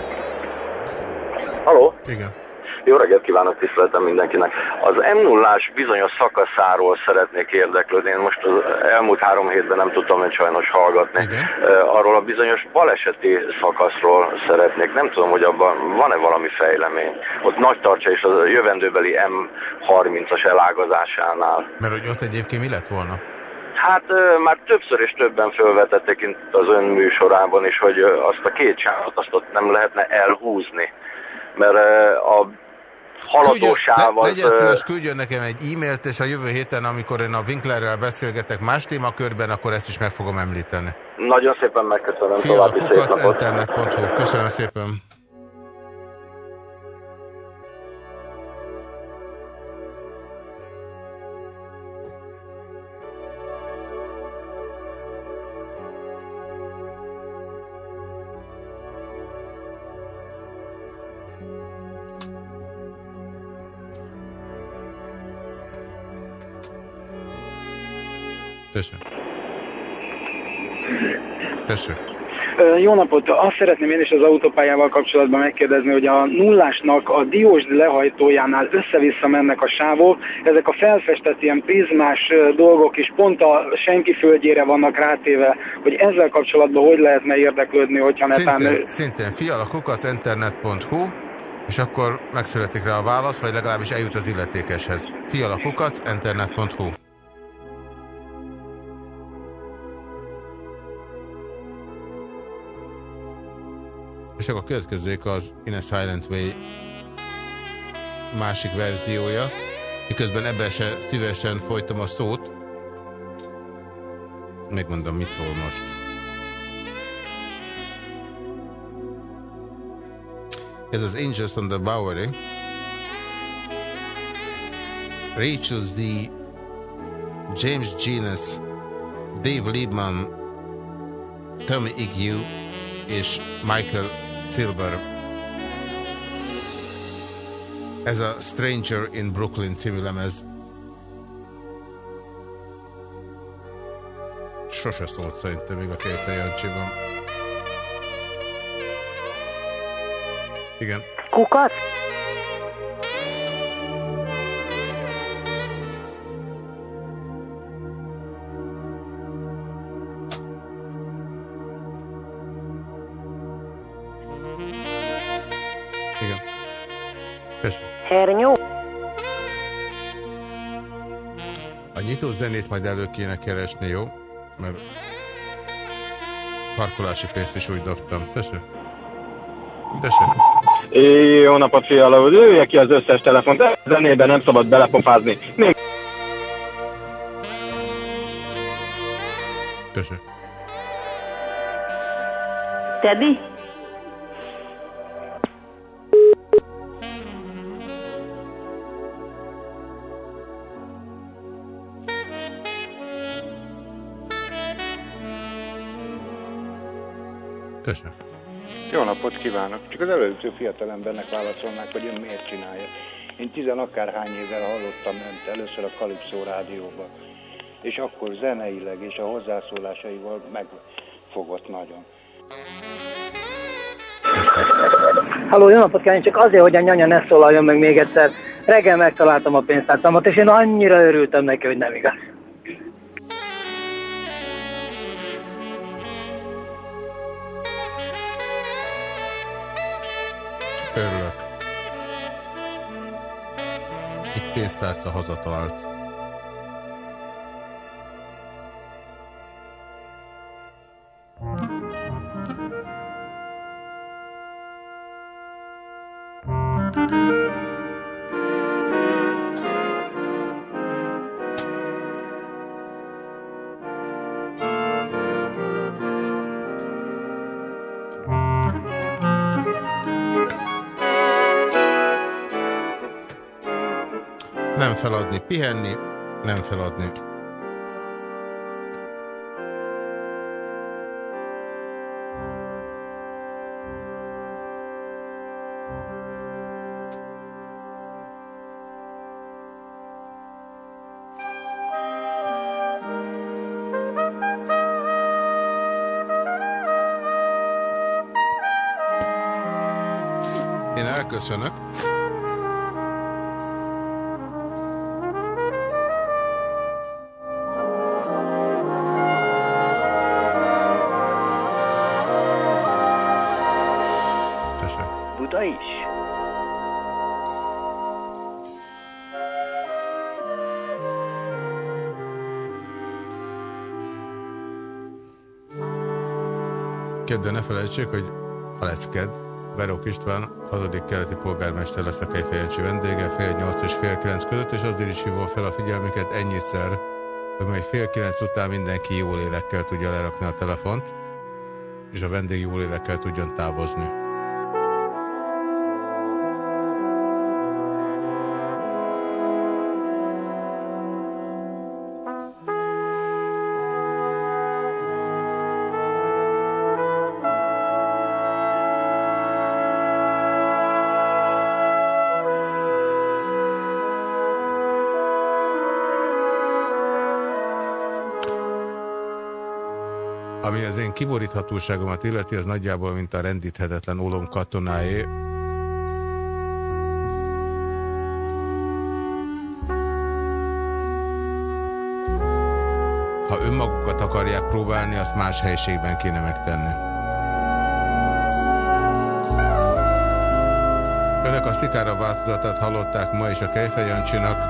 Haló? Igen. Jó reggelt kívánok, tiszteletem mindenkinek. Az em nullás bizonyos szakaszáról szeretnék érdeklődni. Én most az elmúlt három hétben nem tudtam én sajnos hallgatni. Igen. Arról a bizonyos baleseti szakaszról szeretnék. Nem tudom, hogy abban van-e valami fejlemény. Ott Nagytarcsa és a jövendőbeli em harmincas elágazásánál. Mert hogy ott egyébként mi lett volna? Hát már többször és többen felvetették itt az ön műsorában is, hogy azt a két sávot azt ott nem lehetne elhúzni. Mert a haladósáv az... Legyen szíves, küldjön nekem egy e-mailt, és a jövő héten, amikor én a Winklerrel beszélgetek más témakörben, akkor ezt is meg fogom említeni. Nagyon szépen megköszönöm, további szép napot. internet pont hu. Köszönöm szépen. Tessék. Tessék. Jó napot! Azt szeretném én is az autópályával kapcsolatban megkérdezni, hogy a nullásnak a Diósdi lehajtójánál össze-vissza mennek a sávok, ezek a felfestett ilyen prizmás dolgok is pont a senki földjére vannak rátéve, hogy ezzel kapcsolatban hogy lehetne érdeklődni, hogyha netán... Szintén, szintén fialakukac internet pont hu, és akkor megszületik rá a válasz, vagy legalábbis eljut az illetékeshez. fialakukac internet pont hu. És akkor következzék az In a Silent Way másik verziója, miközben ebben se szívesen folytom a szót. Megmondom, mi szól most. Ez az Angels on the Bowery. Rachel Z, James Genus, Dave Liebman, Tommy Igue és Michael Silver. Ez a Stranger in Brooklyn című lemez. Sose szólt szerintem még a Kejfej Jancsiban. Igen. Kukac? Igen. Köszönöm. Hernyó? A nyitó zenét majd elő kéne keresni, jó? Mert parkolási pénzt is úgy dobtam. Köszönöm. Köszönöm. Jó napot, Fiala úr! Lője ki az összes telefont, de zenében nem szabad belepofázni. Még... Köszönöm. Teddy? Köszönöm. Jó napot kívánok! Csak az előző fiatalembernek válaszolnák, hogy ön miért csinálja. Én tizenakárhány évvel hallottam önt először a Kalipszó rádióban, és akkor zeneileg és a hozzászólásaival megfogott nagyon. Halló, jó napot kívánok! Csak azért, hogy a nyanya ne szólaljon meg még egyszer. Reggel megtaláltam a pénztárcámat, és én annyira örültem neki, hogy nem igaz. Örülök. Itt pénztárca hazatalált. Nem feladni, pihenni, nem feladni. Én elköszönök. Buda is? Kedden ne felejtsék, hogy Halecked, Verók István, hatodik keleti polgármester lesz a Kejfej Jancsi vendége, fél nyolc és fél kilenc között, és azért is hívom fel a figyelmüket ennyiszer, hogy majd fél kilenc után mindenki jó lélekkel tudja lerakni a telefont, és a vendég jó lélekkel tudjon távozni. A Ami az én kiboríthatóságomat illeti, az nagyjából, mint a rendíthetetlen ólom katonáé. Ha önmagukat akarják próbálni, azt más helységben kéne megtenni. Önök a Szikára változatát hallották ma is a Kejfej Jancsinak.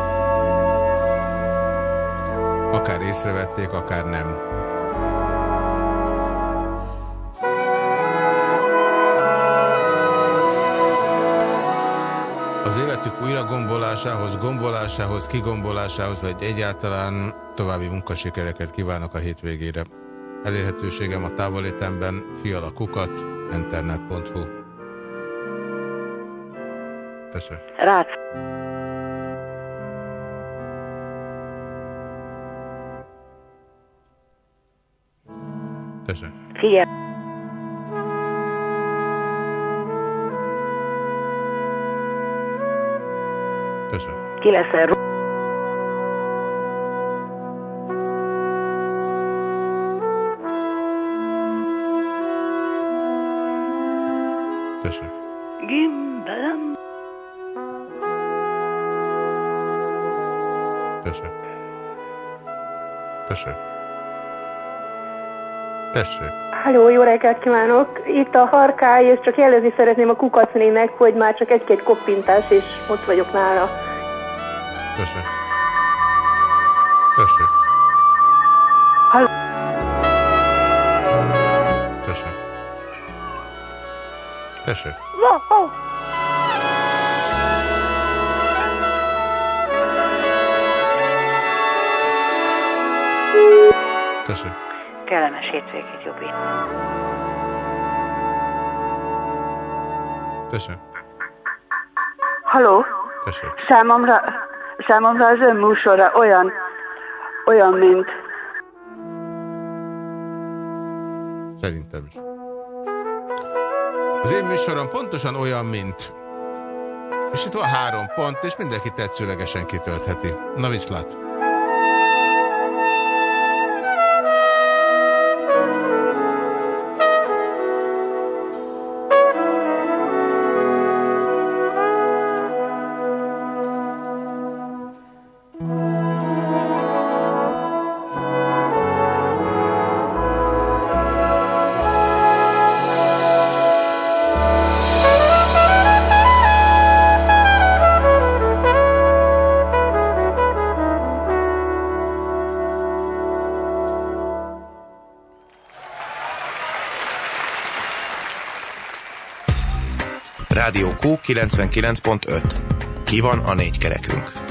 Akár észrevették, akár nem. Az életük újra gombolásához, gombolásához, kigombolásához, vagy egyáltalán további munkasikereket kívánok a hétvégére. Elérhetőségem a távolétemben fialakukac internet pont hu. Tessék. Rácz. Tessék. Figyelj. Tessék. Ki leszel ro... Tessék. Gimbelem. Tessék. Tessék. Tessék. Halló, jó reggelt kívánok! Itt a Harkály, és csak jelezni szeretném a Kukacnének, hogy már csak egy-két koppintás, és ott vagyok nála. Tessék. Tessék. Halló. Tessék. Tessék. Wow. Tessék. Kellemes hétvégét, Jobbi. Tessék. Halló? Tessék. Számomra, számomra az ön műsora olyan, olyan, mint... Szerintem is. Az én műsorom pontosan olyan, mint... És itt van három pont, és mindenki tetszőlegesen kitöltheti. Na viszlát! Rádió Q kilencvenkilenc pont öt. Ki van a négy kerekünk?